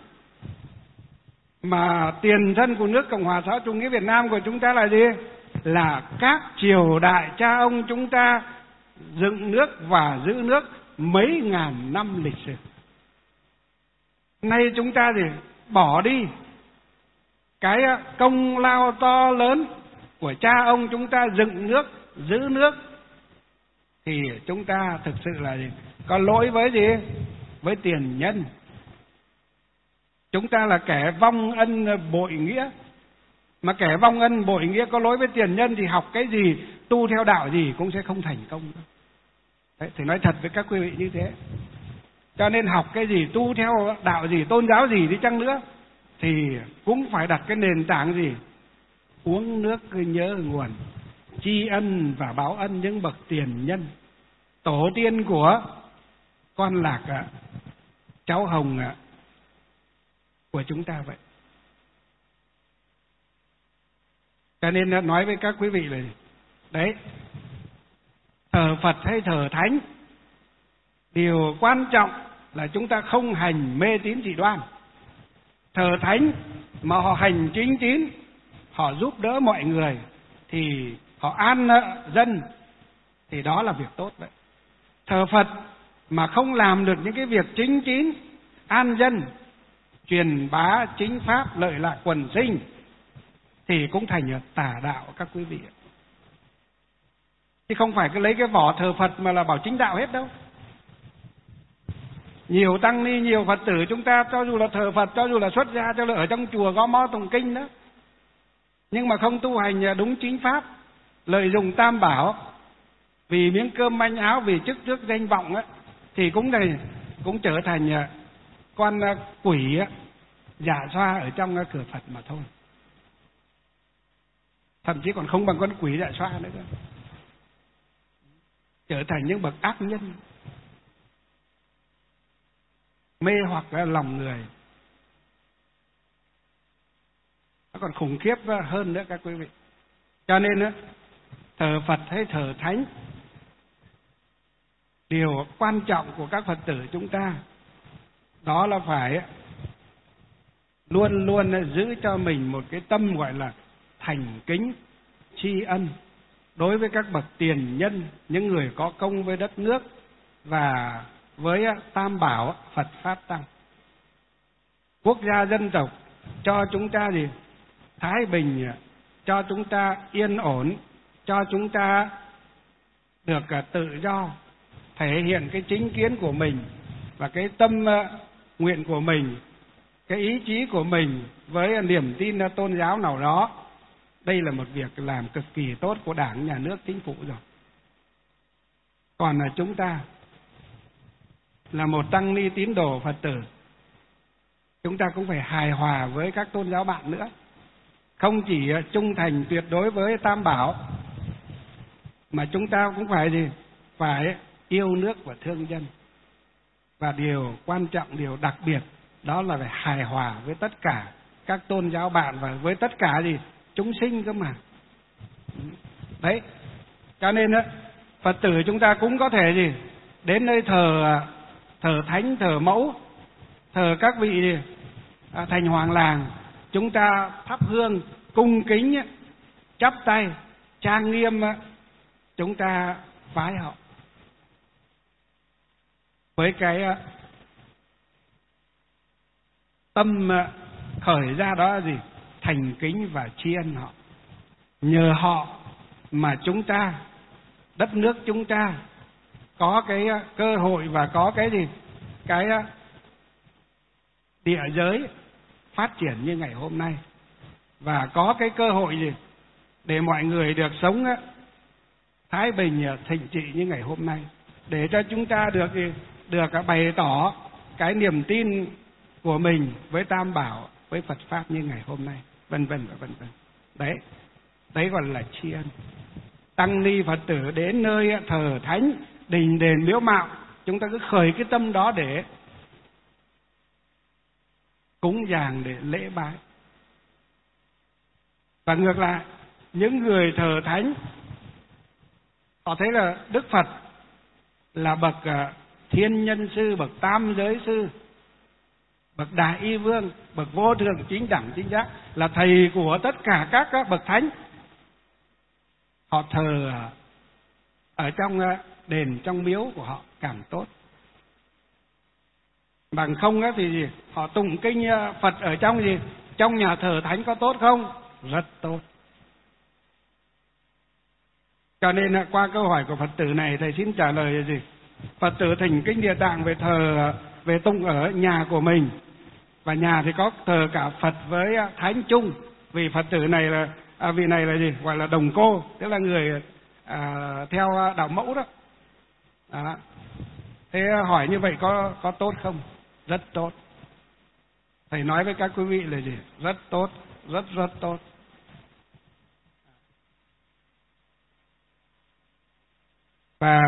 Mà tiền thân của nước Cộng hòa xã hội chủ nghĩa Việt Nam của chúng ta là gì? Là các triều đại cha ông chúng ta dựng nước và giữ nước mấy ngàn năm lịch sử. Nay chúng ta thì bỏ đi cái công lao to lớn của cha ông chúng ta dựng nước, giữ nước, thì chúng ta thực sự là gì? Có lỗi với gì? Với tiền nhân. Chúng ta là kẻ vong ân bội nghĩa. Mà kẻ vong ân bội nghĩa có lỗi với tiền nhân thì học cái gì, tu theo đạo gì cũng sẽ không thành công. Đấy, thì nói thật với các quý vị như thế. Cho nên học cái gì, tu theo đạo gì, tôn giáo gì đi chăng nữa thì cũng phải đặt cái nền tảng gì? Uống nước nhớ nguồn, tri ân và báo ân những bậc tiền nhân, tổ tiên của con Lạc ạ, cháu Hồng ạ, của chúng ta vậy. Cho nên nói với các quý vị là đấy, thờ Phật hay thờ Thánh, điều quan trọng là chúng ta không hành mê tín dị đoan. Thờ Thánh mà họ hành chính tín, họ giúp đỡ mọi người, thì họ an dân, thì đó là việc tốt đấy. Thờ Phật mà không làm được những cái việc chính tín, an dân, truyền bá chính pháp, lợi lạc quần sinh, thì cũng thành tà đạo các quý vị. Chứ không phải cứ lấy cái vỏ thờ Phật mà là bảo chính đạo hết đâu. Nhiều tăng ni, nhiều Phật tử chúng ta, cho dù là thờ Phật, cho dù là xuất gia, cho dù là ở trong chùa gõ mõ tụng kinh đó, nhưng mà không tu hành đúng chính pháp, lợi dụng tam bảo vì miếng cơm manh áo, vì chức tước danh vọng á, thì cũng này cũng trở thành con quỷ giả xoa ở trong cửa Phật mà thôi. Thậm chí còn không bằng con quỷ giả xoa nữa cơ. Trở thành những bậc ác nhân, mê hoặc lòng người. Nó còn khủng khiếp hơn nữa các quý vị. Cho nên á, thờ Phật hay thờ Thánh, điều quan trọng của các Phật tử chúng ta đó là phải luôn luôn giữ cho mình một cái tâm gọi là thành kính, tri ân đối với các bậc tiền nhân, những người có công với đất nước và với tam bảo Phật Pháp Tăng. Quốc gia dân tộc cho chúng ta gì? Thái bình, cho chúng ta yên ổn, cho chúng ta được tự do, thể hiện cái chính kiến của mình và cái tâm nguyện của mình, cái ý chí của mình với niềm tin tôn giáo nào đó. Đây là một việc làm cực kỳ tốt của Đảng, Nhà nước, Chính phủ rồi. Còn là chúng ta là một tăng ni tín đồ Phật tử, chúng ta cũng phải hài hòa với các tôn giáo bạn nữa. Không chỉ trung thành tuyệt đối với Tam Bảo, mà chúng ta cũng phải gì? Phải yêu nước và thương dân. Và điều quan trọng, điều đặc biệt đó là phải hài hòa với tất cả các tôn giáo bạn và với tất cả gì? Chúng sinh cơ mà. Đấy, cho nên á, Phật tử chúng ta cũng có thể gì? Đến nơi thờ thờ thánh, thờ mẫu, thờ các vị gì? À, thành hoàng làng, chúng ta thắp hương cung kính, chắp tay trang nghiêm, chúng ta vái họ với cái tâm khởi ra đó là gì? Thành kính và tri ân họ. Nhờ họ mà chúng ta, đất nước chúng ta có cái cơ hội và có cái gì? Cái địa giới phát triển như ngày hôm nay, và có cái cơ hội gì để mọi người được sống thái bình thịnh trị như ngày hôm nay, để cho chúng ta được được bày tỏ cái niềm tin của mình với Tam Bảo, với Phật pháp như ngày hôm nay, vân vân và vân vân. Đấy, đấy gọi là tri ân. Tăng ni Phật tử đến nơi thờ thánh, đình đền miếu mạo, chúng ta cứ khởi cái tâm đó để cúng dường, để lễ bái. Và ngược lại, những người thờ thánh, họ thấy là Đức Phật là bậc thiên nhân sư, bậc tam giới sư, bậc đại y vương, bậc vô thượng chính đẳng chính giác, là thầy của tất cả các, các bậc thánh. Họ thờ ở trong đền, trong miếu của họ càng tốt. Bằng không thì gì? Họ tụng kinh Phật ở trong gì? Trong nhà thờ thánh có tốt không? Rất tốt. Cho nên qua câu hỏi của Phật tử này, thầy xin trả lời là gì? Phật tử thỉnh kinh Địa Tạng về thờ, về tụng ở nhà của mình, và nhà thì có thờ cả Phật với thánh chung. Vì Phật tử này là à, vị này là gì? Gọi là đồng cô, tức là người à, theo đạo mẫu đó. đó. Thế hỏi như vậy có có tốt không? Rất tốt. Thầy nói với các quý vị là gì? Rất tốt, rất rất tốt. Và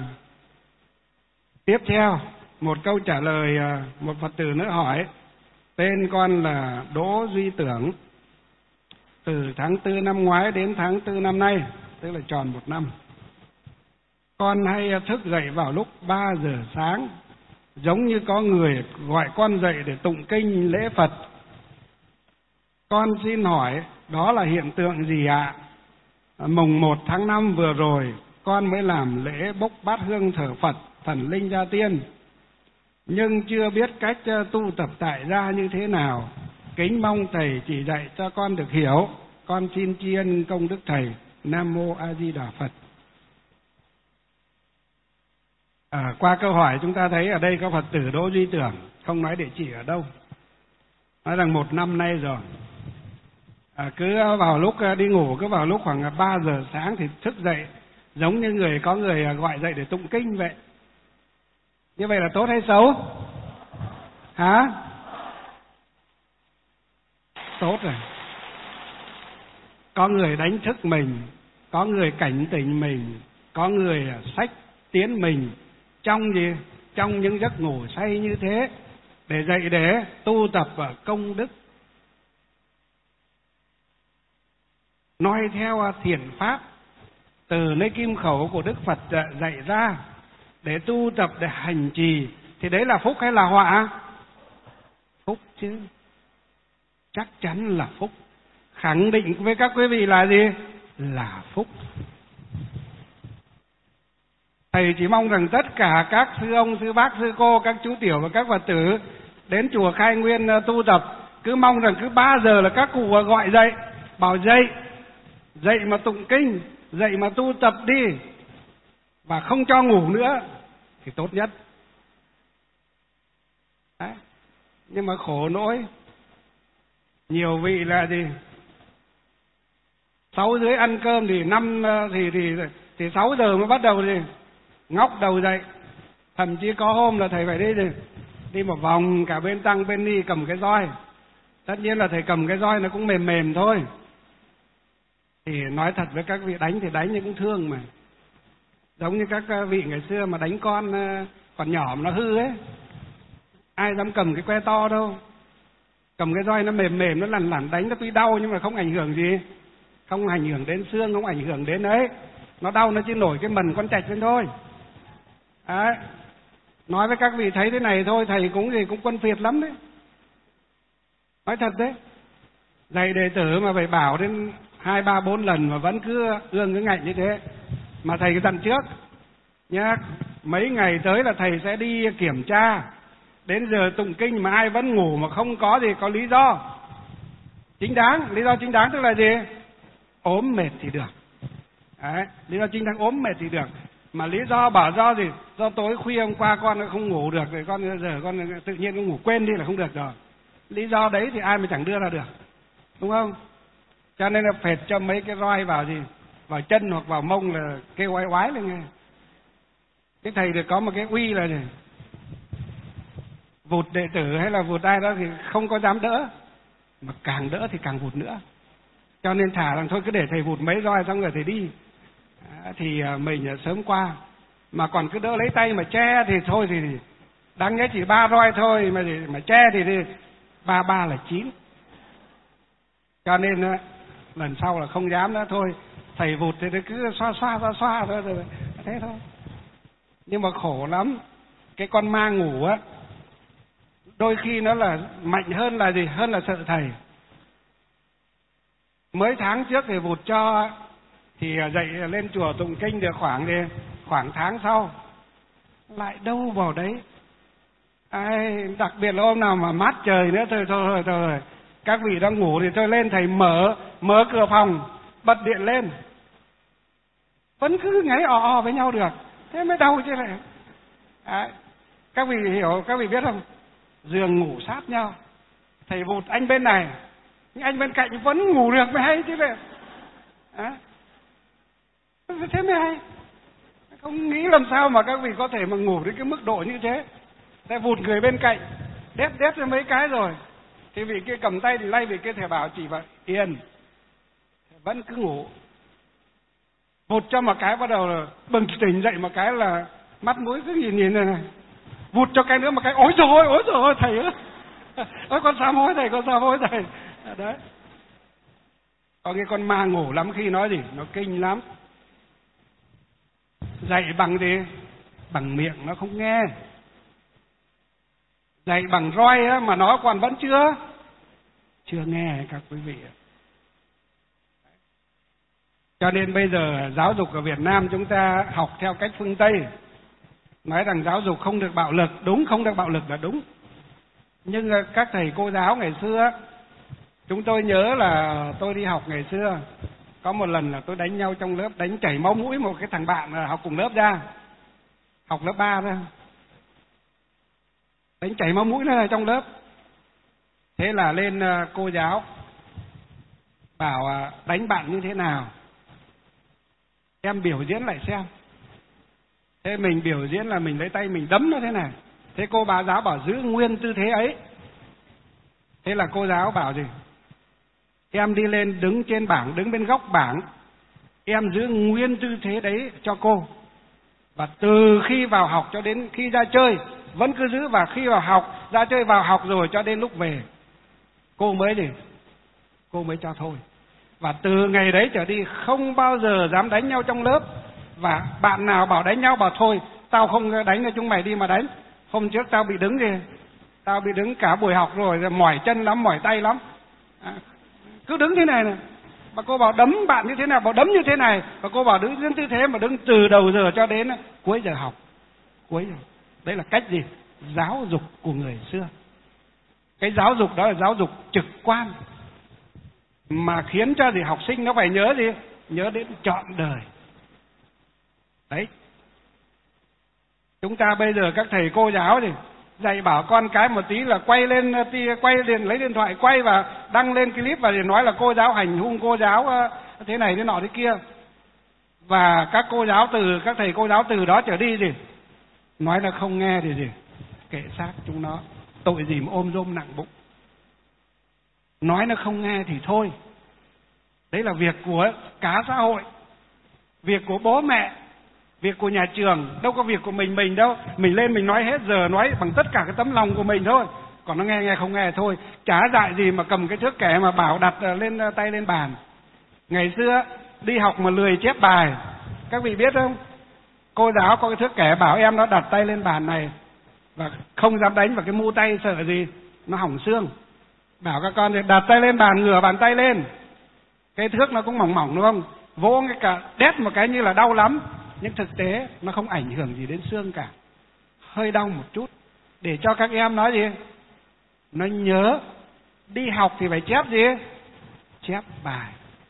tiếp theo, một câu trả lời, một Phật tử nữa hỏi: tên con là Đỗ Duy Tưởng, từ tháng tư năm ngoái đến tháng tư năm nay, tức là tròn một năm. Con hay thức dậy vào lúc ba giờ sáng, giống như có người gọi con dậy để tụng kinh lễ Phật. Con xin hỏi đó là hiện tượng gì ạ? Mùng một tháng năm vừa rồi, con mới làm lễ bốc bát hương thờ Phật, thần linh gia tiên, nhưng chưa biết cách tu tập tại gia như thế nào. Kính mong thầy chỉ dạy cho con được hiểu. Con xin tri ân công đức thầy. Nam mô A Di Đà Phật. À, qua câu hỏi chúng ta thấy ở đây có Phật tử Đỗ Duy Tưởng, không nói địa chỉ ở đâu, nói rằng một năm nay rồi, à, cứ vào lúc đi ngủ, cứ vào lúc khoảng ba giờ sáng thì thức dậy, giống như người có người gọi dậy để tụng kinh vậy. Như vậy là tốt hay xấu? Hả? Tốt rồi. Có người đánh thức mình, có người cảnh tỉnh mình, có người xách tiến mình trong gì? Trong những giấc ngủ say như thế, để dậy để tu tập ở công đức, noi theo thiện pháp từ nơi kim khẩu của Đức Phật dạy ra, để tu tập, để hành trì, thì đấy là phúc hay là họa? Phúc chứ, chắc chắn là phúc. Khẳng định với các quý vị là gì? Là phúc. Thầy chỉ mong rằng tất cả các sư ông, sư bác, sư cô, các chú tiểu và các Phật tử đến chùa Khai Nguyên tu tập, cứ mong rằng cứ ba giờ là các cụ gọi dậy, bảo dậy, dậy mà tụng kinh, dậy mà tu tập đi, và không cho ngủ nữa thì tốt nhất. Đấy. Nhưng mà khổ nỗi nhiều vị là gì? Sáu dưới ăn cơm thì năm thì thì thì sáu giờ mới bắt đầu gì? ngóc đầu dậy. Thậm chí có hôm là thầy phải đi đi, đi một vòng cả bên tăng bên ni cầm cái roi. Tất nhiên là thầy cầm cái roi nó cũng mềm mềm thôi. Thì nói thật với các vị, đánh thì đánh nhưng cũng thương mà. Giống như các vị ngày xưa mà đánh con còn nhỏ mà nó hư ấy, ai dám cầm cái que to đâu. Cầm cái roi nó mềm mềm, nó lằn lằn, đánh nó tuy đau nhưng mà không ảnh hưởng gì. Không ảnh hưởng đến xương, không ảnh hưởng đến ấy. Nó đau nó chỉ nổi cái mần con trạch lên thôi. Đấy. Nói với các vị thấy thế này thôi, thầy cũng gì cũng quân phiệt lắm đấy. Nói thật đấy. Dạy đệ tử mà phải bảo đến hai ba bốn lần mà vẫn cứ ương cứ ngạnh như thế. Mà thầy cứ dặn trước nhá, mấy ngày tới là thầy sẽ đi kiểm tra. Đến giờ tụng kinh mà ai vẫn ngủ mà không có gì, có lý do chính đáng. Lý do chính đáng tức là gì? Ốm mệt thì được. Đấy, lý do chính đáng ốm mệt thì được. Mà lý do bảo do gì? Do tối khuya hôm qua con nó không ngủ được, rồi con giờ con tự nhiên con ngủ quên đi là không được rồi. Lý do đấy thì ai mà chẳng đưa ra được, đúng không? Cho nên là phệt cho mấy cái roi vào gì, vào chân hoặc vào mông là kêu oái oái lên nghe. Cái thầy được có một cái uy là gì? Vụt đệ tử hay là vụt ai đó thì không có dám đỡ, mà càng đỡ thì càng vụt nữa. Cho nên thả rằng thôi cứ để thầy vụt mấy roi xong rồi thầy đi. À, thì mình sớm qua. Mà còn cứ đỡ lấy tay mà che thì thôi thì đáng nhẽ chỉ ba roi thôi, mà mà che thì, thì ba ba là chín. Cho nên lần sau là không dám nữa, thôi thầy vụt thì cứ xoa xoa xoa xoa thôi, rồi thế thôi. Nhưng mà khổ lắm. Cái con ma ngủ á, đôi khi nó là mạnh hơn là gì? Hơn là sợ thầy. Mới tháng trước thì vụt cho thì dậy lên chùa tụng kinh được khoảng thì khoảng tháng sau lại đâu vào đấy. Ai, đặc biệt là hôm nào mà mát trời nữa thôi thôi thôi thôi. Các vị đang ngủ thì tôi lên thầy mở mở cửa phòng, bật điện lên, vẫn cứ ngáy ò ò với nhau được, thế mới đau chứ lại. Đấy. Các vị hiểu, các vị biết không? Giường ngủ sát nhau, thầy vụt anh bên này, nhưng anh bên cạnh vẫn ngủ được mới hay chứ lại. Đấy. Thế mới hay. Không nghĩ làm sao mà các vị có thể mà ngủ đến cái mức độ như thế. Thế vụt người bên cạnh, đét đét cho mấy cái rồi, thì vị kia cầm tay thì lay vị kia thầy bảo chỉ vào yên, vẫn cứ ngủ. Vụt cho một cái bắt đầu là bừng tỉnh dậy một cái là mắt mũi cứ nhìn nhìn này này. Vụt cho cái nữa một cái, ôi trời ơi, ôi trời ơi thầy ơi, ôi con sám hối thầy, con sám hối thầy. Đấy. Có cái con ma ngủ lắm khi nói gì, nó kinh lắm. Dạy bằng gì? Bằng miệng nó không nghe. Dạy bằng roi á, mà nó còn vẫn chưa chưa nghe các quý vị. Cho nên bây giờ giáo dục ở Việt Nam chúng ta học theo cách phương Tây, nói rằng giáo dục không được bạo lực, đúng, không được bạo lực là đúng. Nhưng các thầy cô giáo ngày xưa, chúng tôi nhớ là tôi đi học ngày xưa, có một lần là tôi đánh nhau trong lớp, đánh chảy máu mũi một cái thằng bạn học cùng lớp ra, học lớp ba ra, đánh chảy máu mũi nó là trong lớp. Thế là lên cô giáo bảo đánh bạn như thế nào, em biểu diễn lại xem. Thế mình biểu diễn là mình lấy tay mình đấm nó thế này. Thế cô bà giáo bảo giữ nguyên tư thế ấy. Thế là cô giáo bảo gì? Em đi lên đứng trên bảng, đứng bên góc bảng, em giữ nguyên tư thế đấy cho cô. Và từ khi vào học cho đến khi ra chơi vẫn cứ giữ, và khi vào học, ra chơi vào học rồi cho đến lúc về cô mới gì? Cô mới cho thôi. Và từ ngày đấy trở đi không bao giờ dám đánh nhau trong lớp. Và bạn nào bảo đánh nhau bảo thôi, tao không đánh nữa, chúng mày đi mà đánh. Hôm trước tao bị đứng gì? Tao bị đứng cả buổi học rồi, mỏi chân lắm, mỏi tay lắm. À, cứ đứng thế này này. Và cô bảo đấm bạn như thế nào, bảo đấm như thế này. Và cô bảo đứng như thế mà đứng từ đầu giờ cho đến cuối giờ học. Cuối giờ. Đấy là cách gì? Giáo dục của người xưa. Cái giáo dục đó là giáo dục trực quan, mà khiến cho gì học sinh nó phải nhớ gì? Nhớ đến trọn đời. Đấy. Chúng ta bây giờ các thầy cô giáo thì dạy bảo con cái một tí là quay lên, quay liền lấy điện thoại quay và đăng lên clip và thì nói là cô giáo hành hung, cô giáo thế này thế nọ thế kia. Và các cô giáo từ, các thầy cô giáo từ đó trở đi gì? Nói là không nghe thì gì? Kệ xác chúng nó, tội gì mà ôm rôm nặng bụng. Nói nó không nghe thì thôi. Đấy là việc của cả xã hội, việc của bố mẹ, việc của nhà trường, đâu có việc của mình mình đâu. Mình lên mình nói hết giờ, nói bằng tất cả cái tấm lòng của mình thôi. Còn nó nghe nghe không nghe thôi. Chả dại gì mà cầm cái thước kẻ mà bảo đặt lên tay lên bàn. Ngày xưa đi học mà lười chép bài, các vị biết không? Cô giáo có cái thước kẻ bảo em nó đặt tay lên bàn này và không dám đánh vào cái mu tay, sợ gì nó hỏng xương. Bảo các con thì đặt tay lên bàn, ngửa bàn tay lên. Cái thước nó cũng mỏng mỏng đúng không? Vỗ cái cả đét một cái như là đau lắm, nhưng thực tế nó không ảnh hưởng gì đến xương cả. Hơi đau một chút để cho các em nói gì? Nó nhớ. Đi học thì phải chép gì? Chép bài.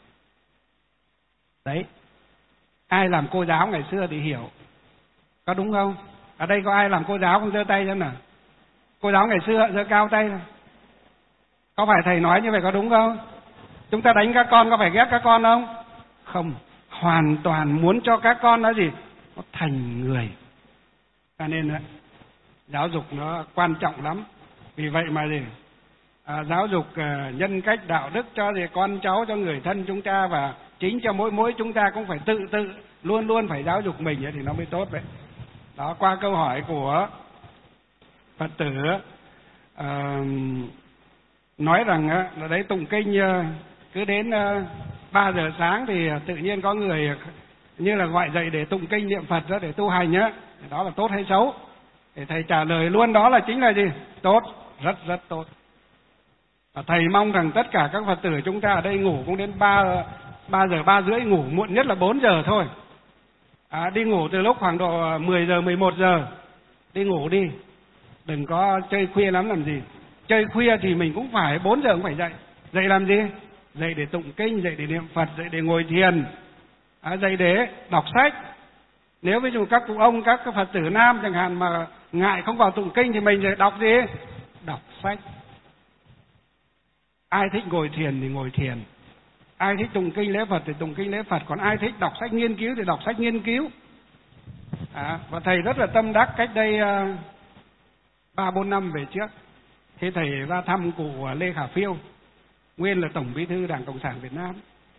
Đấy. Ai làm cô giáo ngày xưa thì hiểu. Có đúng không? Ở đây có ai làm cô giáo không? Giơ tay xem nào. Cô giáo ngày xưa giơ cao tay nào. Có phải thầy nói như vậy có đúng không? Chúng ta đánh các con có phải ghét các con không? Không. Hoàn toàn muốn cho các con nói gì? Nó thành người. Cho nên đó, giáo dục nó quan trọng lắm. Vì vậy mà gì? À, giáo dục à, nhân cách đạo đức cho gì con cháu, cho người thân chúng ta, và chính cho mỗi mỗi chúng ta cũng phải tự tự luôn luôn phải giáo dục mình thì nó mới tốt đấy. Đó, qua câu hỏi của Phật tử à, nói rằng là đấy tụng kinh cứ đến ba giờ sáng thì tự nhiên có người như là gọi dậy để tụng kinh niệm Phật đó, để tu hành á, đó là tốt hay xấu? Để thầy trả lời luôn, đó là chính là gì? Tốt, rất rất tốt. Và thầy mong rằng tất cả các Phật tử chúng ta ở đây ngủ cũng đến ba ba giờ ba rưỡi, ngủ muộn nhất là bốn giờ thôi. À, đi ngủ từ lúc khoảng độ mười giờ mười một giờ đi ngủ đi, đừng có chơi khuya lắm làm gì. Chơi khuya thì mình cũng phải bốn giờ cũng phải dậy. Dậy làm gì? Dậy để tụng kinh, dậy để niệm Phật, dậy để ngồi thiền, à, dậy để đọc sách. Nếu ví dụ các cụ ông, các Phật tử nam chẳng hạn mà ngại không vào tụng kinh thì mình sẽ đọc gì? Đọc sách. Ai thích ngồi thiền thì ngồi thiền, ai thích tụng kinh lễ Phật thì tụng kinh lễ Phật, còn ai thích đọc sách nghiên cứu thì đọc sách nghiên cứu. À, và thầy rất là tâm đắc cách đây ba bốn năm về trước, khi thầy ra thăm cụ Lê Khả Phiêu, nguyên là Tổng Bí thư Đảng Cộng sản Việt Nam.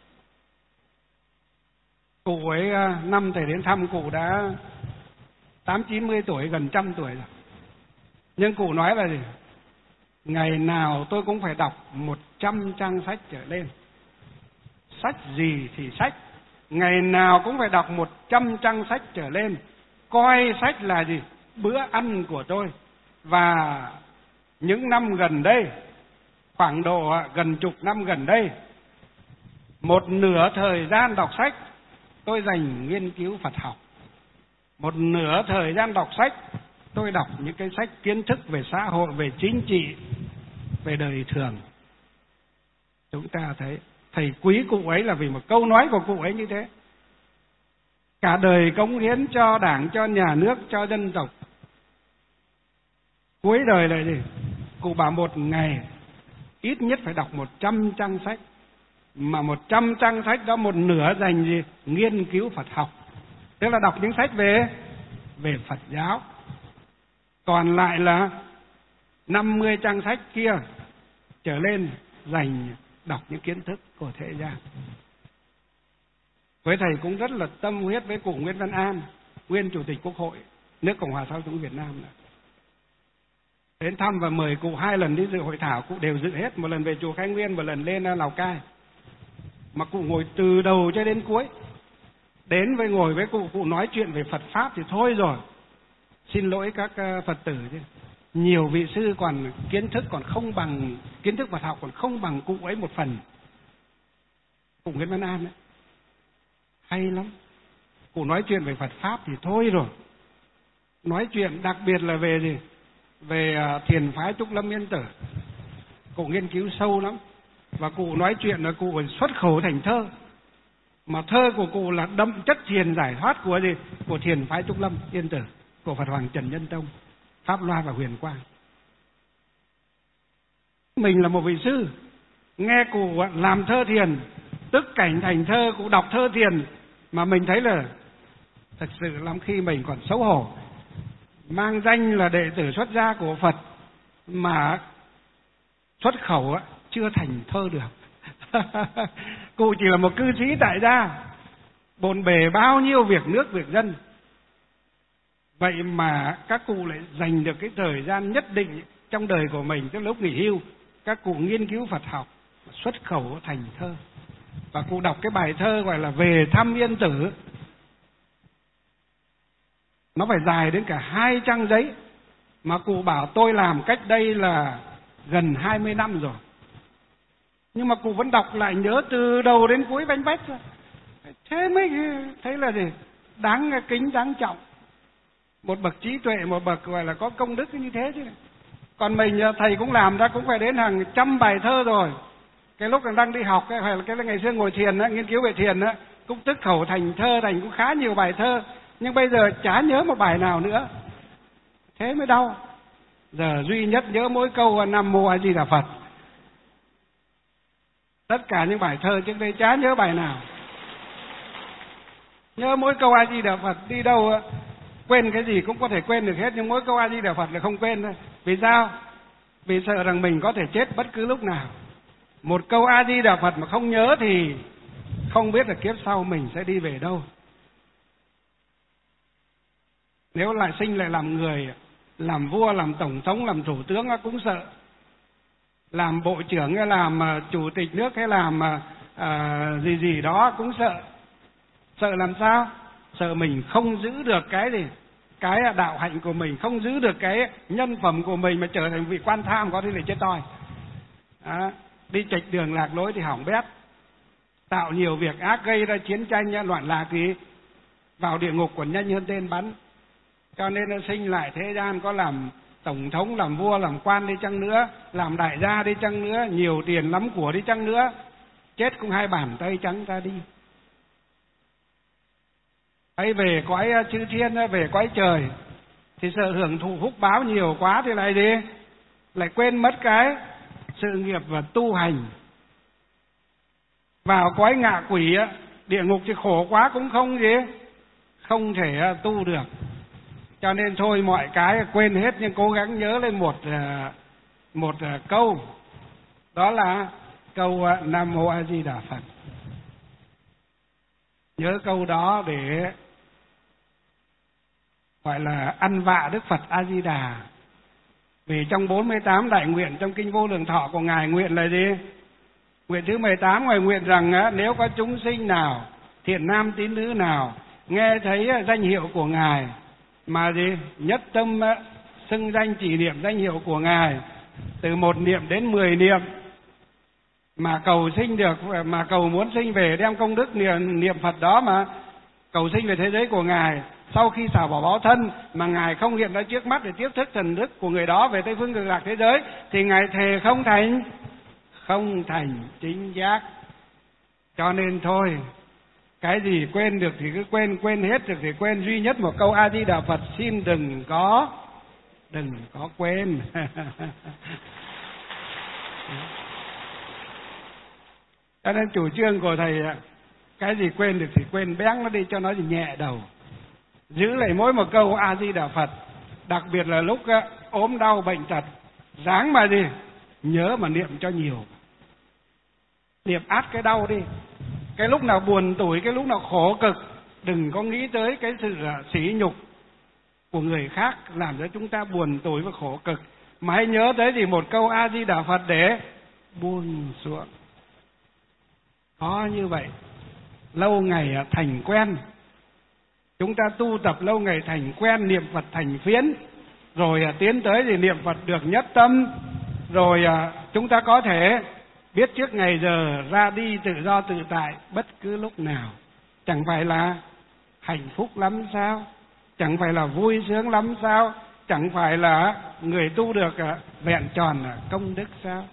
Cụ ấy, năm thầy đến thăm cụ đã tám chín mươi tuổi, gần trăm tuổi rồi. Nhưng cụ nói là gì? Ngày nào tôi cũng phải đọc một trăm trang sách trở lên. Sách gì thì sách, ngày nào cũng phải đọc một trăm trang sách trở lên. Coi sách là gì? Bữa ăn của tôi. Và những năm gần đây, khoảng độ gần chục năm gần đây, một nửa thời gian đọc sách tôi dành nghiên cứu Phật học. Một nửa thời gian đọc sách tôi đọc những cái sách kiến thức về xã hội, về chính trị, về đời thường. Chúng ta thấy thầy quý cụ ấy là vì một câu nói của cụ ấy như thế. Cả đời cống hiến cho Đảng, cho nhà nước, cho dân tộc. Cuối đời là gì? Cụ bảo một ngày ít nhất phải đọc một trăm trang sách. Mà một trăm trang sách đó một nửa dành gì? Nghiên cứu Phật học. Tức là đọc những sách về về Phật giáo. Còn lại là năm mươi trang sách kia trở lên dành đọc những kiến thức của thế gian. Với thầy cũng rất là tâm huyết với cụ Nguyễn Văn An, nguyên Chủ tịch Quốc hội nước Cộng hòa xã hội chủ nghĩa Việt Nam này. Đến thăm và mời cụ hai lần đi dự hội thảo, cụ đều dự hết, một lần về chùa Khai Nguyên, một lần lên Lào Cai. Mà cụ ngồi từ đầu cho đến cuối. Đến với ngồi với cụ, cụ nói chuyện về Phật Pháp thì thôi rồi. Xin lỗi các Phật tử chứ. Nhiều vị sư còn kiến thức còn không bằng, kiến thức Phật học còn không bằng cụ ấy một phần. Cụ Nguyễn Văn An ấy, hay lắm. Cụ nói chuyện về Phật Pháp thì thôi rồi. Nói chuyện đặc biệt là về gì? Về thiền phái Trúc Lâm Yên Tử. Cụ nghiên cứu sâu lắm. Và cụ nói chuyện là cụ xuất khẩu thành thơ. Mà thơ của cụ là đậm chất thiền giải thoát của gì? Của thiền phái Trúc Lâm Yên Tử, của Phật Hoàng Trần Nhân Tông, Pháp Loa và Huyền Quang. Mình là một vị sư, nghe cụ làm thơ thiền, tức cảnh thành thơ, cụ đọc thơ thiền, Mà mình thấy là thật sự lắm khi mình còn xấu hổ, mang danh là đệ tử xuất gia của Phật mà xuất khẩu chưa thành thơ được. Cụ chỉ là một cư sĩ tại gia, bộn bề bao nhiêu việc nước việc dân, vậy mà các cụ lại dành được cái thời gian nhất định trong đời của mình, tức lúc nghỉ hưu, các cụ nghiên cứu Phật học, xuất khẩu thành thơ. Và cụ đọc cái bài thơ gọi là Về Thăm Yên Tử, nó phải dài đến cả hai trang giấy, mà cụ bảo tôi làm cách đây là gần hai mươi năm rồi, nhưng mà cụ vẫn đọc lại nhớ từ đầu đến cuối vanh vách rồi. Thế mới thấy là gì? Đáng kính, đáng trọng. Một bậc trí tuệ, một bậc gọi là có công đức như thế chứ. Còn mình thầy cũng làm ra cũng phải đến hàng trăm bài thơ rồi. Cái lúc đang đi học, hay là cái ngày xưa ngồi thiền á, nghiên cứu về thiền á, cũng tức khẩu thành thơ, thành cũng khá nhiều bài thơ. Nhưng bây giờ chả nhớ một bài nào nữa. Thế mới đau. Giờ duy nhất nhớ mỗi câu Nam Mô A Di Đà Phật. Tất cả những bài thơ trước đây chả nhớ bài nào. Nhớ mỗi câu A Di Đà Phật, đi đâu quên cái gì cũng có thể quên được hết, nhưng mỗi câu A Di Đà Phật là không quên thôi. Vì sao? Vì sợ rằng mình có thể chết bất cứ lúc nào. Một câu A Di Đà Phật mà không nhớ thì không biết là kiếp sau mình sẽ đi về đâu. Nếu lại sinh lại làm người, làm vua, làm tổng thống, làm thủ tướng cũng sợ. Làm bộ trưởng hay làm chủ tịch nước hay làm à, gì gì đó cũng sợ. Sợ làm sao? Sợ mình không giữ được cái gì, cái đạo hạnh của mình, không giữ được cái nhân phẩm của mình mà trở thành vị quan tham, có thể là chết toi. À, đi chệch đường lạc lối thì hỏng bét, tạo nhiều việc ác, gây ra chiến tranh loạn lạc thì vào địa ngục còn nhanh hơn tên bắn. Cho nên nó sinh lại thế gian, có làm tổng thống, làm vua, làm quan đi chăng nữa, làm đại gia đi chăng nữa, nhiều tiền lắm của đi chăng nữa, chết cũng hai bàn tay trắng ra đi. Ấy về cõi chư thiên, về cõi trời thì sợ hưởng thụ phúc báo nhiều quá thì lại gì? Lại quên mất cái sự nghiệp và tu hành. Vào cõi ngạ quỷ, địa ngục thì khổ quá cũng không gì, không thể tu được. Cho nên thôi mọi cái quên hết, nhưng cố gắng nhớ lên một một câu, đó là câu Nam Mô A Di Đà Phật. Nhớ câu đó để gọi là ăn vạ Đức Phật A Di Đà. Vì trong bốn mươi tám đại nguyện trong kinh Vô Lượng Thọ của Ngài nguyện là gì? Nguyện thứ mười tám, Ngài nguyện rằng nếu có chúng sinh nào, thiện nam tín nữ nào nghe thấy danh hiệu của Ngài mà gì? Nhất tâm xưng danh chỉ niệm danh hiệu của Ngài, từ một niệm đến mười niệm, mà cầu sinh được, mà cầu muốn sinh về đem công đức niệm, niệm Phật đó mà cầu sinh về thế giới của Ngài. Sau khi xả bỏ báo thân mà Ngài không hiện ra trước mắt để tiếp thức thần đức của người đó về Tây Phương Cực Lạc thế giới, thì Ngài thề không thành không thành chính giác. Cho nên thôi, cái gì quên được thì cứ quên, quên hết được thì quên. Duy nhất một câu A Di Đà Phật xin đừng có đừng có quên. Cho nên chủ trương của thầy, cái gì quên được thì quên, bén nó đi cho nó nhẹ đầu. Giữ lại mỗi một câu A Di Đà Phật, đặc biệt là lúc ốm đau bệnh tật, ráng mà gì nhớ mà niệm cho nhiều. Niệm át cái đau đi. Cái lúc nào buồn tủi, cái lúc nào khổ cực, đừng có nghĩ tới cái sự sỉ nhục của người khác làm cho chúng ta buồn tủi và khổ cực, mà hãy nhớ tới gì một câu A Di Đà Phật để buông xuống. Có như vậy, lâu ngày thành quen. Chúng ta tu tập lâu ngày thành quen, niệm Phật thành phiến, rồi tiến tới thì niệm Phật được nhất tâm, rồi chúng ta có thể biết trước ngày giờ ra đi tự do tự tại bất cứ lúc nào. Chẳng phải là hạnh phúc lắm sao? Chẳng phải là vui sướng lắm sao? Chẳng phải là người tu được vẹn tròn công đức sao?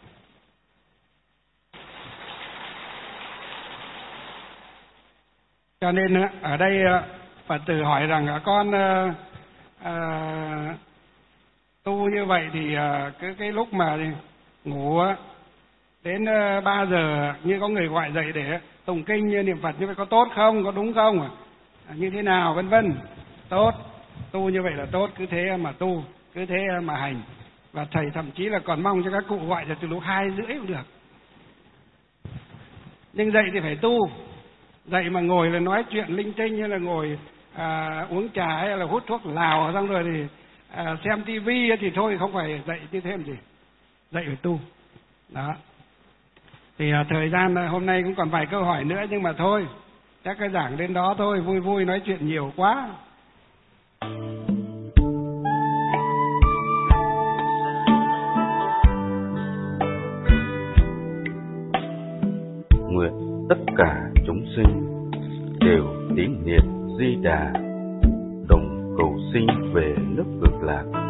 Cho nên ở đây Phật tử hỏi rằng con uh, uh, tu như vậy thì uh, cái, cái lúc mà ngủ đến uh, ba giờ như có người gọi dậy để tụng kinh như niệm Phật như vậy có tốt không, có đúng không, à, như thế nào, vân vân. Tốt, tu như vậy là tốt, cứ thế mà tu, cứ thế mà hành. Và thầy thậm chí là còn mong cho các cụ gọi là từ lúc hai rưỡi cũng được. Nhưng dậy thì phải tu. Dậy mà ngồi là nói chuyện linh tinh, như là ngồi à, uống trà hay là hút thuốc lào xong rồi thì à, xem tivi thì thôi, không phải dậy như thế làm gì. Dậy phải tu. Đó. Thì à, thời gian hôm nay cũng còn vài câu hỏi nữa, nhưng mà thôi, chắc cái giảng đến đó thôi, vui vui nói chuyện nhiều quá. Nguyện tất cả chúng sinh đều tín niệm Di Đà, đồng cầu sinh về nước Cực Lạc.